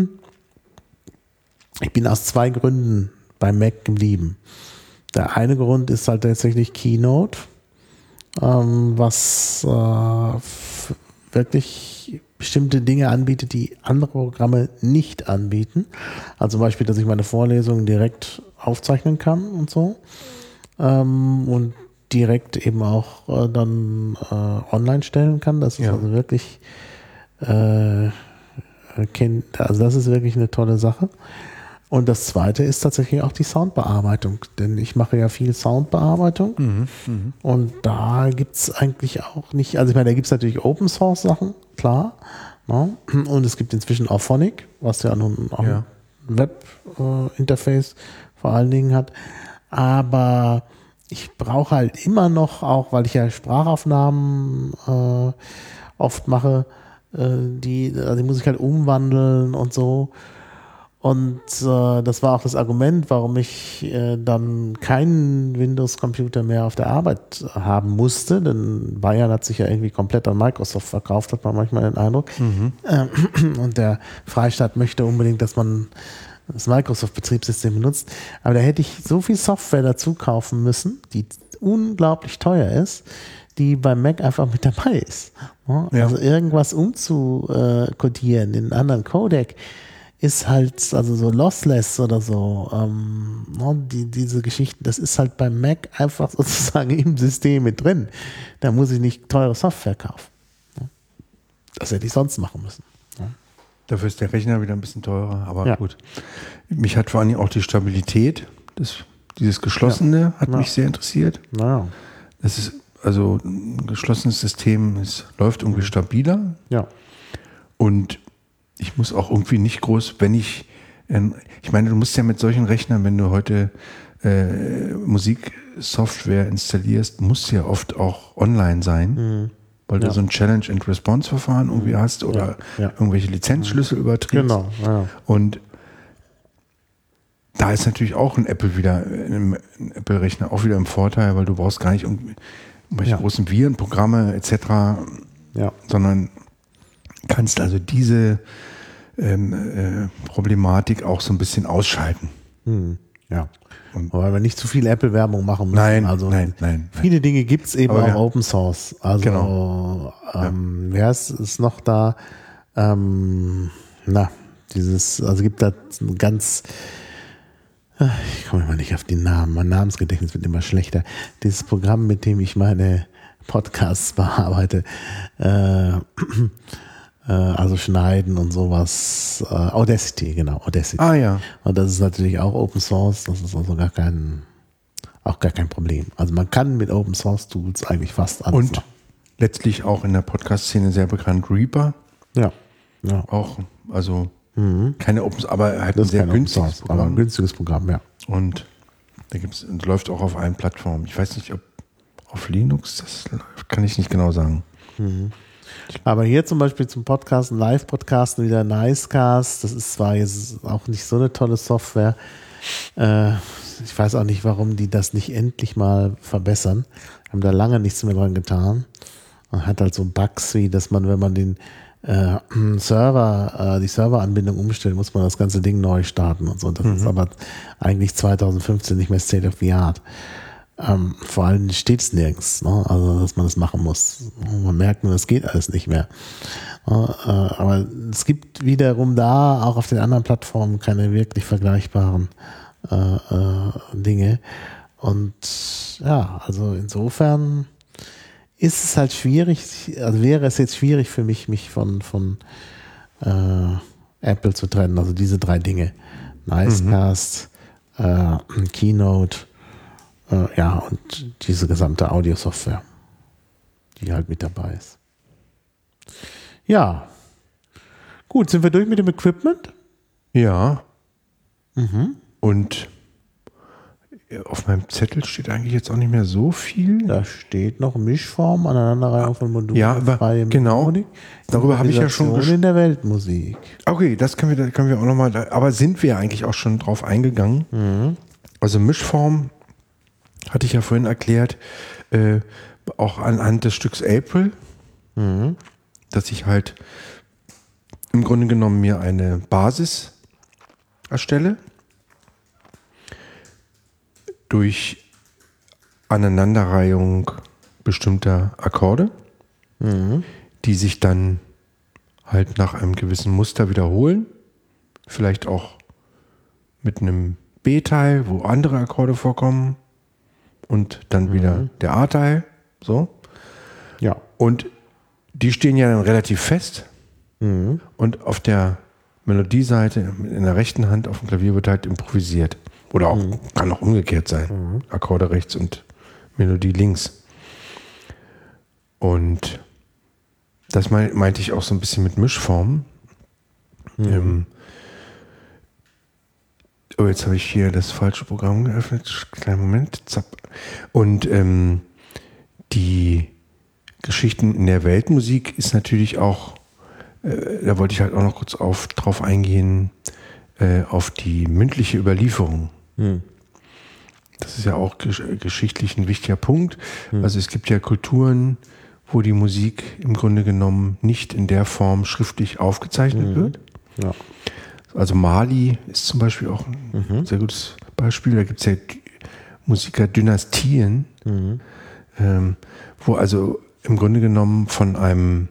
aus 2 Gründen bei Mac geblieben. Der eine Grund ist halt tatsächlich Keynote, was wirklich bestimmte Dinge anbietet, die andere Programme nicht anbieten. Also zum Beispiel, dass ich meine Vorlesungen direkt aufzeichnen kann und so. Und direkt eben auch dann online stellen kann. Das ist also wirklich also das ist wirklich eine tolle Sache. Und das zweite ist tatsächlich auch die Soundbearbeitung, denn ich mache ja viel Soundbearbeitung und da gibt es eigentlich auch nicht, also ich meine, da gibt es natürlich Open Source Sachen, klar, ne? Und es gibt inzwischen auch Phonic, was ja nun auch ein Web-Interface vor allen Dingen hat, aber ich brauche halt immer noch, auch weil ich ja Sprachaufnahmen oft mache, die muss ich halt umwandeln und so. Und das war auch das Argument, warum ich dann keinen Windows-Computer mehr auf der Arbeit haben musste, denn Bayern hat sich ja irgendwie komplett an Microsoft verkauft, hat man manchmal den Eindruck. Und der Freistaat möchte unbedingt, dass man das Microsoft-Betriebssystem benutzt. Aber da hätte ich so viel Software dazu kaufen müssen, die unglaublich teuer ist, die beim Mac einfach mit dabei ist. Also irgendwas umzukodieren in einen anderen Codec ist halt, also so lossless oder so, diese Geschichten, das ist halt beim Mac einfach sozusagen im System mit drin. Da muss ich nicht teure Software kaufen. Das hätte ich sonst machen müssen. Dafür ist der Rechner wieder ein bisschen teurer, aber gut. Mich hat vor allem auch die Stabilität Dieses Geschlossene hat mich sehr interessiert. Naja. Das ist also ein geschlossenes System, es läuft irgendwie stabiler. Ja. Und ich muss auch irgendwie nicht groß, wenn ich meine, du musst ja mit solchen Rechnern, wenn du heute Musiksoftware installierst, musst du ja oft auch online sein, weil du so ein Challenge-and-Response-Verfahren irgendwie hast oder irgendwelche Lizenzschlüssel überträgst. Genau. Ja. Und da ist natürlich auch ein Apple-Rechner auch wieder im Vorteil, weil du brauchst gar nicht irgendwelche großen Viren, Programme etc., sondern kannst also diese Problematik auch so ein bisschen ausschalten. Ja. Weil wir nicht zu viel Apple-Werbung machen müssen. Nein. Viele Dinge gibt es eben auch Open Source. Also genau. Wer ist noch da? Gibt da ein ganz, ich komme immer nicht auf die Namen, mein Namensgedächtnis wird immer schlechter. Dieses Programm, mit dem ich meine Podcasts bearbeite, also schneiden und sowas. Audacity, genau, Audacity. Ah ja. Und das ist natürlich auch Open Source, das ist also gar kein Problem. Also man kann mit Open Source Tools eigentlich fast alles machen. Letztlich auch in der Podcast-Szene sehr bekannt, Reaper. Ja. Auch, also keine Open Source, aber halt ein sehr günstiges Programm. Aber ein günstiges Programm, ja. Und da läuft auch auf allen Plattformen. Ich weiß nicht, ob auf Linux das läuft, kann ich nicht genau sagen. Aber hier zum Beispiel zum Podcasten, Live-Podcasten wieder Nicecast, das ist zwar jetzt auch nicht so eine tolle Software, ich weiß auch nicht, warum die das nicht endlich mal verbessern, haben da lange nichts mehr dran getan. Man hat halt so Bugs wie, dass man, wenn man den die Serveranbindung umstellt, muss man das ganze Ding neu starten und so. Das ist aber eigentlich 2015 nicht mehr State of the Art. Vor allem steht es nirgends, ne? Also dass man das machen muss. Man merkt nur, das geht alles nicht mehr. Aber es gibt wiederum da auch auf den anderen Plattformen keine wirklich vergleichbaren Dinge. Und ja, also insofern ist es halt schwierig, also wäre es jetzt schwierig für mich von Apple zu trennen. Also diese drei Dinge. Nicecast, Keynote, und diese gesamte Audio-Software, die halt mit dabei ist. Ja. Gut, sind wir durch mit dem Equipment? Ja. Und auf meinem Zettel steht eigentlich jetzt auch nicht mehr so viel. Da steht noch Mischform, Aneinanderreihung von Modulen. Ja, aber genau. Darüber habe ich ja schon in der Weltmusik. Okay, das können wir auch nochmal, aber sind wir eigentlich auch schon drauf eingegangen? Also Mischform hatte ich ja vorhin erklärt, auch anhand des Stücks April, dass ich halt im Grunde genommen mir eine Basis erstelle durch Aneinanderreihung bestimmter Akkorde, die sich dann halt nach einem gewissen Muster wiederholen, vielleicht auch mit einem B-Teil, wo andere Akkorde vorkommen, und dann wieder der A-Teil, so. Ja. Und die stehen ja dann relativ fest. Und auf der Melodieseite in der rechten Hand auf dem Klavier wird halt improvisiert. Oder auch, kann auch umgekehrt sein. Akkorde rechts und Melodie links. Und das meinte ich auch so ein bisschen mit Mischformen. Jetzt habe ich hier das falsche Programm geöffnet. Kleinen Moment. Zapp. Und die Geschichten in der Weltmusik ist natürlich auch, da wollte ich halt auch noch kurz drauf eingehen, auf die mündliche Überlieferung. Das ist ja auch geschichtlich ein wichtiger Punkt. Also es gibt ja Kulturen, wo die Musik im Grunde genommen nicht in der Form schriftlich aufgezeichnet wird. Ja. Also Mali ist zum Beispiel auch ein sehr gutes Beispiel. Da gibt es ja Musikerdynastien, wo also im Grunde genommen von einem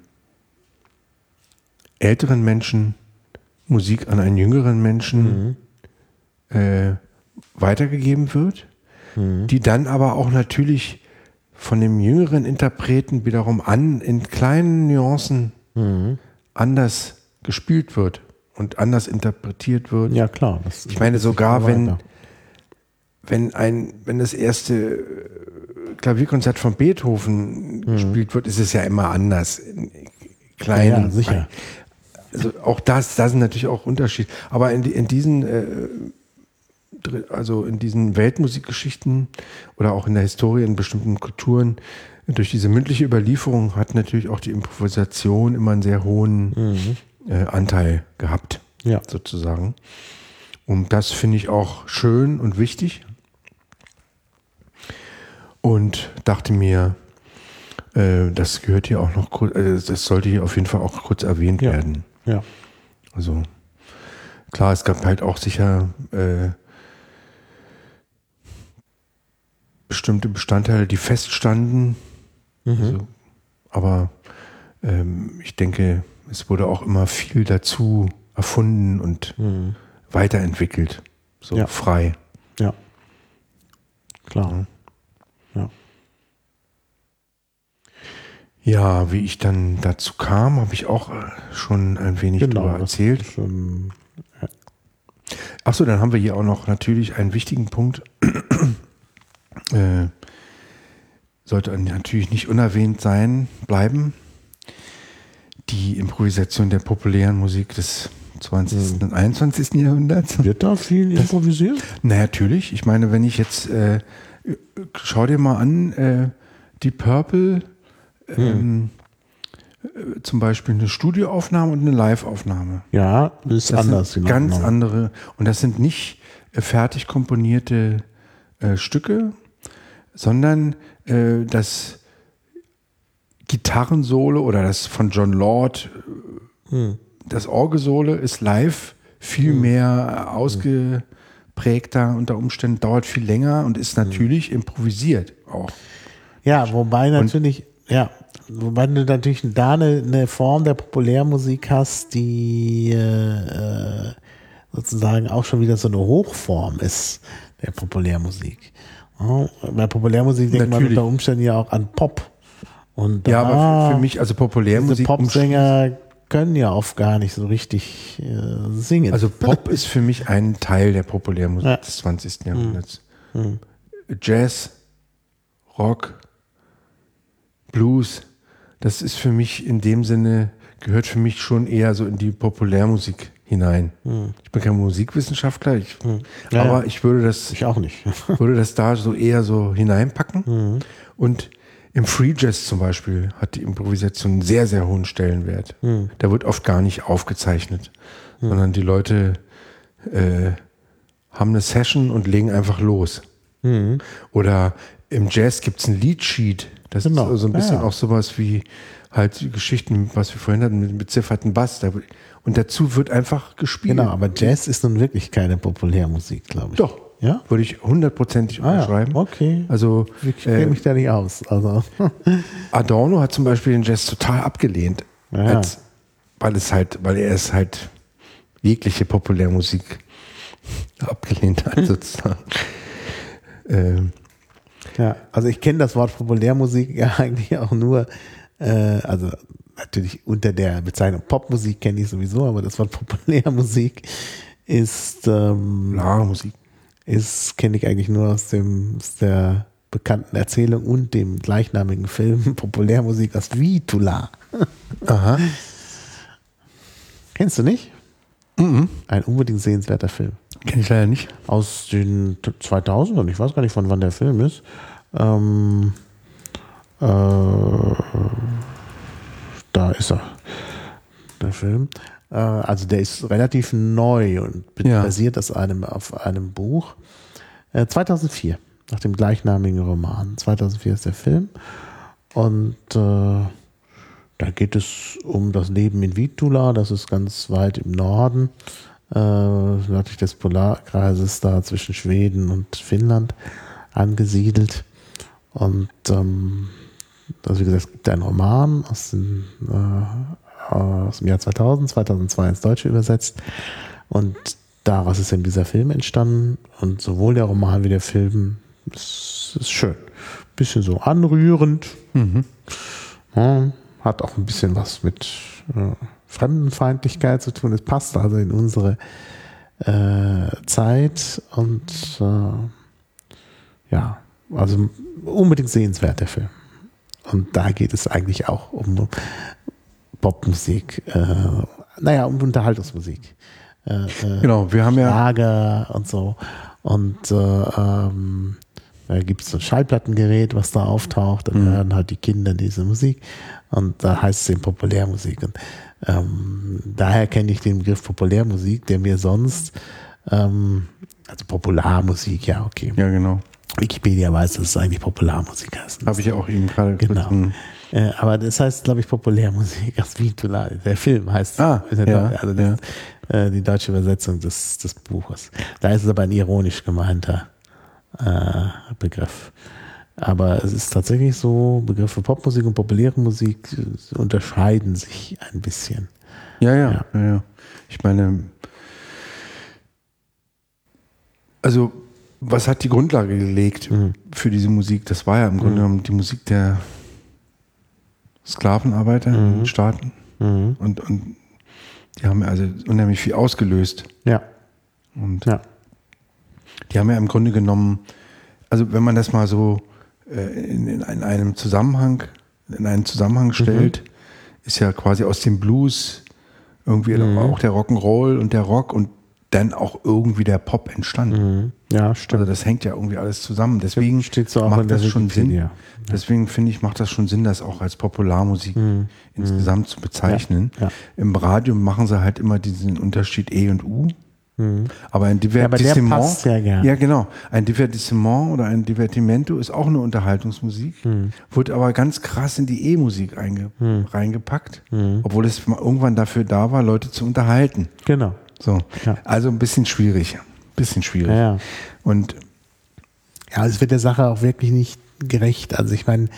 älteren Menschen Musik an einen jüngeren Menschen weitergegeben wird, die dann aber auch natürlich von dem jüngeren Interpreten wiederum in kleinen Nuancen anders gespielt wird und anders interpretiert wird. Ja, klar. Ich meine, sogar wenn wenn das erste Klavierkonzert von Beethoven gespielt wird, ist es ja immer anders. In kleinen, sicher. Also auch da sind natürlich auch Unterschiede. Aber in diesen Weltmusikgeschichten oder auch in der Historie in bestimmten Kulturen, durch diese mündliche Überlieferung hat natürlich auch die Improvisation immer einen sehr hohen Anteil gehabt, sozusagen. Und das finde ich auch schön und wichtig. Und dachte mir, das gehört hier auch noch kurz, das sollte hier auf jeden Fall auch kurz erwähnt werden. Ja. Also klar, es gab halt auch sicher bestimmte Bestandteile, die feststanden. Also, aber ich denke, es wurde auch immer viel dazu erfunden und weiterentwickelt. So frei. Ja. Klar. Ja. Ja, wie ich dann dazu kam, habe ich auch schon ein wenig darüber erzählt. Achso, dann haben wir hier auch noch natürlich einen wichtigen Punkt. Sollte natürlich nicht unerwähnt bleiben. Die Improvisation der populären Musik des 20. und 21. Jahrhunderts. Wird da viel improvisiert? Na, natürlich. Ich meine, wenn ich jetzt, schau dir mal an, die Purple, zum Beispiel eine Studioaufnahme und eine Live-Aufnahme. Ja, das ist anders. Sind ganz andere. Und das sind nicht fertig komponierte Stücke, sondern das Gitarrensolo oder das von John Lord, das Orgelsolo ist live viel mehr ausgeprägter unter Umständen, dauert viel länger und ist natürlich improvisiert auch. Ja, wobei du natürlich da eine Form der Populärmusik hast, die sozusagen auch schon wieder so eine Hochform ist der Populärmusik. Ja, bei Populärmusik denkt man unter Umständen ja auch an Pop. Und aber für mich, also Populärmusik. Diese Popsänger können ja oft gar nicht so richtig singen. Also Pop ist für mich ein Teil der Populärmusik des 20. Jahrhunderts. Jazz, Rock, Blues, das ist für mich in dem Sinne, gehört für mich schon eher so in die Populärmusik hinein. Ich bin kein Musikwissenschaftler, aber ich würde das, ich auch nicht. würde das da so eher so hineinpacken. Und im Free Jazz zum Beispiel hat die Improvisation einen sehr, sehr hohen Stellenwert. Da wird oft gar nicht aufgezeichnet, sondern die Leute haben eine Session und legen einfach los. Oder im Jazz gibt es ein Leadsheet. Das ist so ein bisschen auch sowas wie halt die Geschichten, was wir vorhin hatten, mit bezifferten Bass. Und dazu wird einfach gespielt. Genau, aber Jazz ist nun wirklich keine Populärmusik, glaube ich. Doch, würde ich 100%ig unterschreiben. Okay, also ich kenne mich da nicht aus. Also. Adorno hat zum Beispiel den Jazz total abgelehnt, weil er es halt jegliche Populärmusik abgelehnt hat, sozusagen. Ja, also ich kenne das Wort Populärmusik ja eigentlich auch nur, also natürlich unter der Bezeichnung Popmusik kenne ich sowieso, aber das Wort Populärmusik ist Musik. Kenne ich eigentlich nur aus der bekannten Erzählung und dem gleichnamigen Film Populärmusik aus Vitula. Aha. Kennst du nicht? Ein unbedingt sehenswerter Film. Kenn ich leider nicht. Aus den 2000ern, ich weiß gar nicht, von wann der Film ist. Da ist er, der Film. Also der ist relativ neu und basiert auf einem Buch. 2004, nach dem gleichnamigen Roman. 2004 ist der Film. Und da geht es um das Leben in Vitula. Das ist ganz weit im Norden, nördlich des Polarkreises, da zwischen Schweden und Finnland angesiedelt. Und also wie gesagt, es gibt einen Roman aus dem Jahr 2002 ins Deutsche übersetzt. Und daraus ist eben dieser Film entstanden. Und sowohl der Roman wie der Film ist schön. Bisschen so anrührend. Ja, hat auch ein bisschen was mit Fremdenfeindlichkeit zu tun. Es passt also in unsere Zeit. Und ja, also unbedingt sehenswert, der Film. Und da geht es eigentlich auch um Popmusik, um Unterhaltungsmusik. Genau, wir haben ja Schlager und so. Und da gibt es so ein Schallplattengerät, was da auftaucht. Dann hören halt die Kinder diese Musik. Und da heißt es eben Populärmusik. Und daher kenne ich den Begriff Populärmusik, der mir sonst, also Popularmusik, ja, okay. Ja, genau. Wikipedia weiß, dass es eigentlich Popularmusik heißt. Habe ich ja auch eben gerade genau. Aber das heißt, glaube ich, Populärmusik. Der Film heißt die deutsche Übersetzung des Buches. Da ist es aber ein ironisch gemeinter Begriff. Aber es ist tatsächlich so, Begriffe Popmusik und populäre Musik unterscheiden sich ein bisschen. Ja. Ich meine, also was hat die Grundlage gelegt für diese Musik? Das war ja im Grunde genommen die Musik der Sklavenarbeiter in den Staaten. Und die haben also unheimlich viel ausgelöst. Ja. Und die haben ja im Grunde genommen, also wenn man das mal so in einen Zusammenhang stellt, ist ja quasi aus dem Blues irgendwie auch der Rock'n'Roll und der Rock und dann auch irgendwie der Pop entstanden. Ja, stimmt. Also das hängt ja irgendwie alles zusammen. Deswegen steht so auch macht in der das schon Sinn. Ja. Deswegen finde ich, macht das schon Sinn, das auch als Popularmusik insgesamt zu bezeichnen. Ja. Im Radio machen sie halt immer diesen Unterschied E und U. Aber ein Divertissement, aber der passt ja gern. Ja, genau. Ein Divertissement oder ein Divertimento ist auch eine Unterhaltungsmusik, wird aber ganz krass in die E-Musik reingepackt, obwohl es irgendwann dafür da war, Leute zu unterhalten. Genau. So. Ja. Also ein bisschen schwierig. Ja. Und ja, es wird der Sache auch wirklich nicht gerecht. Also ich meine,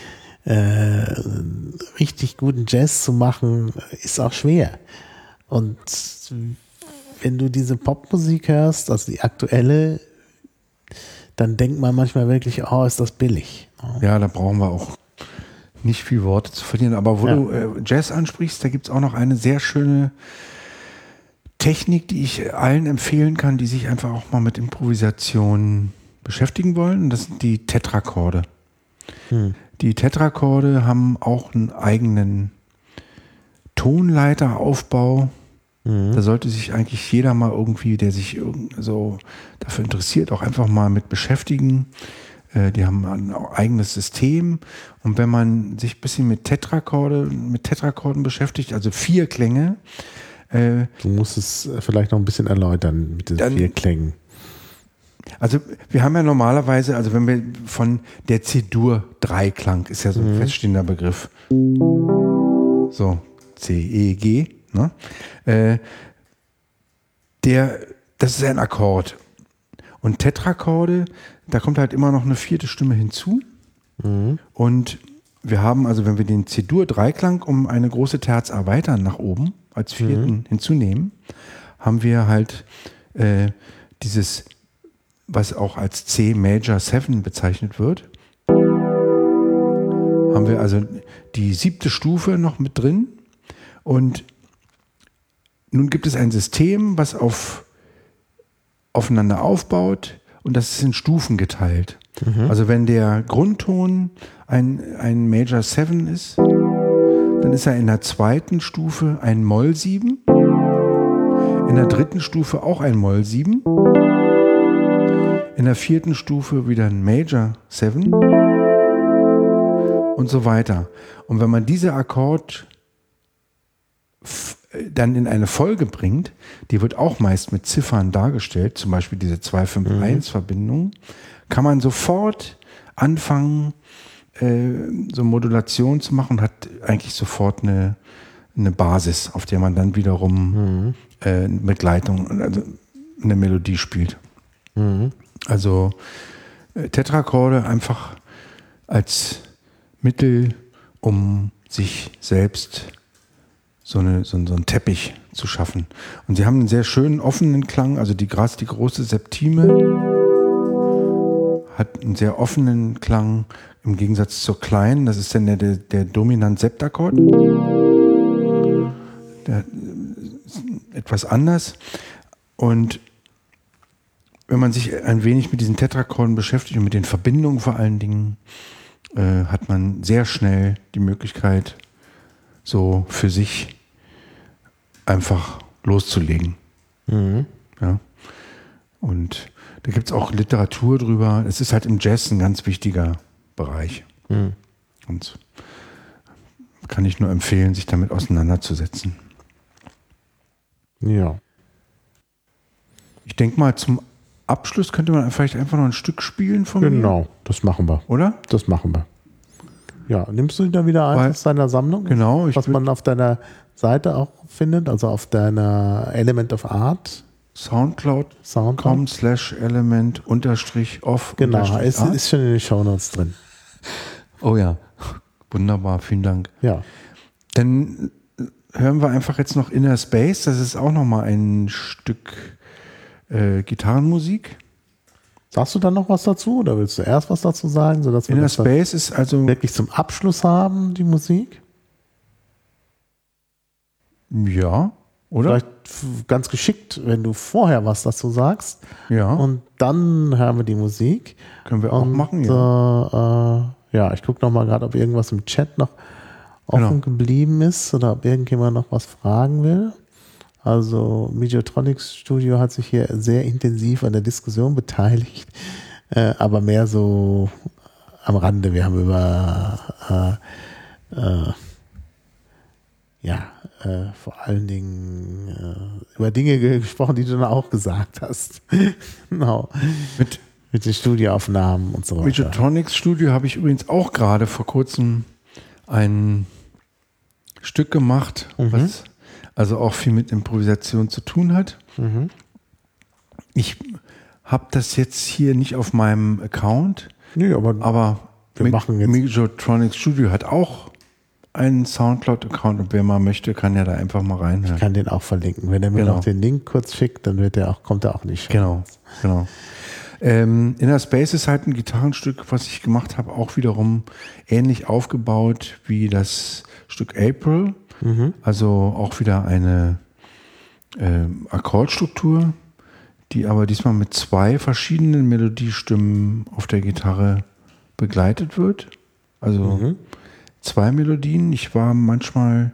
richtig guten Jazz zu machen, ist auch schwer. Und wenn du diese Popmusik hörst, also die aktuelle, dann denkt man manchmal wirklich, ist das billig. Ja, da brauchen wir auch nicht viel Worte zu verlieren. Aber wo du Jazz ansprichst, da gibt es auch noch eine sehr schöne Technik, die ich allen empfehlen kann, die sich einfach auch mal mit Improvisation beschäftigen wollen. Und das sind die Tetrachorde. Die Tetrachorde haben auch einen eigenen Tonleiteraufbau. Da sollte sich eigentlich jeder mal irgendwie, der sich so dafür interessiert, auch einfach mal mit beschäftigen. Die haben ein eigenes System. Und wenn man sich ein bisschen mit Tetrachorden beschäftigt, also 4 Klänge. Du musst es vielleicht noch ein bisschen erläutern mit den 4 Klängen. Also wir haben ja normalerweise, also wenn wir von der C-Dur-Dreiklang, ist ja so ein feststehender Begriff. So, C, E, G. Ne? Das ist ein Akkord. Und Tetrachorde, da kommt halt immer noch eine 4. Stimme hinzu. Und wir haben also, wenn wir den C-Dur-Dreiklang um eine große Terz erweitern nach oben, als 4. hinzunehmen, haben wir halt dieses, was auch als C Major 7 bezeichnet wird. Haben wir also die 7. Stufe noch mit drin. Und nun gibt es ein System, was aufeinander aufbaut und das ist in Stufen geteilt. Also wenn der Grundton ein Major 7 ist, dann ist er in der 2. Stufe ein Moll 7, in der 3. Stufe auch ein Moll 7, in der 4. Stufe wieder ein Major 7 und so weiter. Und wenn man diese Akkord dann in eine Folge bringt, die wird auch meist mit Ziffern dargestellt, zum Beispiel diese 2-5-1-Verbindung, kann man sofort anfangen, so Modulation zu machen und hat eigentlich sofort eine Basis, auf der man dann wiederum Begleitung, also eine Melodie spielt. Also Tetrachorde einfach als Mittel, um sich selbst so einen Teppich zu schaffen. Und sie haben einen sehr schönen offenen Klang, also die große Septime hat einen sehr offenen Klang im Gegensatz zur kleinen, das ist dann der Dominant-Septakkord. Der ist etwas anders. Und wenn man sich ein wenig mit diesen Tetrachorden beschäftigt und mit den Verbindungen vor allen Dingen, hat man sehr schnell die Möglichkeit, so für sich einfach loszulegen. Ja. Und da gibt es auch Literatur drüber. Es ist halt im Jazz ein ganz wichtiger Bereich. Und kann ich nur empfehlen, sich damit auseinanderzusetzen. Ja. Ich denke mal, zum Abschluss könnte man vielleicht einfach noch ein Stück spielen von mir. Genau, das machen wir. Oder? Das machen wir. Ja, nimmst du da wieder eins aus deiner Sammlung? Genau. Was man auf deiner Seite auch findet, also auf deiner Element of Art. Soundcloud.com/element_of. Genau, ist schon in den Shownotes drin. Oh ja, wunderbar, vielen Dank. Ja. Dann hören wir einfach jetzt noch Inner Space. Das ist auch nochmal ein Stück Gitarrenmusik. Sagst du dann noch was dazu oder willst du erst was dazu sagen, sodass wir Inner das Space ist also wirklich zum Abschluss haben, die Musik? Ja, oder? Vielleicht ganz geschickt, wenn du vorher was dazu sagst. Ja. Und dann hören wir die Musik. Können wir auch machen, ja. Ja, ich gucke nochmal gerade, ob irgendwas im Chat noch offen geblieben ist oder ob irgendjemand noch was fragen will. Also Mediotronics Studio hat sich hier sehr intensiv an der Diskussion beteiligt, aber mehr so am Rande. Wir haben über vor allen Dingen über Dinge gesprochen, die du dann auch gesagt hast. Genau. Mit den Studioaufnahmen und so weiter. Mediotronics Studio habe ich übrigens auch gerade vor kurzem ein Stück gemacht, was also auch viel mit Improvisation zu tun hat. Ich habe das jetzt hier nicht auf meinem Account, aber wir machen jetzt Mediotronics Studio hat auch einen Soundcloud-Account und wer mal möchte, kann ja da einfach mal reinhören. Ich kann den auch verlinken. Wenn er mir noch den Link kurz schickt, dann kommt er auch nicht. Genau. Inner Space ist halt ein Gitarrenstück, was ich gemacht habe, auch wiederum ähnlich aufgebaut wie das Stück April. Also auch wieder eine Akkordstruktur, die aber diesmal mit 2 verschiedenen Melodiestimmen auf der Gitarre begleitet wird. Also 2 Melodien. Ich war manchmal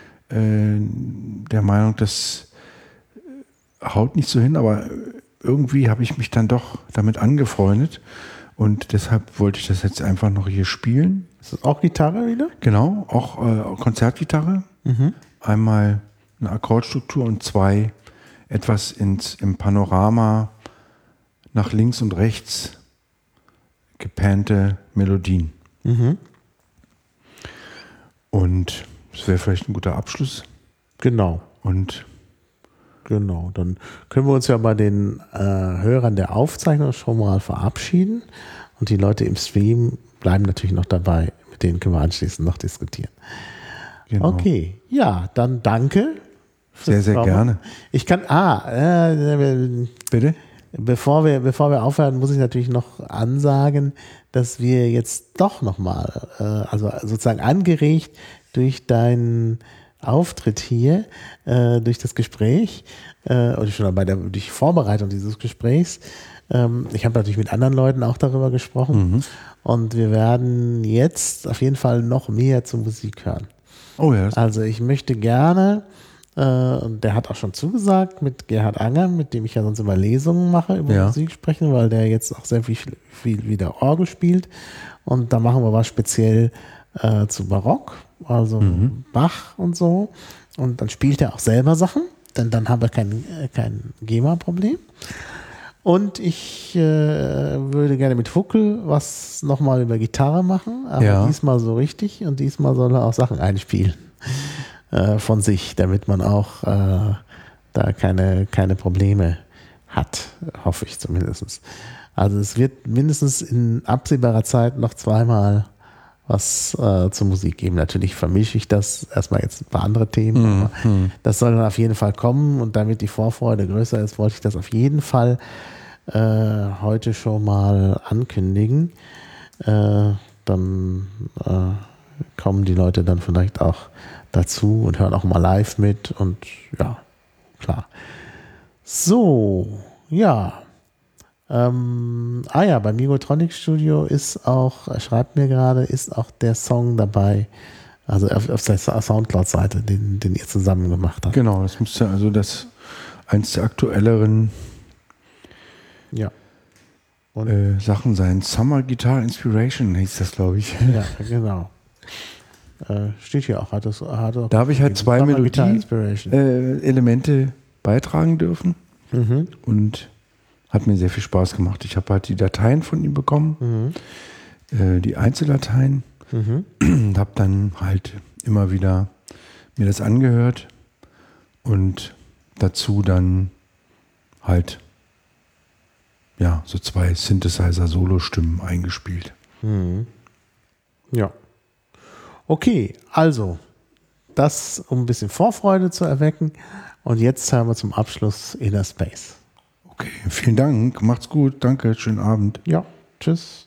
der Meinung, das haut nicht so hin, aber irgendwie habe ich mich dann doch damit angefreundet und deshalb wollte ich das jetzt einfach noch hier spielen. Ist das auch Gitarre wieder? Genau, auch Konzertgitarre. Einmal eine Akkordstruktur und 2 etwas im Panorama nach links und rechts gepannte Melodien. Und das wäre vielleicht ein guter Abschluss. Genau, dann können wir uns ja bei den Hörern der Aufzeichnung schon mal verabschieden und die Leute im Stream bleiben natürlich noch dabei, mit denen können wir anschließend noch diskutieren. Genau. Okay, ja, dann danke. Sehr, sehr gerne. Ich kann, bitte? Bevor wir aufhören, muss ich natürlich noch ansagen, dass wir jetzt doch nochmal, also sozusagen angeregt durch deinen Auftritt hier, durch das Gespräch, oder schon durch die Vorbereitung dieses Gesprächs, ich habe natürlich mit anderen Leuten auch darüber gesprochen und wir werden jetzt auf jeden Fall noch mehr zur Musik hören. Oh ja. Also ich möchte gerne, und der hat auch schon zugesagt, mit Gerhard Anger, mit dem ich ja sonst immer Lesungen mache, über Musik sprechen, weil der jetzt auch sehr viel wieder Orgel spielt. Und da machen wir was speziell zu Barock, also Bach und so. Und dann spielt er auch selber Sachen, denn dann haben wir kein GEMA-Problem. Und ich würde gerne mit Huckel was nochmal über Gitarre machen, aber diesmal so richtig und diesmal soll er auch Sachen einspielen von sich, damit man auch da keine Probleme hat, hoffe ich zumindest. Also es wird mindestens in absehbarer Zeit noch zweimal was zur Musik geben. Natürlich vermische ich das erstmal jetzt ein paar andere Themen, aber das soll dann auf jeden Fall kommen und damit die Vorfreude größer ist, wollte ich das auf jeden Fall heute schon mal ankündigen. Dann kommen die Leute dann vielleicht auch dazu und hören auch mal live mit und ja, klar. So, ja. Ja, beim Migotronic Studio ist auch, er schreibt mir gerade, ist auch der Song dabei, also auf der Soundcloud-Seite, den ihr zusammen gemacht habt. Genau, das müsste also eins der aktuelleren Sachen sein. Summer Guitar Inspiration hieß das, glaube ich. Ja, genau. Steht hier auch. Da habe ich halt 2 Melodie-Elemente beitragen dürfen und hat mir sehr viel Spaß gemacht. Ich habe halt die Dateien von ihm bekommen, die Einzeldateien, und habe dann halt immer wieder mir das angehört und dazu dann halt so 2 Synthesizer-Solo-Stimmen eingespielt. Ja. Okay, also das, um ein bisschen Vorfreude zu erwecken. Und jetzt hören wir zum Abschluss Inner Space. Okay, vielen Dank. Macht's gut. Danke. Schönen Abend. Ja, tschüss.